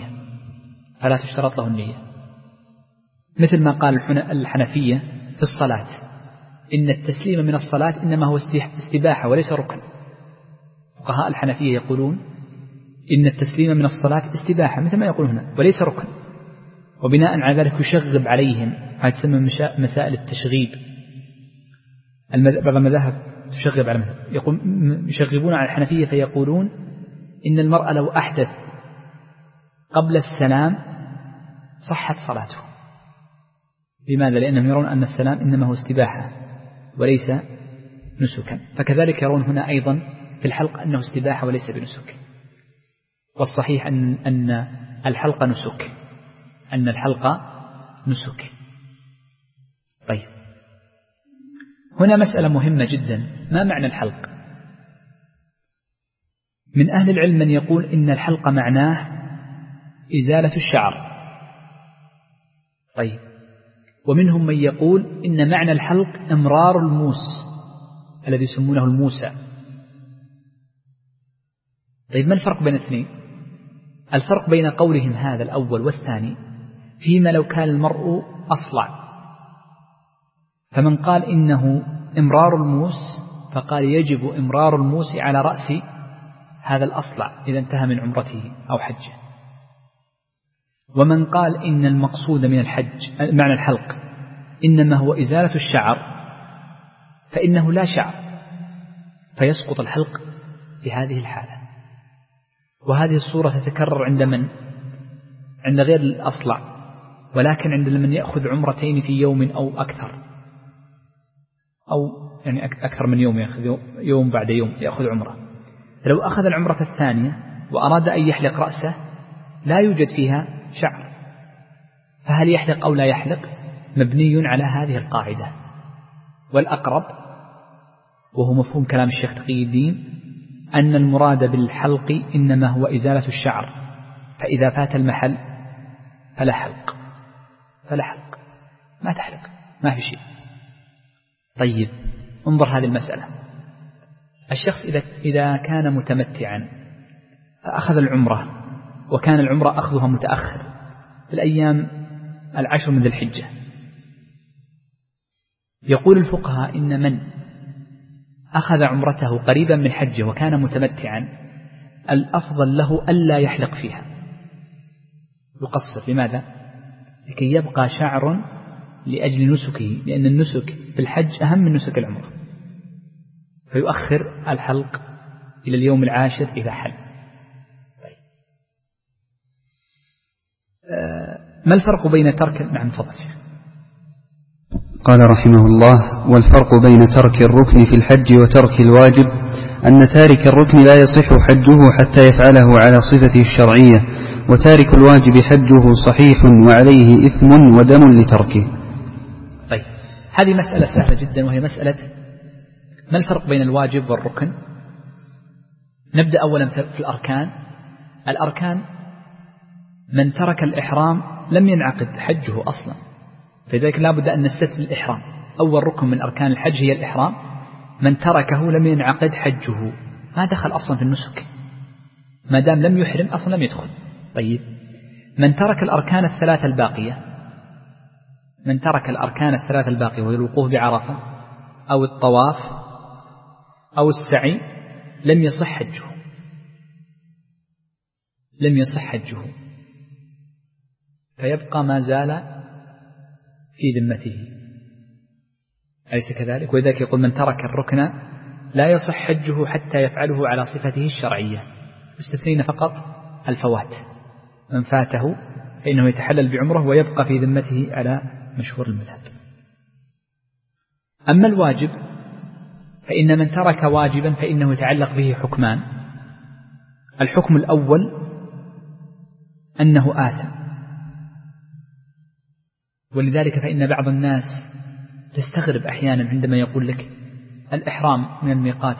A: له النية. مثل ما قال الحنفية في الصلاة إن التسليم من الصلاة إنما هو استباحة وليس ركن. فقهاء الحنفية يقولون إن التسليم من الصلاة استباحة مثل ما يقول هنا وليس ركن، وبناء على ذلك يشغب عليهم، هذه تسمى مسائل التشغيب. بعض المذاهب تشغب على مذهب، يشغبون على الحنفية فيقولون إن المرأة لو أحدث قبل السلام صحت صلاته. لماذا؟ لأنهم يرون أن السلام إنما هو استباحة وليس نسكا. فكذلك يرون هنا أيضا في الحلق أنه استباحة وليس بنسك، والصحيح أن الحلق نسك. طيب، هنا مسألة مهمة جدا، ما معنى الحلق؟ من أهل العلم من يقول إن الحلق معناه إزالة الشعر. طيب، ومنهم من يقول إن معنى الحلق إمرار الموس الذي يسمونه الموسى. طيب، ما الفرق بين الاثنين؟ الفرق بين قولهم هذا الأول والثاني فيما لو كان المرء أصلع، فمن قال إنه إمرار الموس فقال يجب إمرار الموس على رأس هذا الأصلع إذا انتهى من عمرته أو حجه. ومن قال إن المقصود من الحج معنى الحلق إنما هو إزالة الشعر فإنه لا شعر فيسقط الحلق في هذه الحالة. وهذه الصورة تتكرر عند من؟ عند غير الأصلع، ولكن عند من يأخذ عمرتين في يوم أو أكثر، أو يعني أكثر من يوم، يأخذ يوم بعد يوم يأخذ عمرة. لو أخذ العمرة الثانية وأراد أن يحلق رأسه لا يوجد فيها شعر، فهل يحلق أو لا يحلق؟ مبني على هذه القاعدة. والأقرب وهو مفهوم كلام الشيخ تقي الدين أن المراد بالحلق إنما هو إزالة الشعر، فإذا فات المحل فلا حلق، ما تحلق، ما في شيء. طيب، انظر هذه المسألة. الشخص إذا كان متمتعا فأخذ العمرة وكان العمرة أخذها متأخر في الأيام 10 من ذي الحجة، يقول الفقهاء إن من أخذ عمرته قريبا من حجه وكان متمتعا الأفضل له ألا يحلق فيها، يقصر. لماذا؟ لكي يبقى شعر لأجل نسكه، لأن النسك في الحج أهم من نسك العمرة، فيؤخر الحلق إلى اليوم 10 إذا حل. طيب. ما الفرق بين ترك تفضل.
B: قال رحمه الله: والفرق بين ترك الركن في الحج وترك الواجب أن تارك الركن لا يصح حجه حتى يفعله على صفته الشرعية، وتارك الواجب حجه صحيح وعليه إثم ودم لتركه.
A: طيب، هذه مسألة سهلة جدا، وهي مسألة ما الفرق بين الواجب والركن. نبدأ أولا في الأركان. الأركان من ترك الإحرام لم ينعقد حجه أصلا، فلذلك لا بد أن نستثني الإحرام. أول ركن من أركان الحج هي الإحرام. من تركه لم ينعقد حجه، ما دخل أصلا في النسك، ما دام لم يحرم أصلا لم يدخل. طيب من ترك الأركان الثلاثة الباقية، من ترك الأركان الثلاثة الباقية وهي الوقوف بعرفة أو الطواف أو السعي لم يصح حجه، لم يصح حجه، فيبقى ما زال في ذمته، أليس كذلك؟ ولذلك يقول من ترك الركن لا يصح حجه حتى يفعله على صفته الشرعية، استثنين فقط الفوات، من فاته فإنه يتحلل بعمره ويبقى في ذمته على مشهور المذهب. أما الواجب فإن من ترك واجبا فإنه يتعلق به حكمان. الحكم الأول أنه آثم، ولذلك فإن بعض الناس تستغرب أحيانا عندما يقول لك الإحرام من الميقات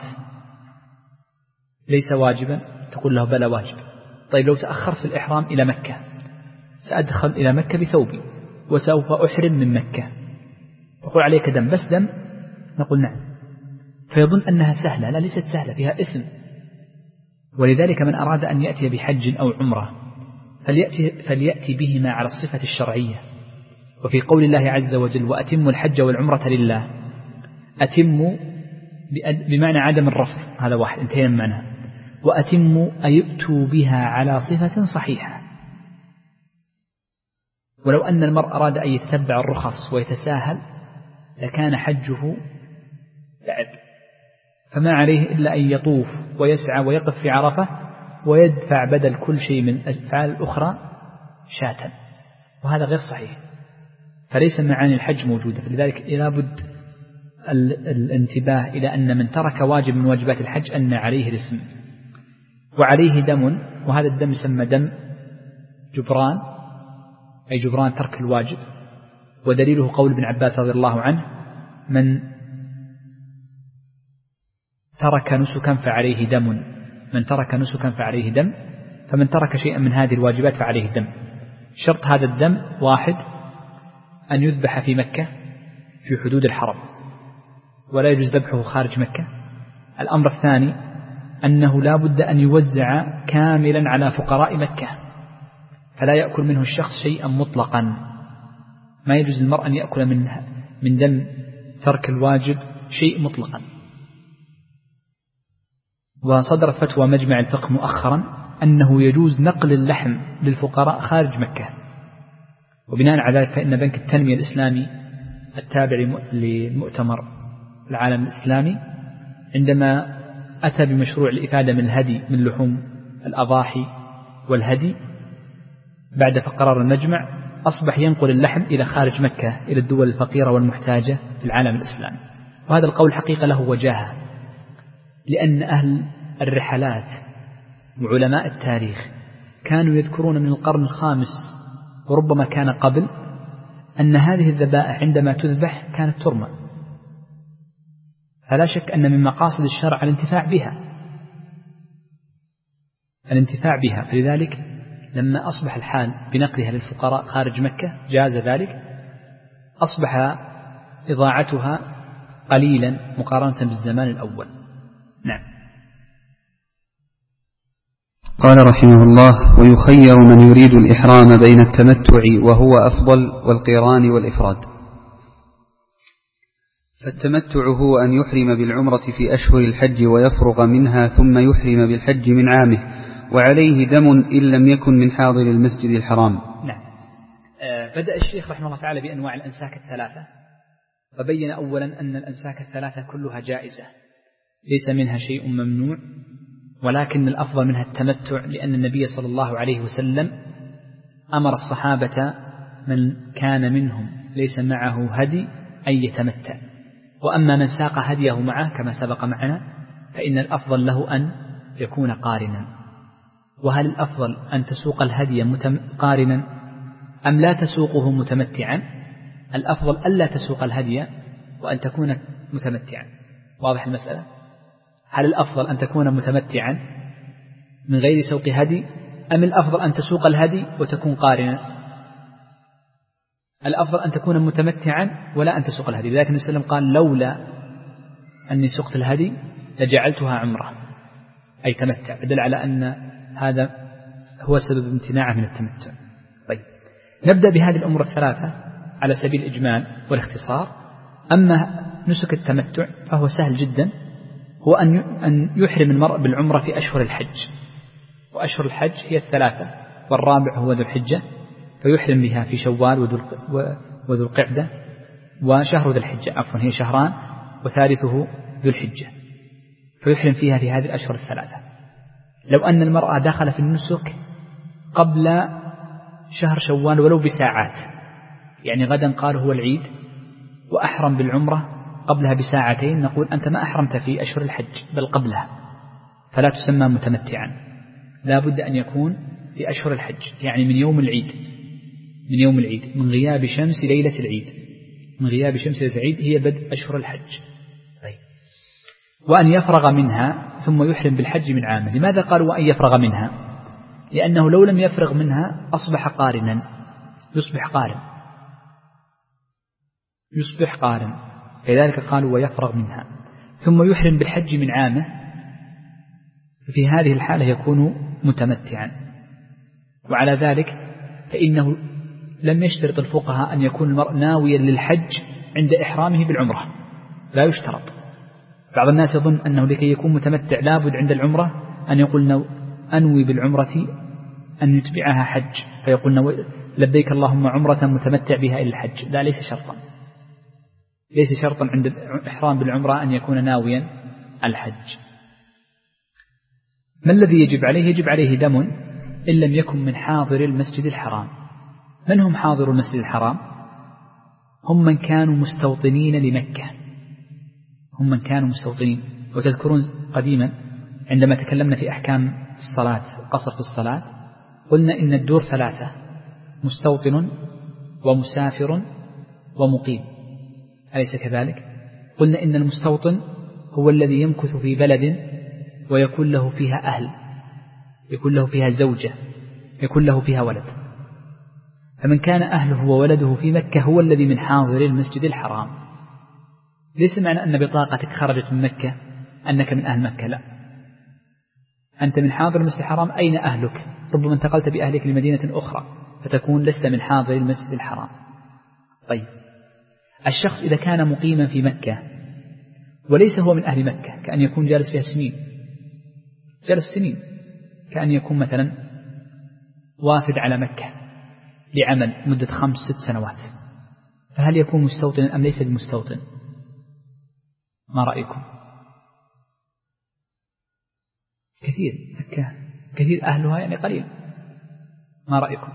A: ليس واجبا، تقول له بلى واجب. طيب لو تأخرت في الإحرام إلى مكة، سأدخل إلى مكة بثوبي وسوف أحرم من مكة، تقول عليك دم، بس دم؟ نقول نعم، فيظن أنها سهلة. لا، ليست سهلة، فيها إثم. ولذلك من أراد أن يأتي بحج أو عمرة فليأتي بهما على الصفة الشرعية. وفي قول الله عز وجل وأتموا الحج والعمرة لله، أتموا بمعنى عدم الرفض، هذا واحد، انتهينا من معنى. وأتموا أيؤتوا بها على صفة صحيحة. ولو أن المرء أراد أن يتتبع الرخص ويتساهل لكان حجه لعب، فما عليه إلا أن يطوف ويسعى ويقف في عرفة ويدفع بدل كل شيء من الأفعال الأخرى شاة، وهذا غير صحيح. فليس معاني الحج موجودة. فلذلك لا بد الانتباه إلى أن من ترك واجب من واجبات الحج أن عليه الإثم وعليه دم، وهذا الدم يسمى دم جبران، أي جبران ترك الواجب. ودليله قول ابن عباس رضي الله عنه من ترك نسكا فعليه دم، من ترك نسكا فعليه دم، فمن ترك شيئا من هذه الواجبات فعليه دم. شرط هذا الدم واحد، أن يذبح في مكة في حدود الحرم، ولا يجوز ذبحه خارج مكة. الأمر الثاني أنه لا بد أن يوزع كاملا على فقراء مكة، فلا يأكل منه الشخص شيئا مطلقا، ما يجوز للمرء أن يأكل من دم ترك الواجب شيء مطلقا. وصدرت فتوى مجمع الفقه مؤخرا أنه يجوز نقل اللحم للفقراء خارج مكة. وبناء على ذلك فإن بنك التنمية الإسلامي التابع لمؤتمر العالم الإسلامي عندما أتى بمشروع الإفادة من الهدي من لحوم الأضاحي والهدي بعد فقرار المجمع، أصبح ينقل اللحم إلى خارج مكة إلى الدول الفقيرة والمحتاجة في العالم الإسلامي. وهذا القول حقيقة له وجاهة، لأن أهل الرحلات وعلماء التاريخ كانوا يذكرون من القرن الخامس وربما كان قبل أن هذه الذبائح عندما تذبح كانت ترمى، فلا شك أن من مقاصد الشرع الانتفاع بها. فلذلك لما أصبح الحال بنقلها للفقراء خارج مكة جاز ذلك، أصبح إضاعتها قليلا مقارنة بالزمان الأول. نعم.
B: قال رحمه الله: ويخير من يريد الإحرام بين التمتع وهو أفضل والقران والإفراد. فالتمتع هو أن يحرم بالعمرة في أشهر الحج ويفرغ منها ثم يحرم بالحج من عامه، وعليه دم إن لم يكن من حاضر المسجد الحرام.
A: نعم. بدأ الشيخ رحمه الله تعالى بأنواع الأنساك الثلاثة، فبين أولا أن الأنساك الثلاثة كلها جائزة، ليس منها شيء ممنوع، ولكن الأفضل منها التمتع، لأن النبي صلى الله عليه وسلم أمر الصحابة من كان منهم ليس معه هدي أن يتمتع. وأما من ساق هديه معه كما سبق معنا فإن الأفضل له أن يكون قارنا. وهل الأفضل أن تسوق الهدي قارنا أم لا تسوقه متمتعا؟ الأفضل ألا تسوق الهدي وأن تكون متمتعا. واضح المسألة؟ هل الأفضل أن تكون متمتعا من غير سوق هدي أم الأفضل أن تسوق الهدي وتكون قارنا؟ الأفضل أن تكون متمتعا ولا أن تسوق الهدي. لذلك النبي صلى الله عليه وسلم قال: لولا أني سقت الهدي لجعلتها عمرة، أي تمتع، دل على أن هذا هو سبب امتناعه من التمتع. طيب، نبدأ بهذه الأمور الثلاثة على سبيل الإجمال والاختصار. أما نسك التمتع فهو سهل جدا، هو أن يحرم المرء بالعمرة في أشهر الحج، وأشهر الحج هي الثلاثة، والرابع هو ذو الحجة، فيحرم بها في شوال وذو القعدة وشهر ذو الحجة، عفوا هي شهران، وثالثه ذو الحجة، فيحرم فيها في هذه الأشهر الثلاثة. لو أن المرأة دخل في النسك قبل شهر شوال ولو بساعات، يعني غدا قال هو العيد وأحرم بالعمرة قبلها بساعتين، نقول أنت ما أحرمت في أشهر الحج بل قبلها، فلا تسمى متمتعا، لا بد أن يكون في أشهر الحج، يعني من يوم العيد، من غياب شمس ليلة العيد، من غياب شمس ليلة العيد هي بدء أشهر الحج. طيب، وأن يفرغ منها ثم يحرم بالحج من عامه. لماذا قالوا وأن يفرغ منها؟ لأنه لو لم يفرغ منها أصبح قارنا، يصبح قارن، لذلك قالوا ويفرغ منها ثم يحرم بالحج من عامه، في هذه الحالة يكون متمتعا. وعلى ذلك فإنه لم يشترط الفقهاء أن يكون المرء ناويا للحج عند إحرامه بالعمرة، لا يشترط. بعض الناس يظن أنه لكي يكون متمتع لابد عند العمرة أن يقول أنوي بالعمرة أن يتبعها حج، فيقول لبيك اللهم عمرة متمتع بها إلى الحج. لا، ليس شرطا عند الإحرام بالعمرة أن يكون ناويا الحج. ما الذي يجب عليه؟ يجب عليه دم إن لم يكن من حاضر المسجد الحرام. من هم حاضر المسجد الحرام؟ هم من كانوا مستوطنين لمكة، وتذكرون قديما عندما تكلمنا في أحكام الصلاة، قصر في الصلاة، قلنا إن الدور ثلاثة: مستوطن ومسافر ومقيم، أليس كذلك؟ قلنا إن المستوطن هو الذي يمكث في بلد ويكون له فيها أهل، يكون له فيها زوجة، يكون له فيها ولد، فمن كان أهله وولده في مكة هو الذي من حاضر المسجد الحرام. ليس معنى أن بطاقتك خرجت من مكة أنك من أهل مكة، لا، أنت من حاضر المسجد الحرام. أين أهلك؟ ربما انتقلت بأهلك لمدينة أخرى فتكون لست من حاضر المسجد الحرام. طيب، الشخص إذا كان مقيما في مكة وليس هو من أهل مكة، كأن يكون جالس فيها سنين، كأن يكون مثلا وافد على مكة لعمل مدة 5-6 سنوات، فهل يكون مستوطنا أم ليس بمستوطن؟ ما رأيكم؟ كثير أهلها يعني قليل، ما رأيكم؟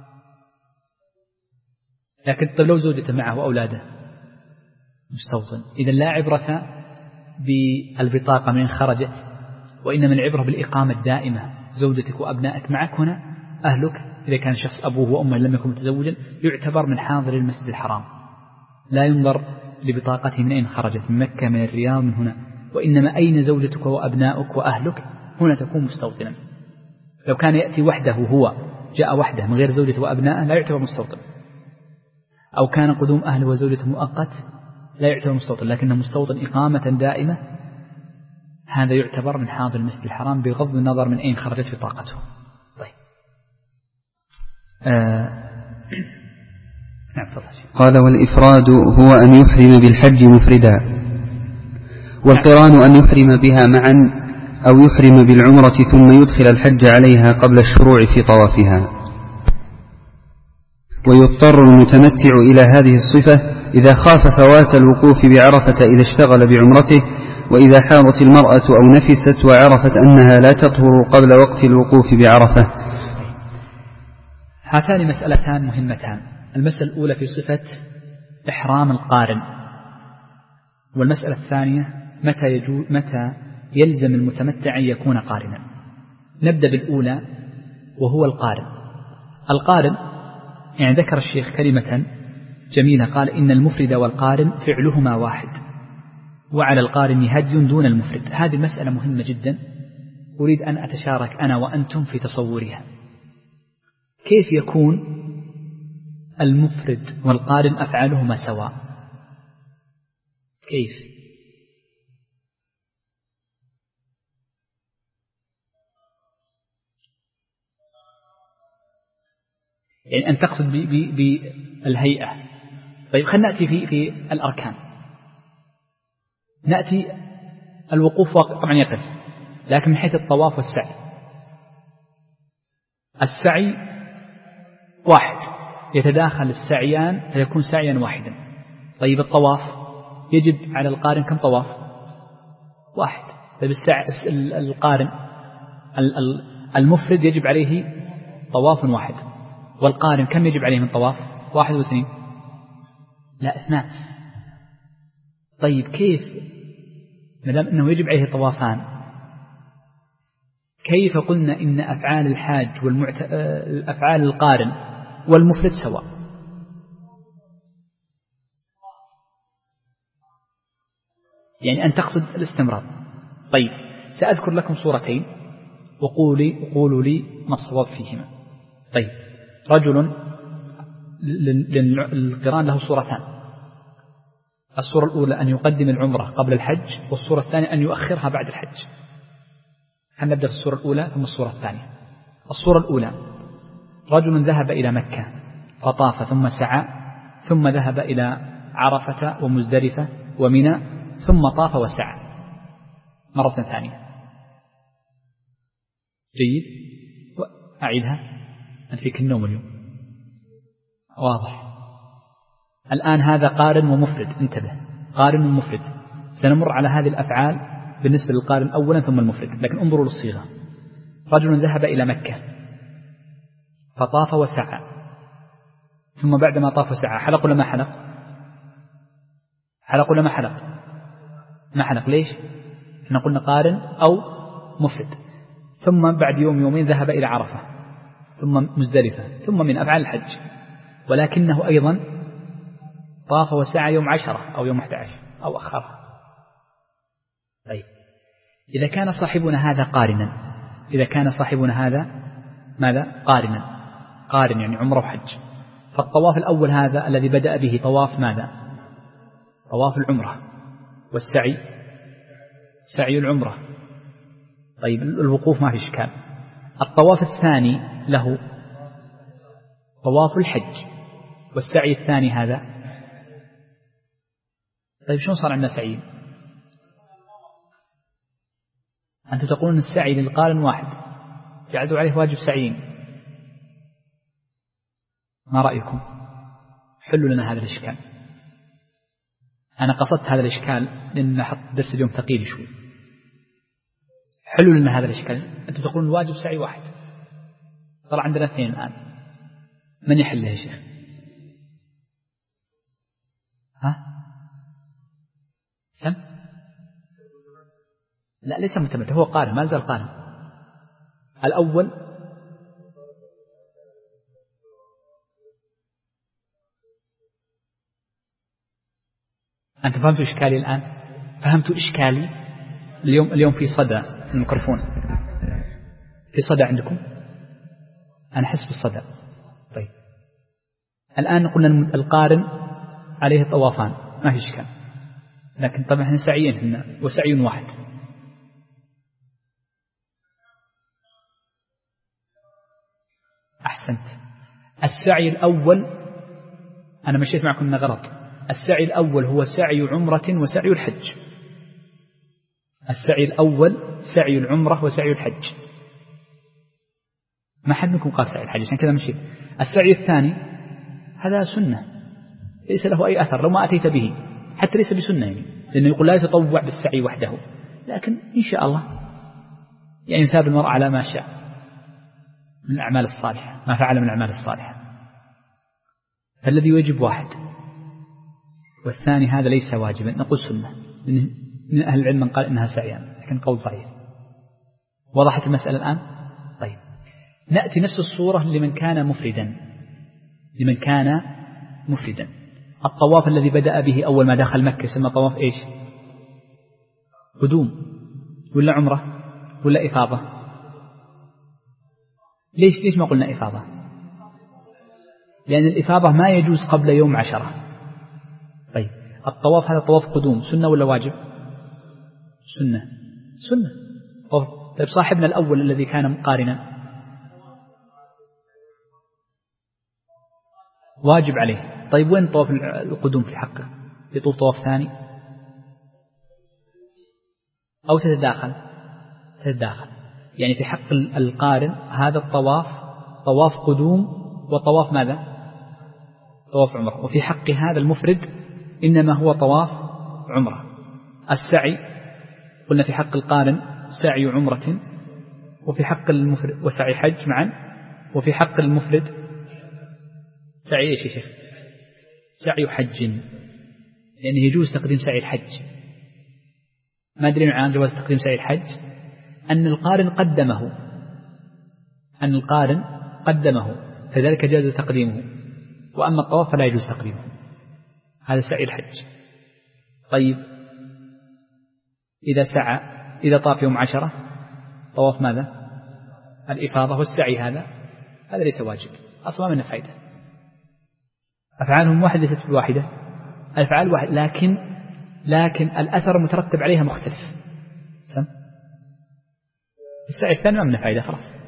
A: لكن طيب لو زوجته معه وأولاده مستوطن، إذا لا عبرة بالبطاقة من خرجت، وإنما العبرة بالإقامة الدائمة، زوجتك وأبنائك معك هنا، أهلك إذا كان شخص أبوه وأمه لم يكن متزوجا يعتبر من حاضر المسجد الحرام، لا ينظر لبطاقته من أين خرجت، من مكة، من الرياض، من هنا، وإنما أين زوجتك وأبنائك وأهلك، هنا تكون مستوطنا. لو كان يأتي وحده، هو جاء وحده من غير زوجته وأبنائه لا يعتبر مستوطن، أو كان قدوم أهله وزوجته مؤقت لا يعتبر مستوطن، لكنه مستوطن إقامة دائمة، هذا يعتبر من حاضر المسجد الحرام بغض النظر من أين خرجت بطاقته. طيب،
B: قال: والإفراد هو أن يحرم بالحج مفردا، والقران أن يحرم بها معا أو يحرم بالعمرة ثم يدخل الحج عليها قبل الشروع في طوافها. ويضطر المتمتع إلى هذه الصفة إذا خاف فوات الوقوف بعرفة إذا اشتغل بعمرته، وإذا حاضت المرأة أو نفست وعرفت أنها لا تطهر قبل وقت الوقوف بعرفة.
A: هاتان مسألتان مهمتان. المسألة الأولى في صفة إحرام القارن، والمسألة الثانية متى يلزم المتمتع أن يكون قارنا. نبدأ بالأولى وهو القارن يعني ذكر الشيخ كلمة جميلة، قال: إن المفرد والقارن فعلهما واحد، وعلى القارن هدي دون المفرد. هذه المسألة مهمة جدا، أريد أن أتشارك أنا وأنتم في تصورها. كيف يكون المفرد والقارن أفعالهما سواء؟ كيف؟ يعني أن تقصد بالهيئة. طيب خلينا نأتي في الأركان. نأتي الوقوف طبعا يقف، لكن من حيث الطواف والسعي. السعي واحد، يتداخل السعيان فيكون سعيا واحدا. طيب الطواف يجب على القارن كم طواف؟ واحد. طيب القارن المفرد يجب عليه طواف واحد، والقارن كم يجب عليه من طواف؟ 1 و2؟ لا 2. طيب كيف مدام أنه يجب عليه طوافان، كيف قلنا إن أفعال الحاج أفعال القارن والمفرد سواء؟ يعني أن تقصد الاستمرار. طيب سأذكر لكم صورتين وقولوا لي ما الصواب فيهما. طيب رجل للقران له صورتان، الصورة الأولى أن يقدم العمرة قبل الحج، والصورة الثانية أن يؤخرها بعد الحج. هنبدأ في الصورة الأولى ثم الصورة الثانية. الصورة الأولى رجل ذهب إلى مكة فطاف ثم سعى، ثم ذهب إلى عرفة ومزدلفة ومنى، ثم طاف وسعى مرة ثانية. جيد، أعيدها، أنت فيك النوم اليوم. واضح. الآن هذا قارن ومفرد، انتبه، قارن ومفرد. سنمر على هذه الأفعال بالنسبة للقارن أولا ثم المفرد، لكن انظروا للصيغة. رجل ذهب إلى مكة فطاف وسعى، ثم بعدما طاف وسعى حلق ولا ما حلق؟ حلق ولا ما حلق؟ ما حلق. ليش؟ احنا قلنا قارن أو مفرد. ثم بعد يوم يومين ذهب إلى عرفة، ثم مزدلفة، ثم من أفعال الحج، ولكنه أيضا طاف وسعى يوم 10 أو يوم 11 أو أخرها. طيب إذا كان صاحبنا هذا قارنا، إذا كان صاحبنا هذا ماذا؟ قارن يعني عمره وحج، فالطواف الأول هذا الذي بدأ به طواف ماذا؟ طواف العمرة، والسعي سعي العمرة. طيب الوقوف ما في إشكال. الطواف الثاني له طواف الحج، والسعي الثاني هذا. طيب شلون صار عندنا سعي؟ أنتم تقولون السعي للقارن واحد، جعلوا عليه واجب سعيين. ما رأيكم؟ حلوا لنا هذا الإشكال. أنا قصدت هذا الإشكال لأن حط درس اليوم ثقيل شوي. حلوا لنا هذا الإشكال. أنتم تقولون الواجب سعي واحد، طلع عندنا 2 الآن. من يحله يا شيخ؟ ها؟ سم؟ لا ليس متمتع، هو قارن، ما زال قارن. الأول أنت فهمتوا إشكالي الآن؟ فهمتوا إشكالي؟ اليوم في صدى الميكروفون، في صدى عندكم؟ أنا أحس بالصدى. طيب الآن قلنا القارن عليه طوافان ما في إشكال، لكن طبعا احنا سعيين هنا وسعي واحد. أحسنت. السعي الأول أنا مشيت معكم إنه غلط. السعي الأول هو سعي عمرة وسعي الحج. السعي الأول سعي العمرة وسعي الحج. ما حد منكم قال سعي الحج عشان كذا مشيت. السعي الثاني هذا سنة ليس له أي أثر لو ما أتيت به، حتى ليس بسنة يعني، لأنه يقول لا يتطوع بالسعي وحده، لكن إن شاء الله يعني يثاب المرء على ما شاء من الأعمال الصالحة، ما فعل من الأعمال الصالحة. فالذي يجب واحد، والثاني هذا ليس واجبا، نقول سنة، من أهل العلم من قال إنها سعيان، لكن قول ضعيف. وضحت المسألة الآن؟ طيب نأتي نفس الصورة لمن كان مفردا. لمن كان مفردا الطواف الذي بدأ به أول ما دخل مكة يسمى طواف إيش؟ قدوم ولا عمرة ولا إفاضة؟ ليش ما قلنا إفاضة؟ لأن الإفاضة ما يجوز قبل يوم 10. طيب الطواف هذا طواف قدوم، سنة ولا واجب؟ سنة. طيب صاحبنا الأول الذي كان قارنا واجب عليه. طيب وين طواف القدوم في حقه؟ يطوف طواف ثاني أو تتداخل؟ يعني في حق القارن هذا الطواف طواف قدوم وطواف ماذا؟ طواف عمرة. وفي حق هذا المفرد إنما هو طواف عمرة. السعي قلنا في حق القارن سعي عمرة، وفي حق المفرد وسعي حج معا، وفي حق المفرد سعي إيش يا شيخ؟ سعي حج، لأنه يجوز تقديم سعي الحج. ما دليل عن جواز تقديم سعي الحج؟ أن القارن قدمه فذلك جاز تقديمه، وأما الطواف فلا يجوز تقديمه. هذا سعي الحج. طيب إذا طاف يوم 10 طواف ماذا؟ الإفاضة والسعي، هذا ليس واجب أصلا، منه فائدة. أفعالهم واحدة ليست بالواحدة، الأفعال واحد، لكن الأثر المترتب عليها مختلف. السعي الثاني ما منه فائدة خلاص.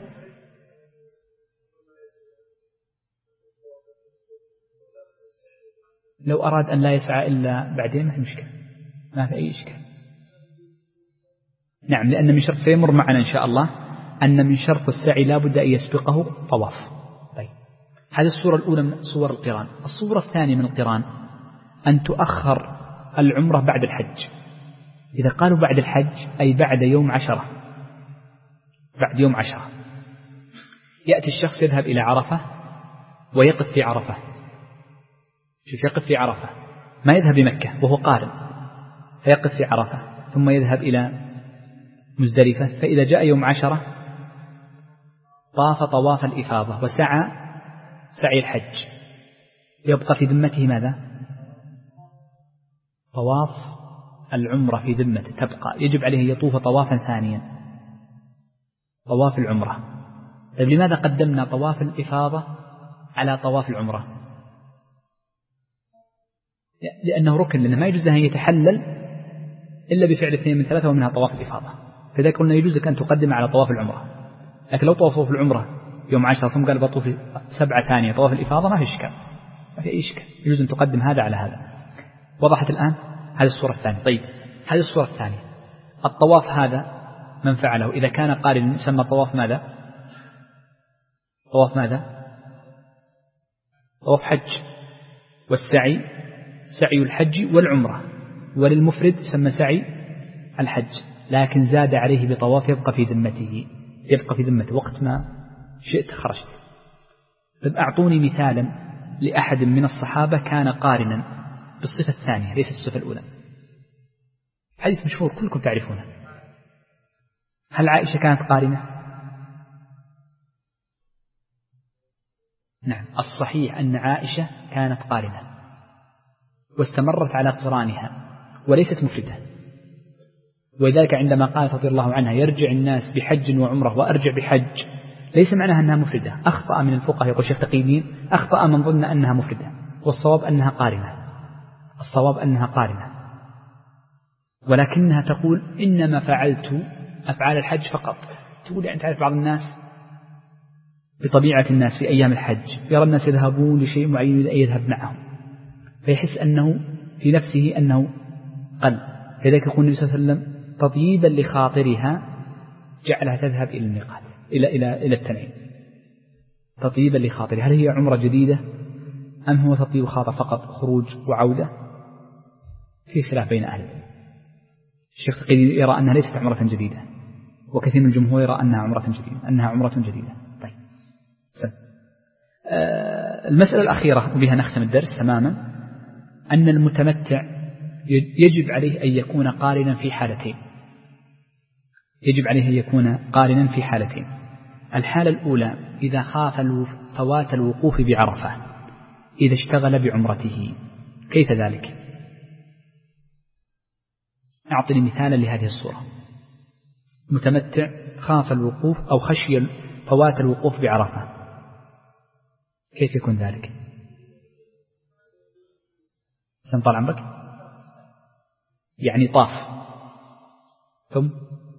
A: لو أراد أن لا يسعى إلا بعدين ما في مشكلة، ما في أي إشكال. نعم، لأن من شرط سيمر معنا إن شاء الله أن من شرط السعي لا بد أن يسبقه طواف. طيب هذه الصورة الأولى من صور القران. الصورة الثانية من القران أن تؤخر العمرة بعد الحج. إذا قالوا بعد الحج أي بعد يوم 10. بعد يوم 10 يأتي الشخص يذهب إلى عرفة ويقف في عرفة. شوف، يقف في عرفة، ما يذهب لمكة وهو قارن، فيقف في عرفة ثم يذهب إلى مزدلفة. فإذا جاء يوم 10 طاف طواف الإفاضة وسعى سعي الحج، يبقى في ذمته ماذا؟ طواف العمرة في ذمته تبقى، يجب عليه يطوف طوافا ثانيا، طواف العمرة. طيب لماذا قدمنا طواف الإفاضة على طواف العمرة؟ لأنه ركن، لأنه ما يجوز أن يتحلل إلا بفعل 2 من 3 ومنها طواف الإفاضة. فإذا قلنا يجوز لك أن تقدم على طواف العمرة، لكن لو طوفوا في العمرة يوم 10 ثم قال بطوف 7 ثانية طواف الإفاضة ما في إشكال، ما في أي إشكال، يجوز أن تقدم هذا على هذا. وضحت الآن هذه الصورة الثانية. طيب هذه الصورة الثانية، الطواف هذا من فعله إذا كان قارن يسمى طواف ماذا؟ طواف ماذا؟ طواف حج. والسعي سعي الحج والعمرة، وللمفرد يسمى سعي الحج، لكن زاد عليه بطواف يبقى في ذمته، يبقى في ذمته وقت ما شئت خرجت. طيب أعطوني مثالا لأحد من الصحابة كان قارنا بالصفة الثانية ليست الصفة الأولى. حديث مشهور كلكم تعرفونه. هل عائشة كانت قارنة؟ نعم، الصحيح أن عائشة كانت قارنة واستمرت على قرانها وليست مفردة. ولذلك عندما قالت رضي الله عنها يرجع الناس بحج وعمرة وأرجع بحج، ليس معناها أنها مفردة. أخطأ من الفقهاء يقول شيخ تقي الدين، أخطأ من ظن أنها مفردة، والصواب أنها قارنة، الصواب أنها قارنة، ولكنها تقول إنما فعلت أفعال الحج فقط. تقول يعني تعرف بعض الناس بطبيعة الناس في أيام الحج يرى الناس يذهبون لشيء معين يذهب معهم، فيحس أنه في نفسه أنه قل. لذلك يقول النبي صلى الله عليه وسلم تطييبا لخاطرها جعلها تذهب إلى الميقات إلى التنعيم، تطييبا لخاطرها. هل هي عمرة جديدة أم هو تطيب خاطر فقط خروج وعودة؟ في خلاف بين أهل العلم. الشيخ تقي يرى أنها ليست عمرة جديدة، وكثير من الجمهور يرى أنها عمرة جديدة. طيب المسألة الأخيرة وبها نختم الدرس تماما، أن المتمتع يجب عليه أن يكون قارنا في حالتين. يجب عليه أن يكون قارنا في حالتين. الحالة الأولى إذا خاف فوات الوقوف بعرفة، إذا اشتغل بعمرته. كيف ذلك؟ أعطني مثالا لهذه الصورة. متمتع خاف الوقوف أو خشي فوات الوقوف بعرفة، كيف يكون ذلك؟ سنطال عمرك يعني طاف ثم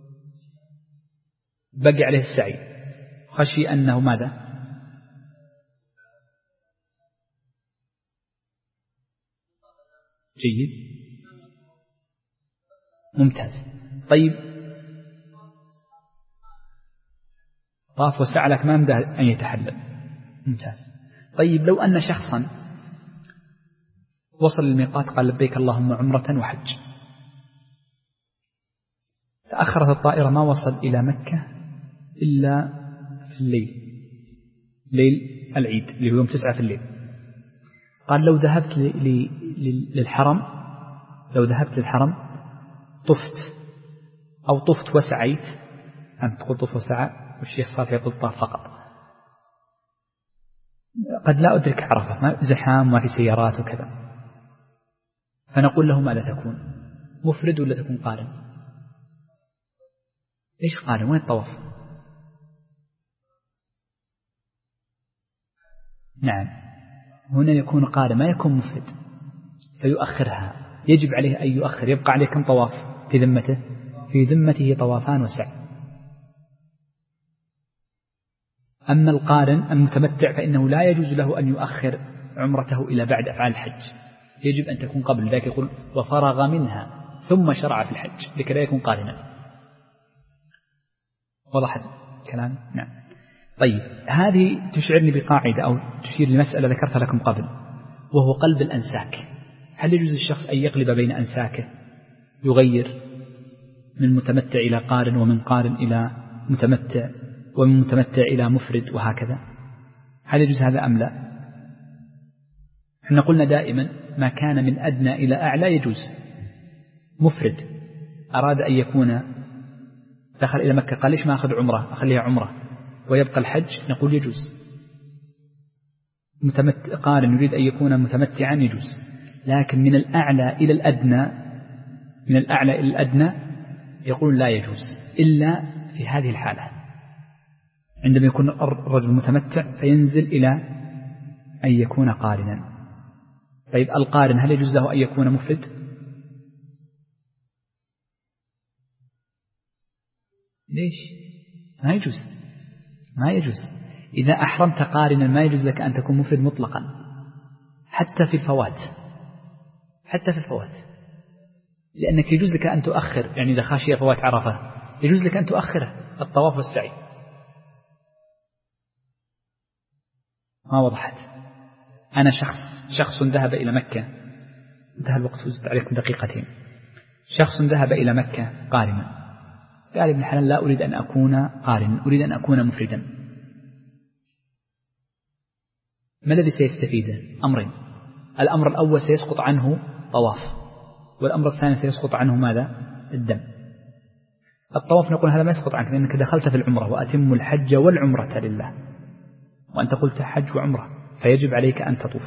A: بقي عليه السعي، خشي أنه ماذا؟ جيد ممتاز. طيب طاف وسعى لك ما يمدى أن يتحلل، ممتاز. طيب لو أن شخصا وصل الميقات قال لبيك اللهم عمرة وحج، تأخرت الطائرة ما وصل إلى مكة إلا في الليل، ليل العيد اللي هو يوم 9 في الليل، قال لو ذهبت للحرم، لو ذهبت للحرم طفت أو طفت وسعيت، أنت تقول طف وسعى والشيخ صالح يقول طاف فقط، قد لا أدرك عرفة، ما زحام وفي سيارات وكذا، فنقول له ماذا تكون، مفرد ولا تكون قارن؟ ليش قارن؟ وين الطواف؟ نعم هنا يكون قارن ما يكون مفرد فيؤخرها، يجب عليه أن يؤخر، يبقى عليه كم طواف في ذمته؟ في ذمته طوافان وسعي. أما القارن المتمتع فإنه لا يجوز له أن يؤخر عمرته إلى بعد أفعال الحج، يجب أن تكون قبل ذلك، يقول وفرغ منها ثم شرع في الحج لكي لا يكون قارنا. وضح الكلام؟ نعم. طيب هذه تشعرني بقاعدة أو تشير لمسألة ذكرتها لكم قبل، وهو قلب الأنساك. هل يجوز الشخص أن يقلب بين أنساكه، يغير من متمتع إلى قارن ومن قارن إلى متمتع ومن متمتع إلى مفرد وهكذا؟ هل يجوز هذا أم لا؟ احنا قلنا دائما ما كان من أدنى إلى أعلى يجوز. مفرد أراد أن يكون دخل إلى مكة قال ليش ما أخذ عمرة، أخليها عمرة ويبقى الحج، نقول يجوز. قارن يريد أن يكون متمتعا يجوز، لكن من الأعلى إلى الأدنى، من الأعلى إلى الأدنى يقول لا يجوز إلا في هذه الحالة، عندما يكون الرجل متمتع فينزل إلى أن يكون قارنا. طيب القارن هل يجوز له أن يكون مفرد؟ ليش؟ ما يجوز، ما يجوز. إذا أحرمت قارنا ما يجوز لك أن تكون مفرد مطلقا، حتى في الفوات، حتى في الفوات، لأنك يجوز لك أن تؤخر، يعني إذا خاشي فوات عرفة يجوز لك أن تؤخره الطواف والسعي. ما وضحت؟ أنا شخص ذهب إلى مكة، انتهى الوقت وزدت عليكم دقيقتين. شخص ذهب إلى مكة قارنا، قال ابن حلال لا أريد أن أكون قارنا، أريد أن أكون مفردا. ما الذي سيستفيده؟ أمرين، الأمر الأول سيسقط عنه طواف، والأمر الثاني سيسقط عنه ماذا؟ الدم. الطواف نقول هذا ما يسقط عنك لأنك دخلت في العمرة، وأتم الحج والعمرة لله، وأنت قلت حج وعمرة فيجب عليك أن تطوف،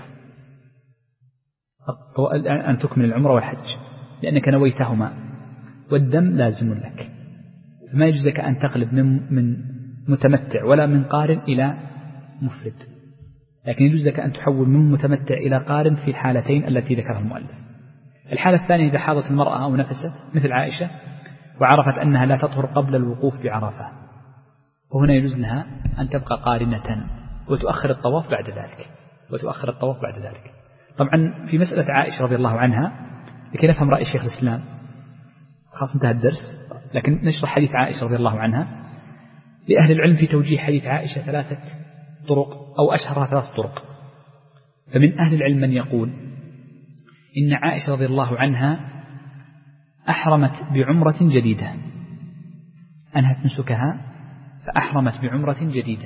A: أن تكمل العمرة والحج لأنك نويتهما، والدم لازم لك، فما يجوز لك أن تقلب من متمتع ولا من قارن إلى مفرد، لكن يجوز لك أن تحول من متمتع إلى قارن في الحالتين التي ذكرها المؤلف. الحالة الثانية إذا حاضت المرأة أو نفست مثل عائشة وعرفت أنها لا تطهر قبل الوقوف بعرفة، وهنا يجوز لها أن تبقى قارنة وتؤخر الطواف بعد ذلك، وتؤخر الطواف بعد ذلك. طبعا في مسألة عائشة رضي الله عنها لكي نفهم رأي شيخ الإسلام، خاصة انتهى الدرس، لكن نشرح حديث عائشة رضي الله عنها. لأهل العلم في توجيه حديث عائشة 3 طرق أو أشهرها 3 طرق. فمن أهل العلم من يقول إن عائشة رضي الله عنها أحرمت بعمرة جديدة، أنهت نسكها فأحرمت بعمرة جديدة،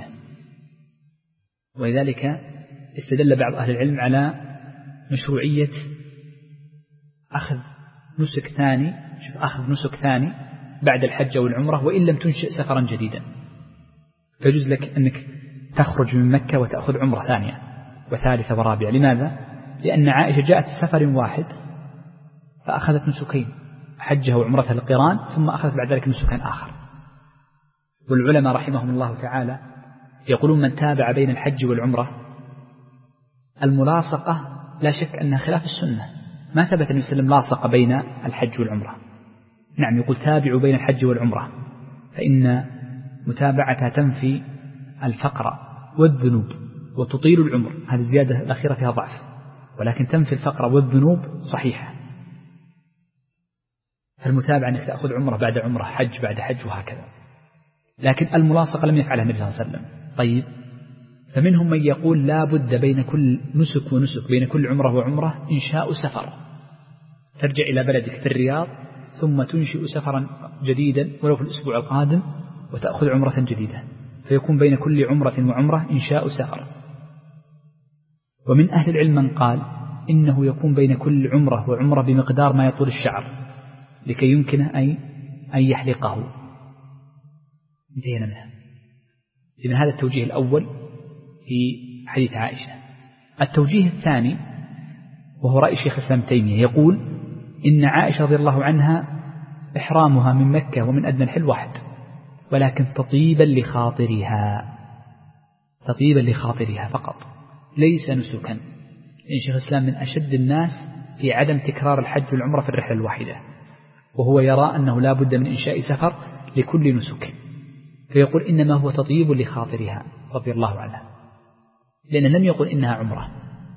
A: ولذلك استدل بعض أهل العلم على مشروعية أخذ نسك ثاني، أخذ نسك ثاني بعد الحج والعمرة وإن لم تنشئ سفرا جديدا، فيجوز لك أنك تخرج من مكة وتأخذ عمرة ثانية وثالثة ورابعة. لماذا؟ لأن عائشة جاءت سفر واحد فأخذت نسكين، حجها وعمرتها القران، ثم أخذت بعد ذلك نسكا آخر. والعلماء رحمهم الله تعالى يقولون من تابع بين الحج والعمرة، الملاصقة لا شك أنها خلاف السنة، ما ثبت أن يسلم لاصق بين الحج والعمرة. نعم يقول تابعوا بين الحج والعمرة، فإن متابعتها تنفي الفقر والذنوب وتطيل العمر، هذه الزيادة الأخيرة فيها ضعف، ولكن تنفي الفقر والذنوب صحيحة. فالمتابعة أنك تأخذ عمرة بعد عمرة، حج بعد حج، وهكذا. لكن الملاصقة لم يفعلها النبي صلى الله عليه وسلم. طيب، فمنهم من يقول لا بد بين كل نسك ونسك، بين كل عمرة وعمرة، إنشاء سفر، ترجع إلى بلدك في الرياض ثم تنشئ سفرا جديدا ولو في الأسبوع القادم وتأخذ عمرة جديدة، فيكون بين كل عمرة وعمرة إنشاء سفر. ومن أهل العلم من قال إنه يكون بين كل عمرة وعمرة بمقدار ما يطول الشعر لكي يمكنه أن يحلقه. انتهينا منها. إذن هذا التوجيه الأول في حديث عائشة. التوجيه الثاني وهو رأي شيخ الإسلام تيمية، يقول إن عائشة رضي الله عنها إحرامها من مكة ومن أدنى الحل واحد، ولكن تطيبا لخاطرها فقط، ليس نسكا. إن شيخ الإسلام من أشد الناس في عدم تكرار الحج والعمرة في الرحلة الواحدة، وهو يرى أنه لا بد من إنشاء سفر لكل نسك، فيقول إنما هو تطيب لخاطرها رضي الله عنها، لأن لم يقل إنها عمرة.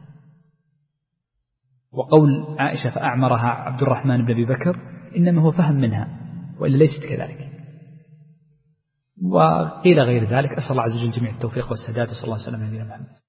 A: وقول عائشة فأعمرها عبد الرحمن بن أبي بكر إنما هو فهم منها، وإلا ليست كذلك. وقيل غير ذلك. أسأل الله عز وجل جميع التوفيق والسداد، وصلى الله عليه وسلم على نبينا محمد.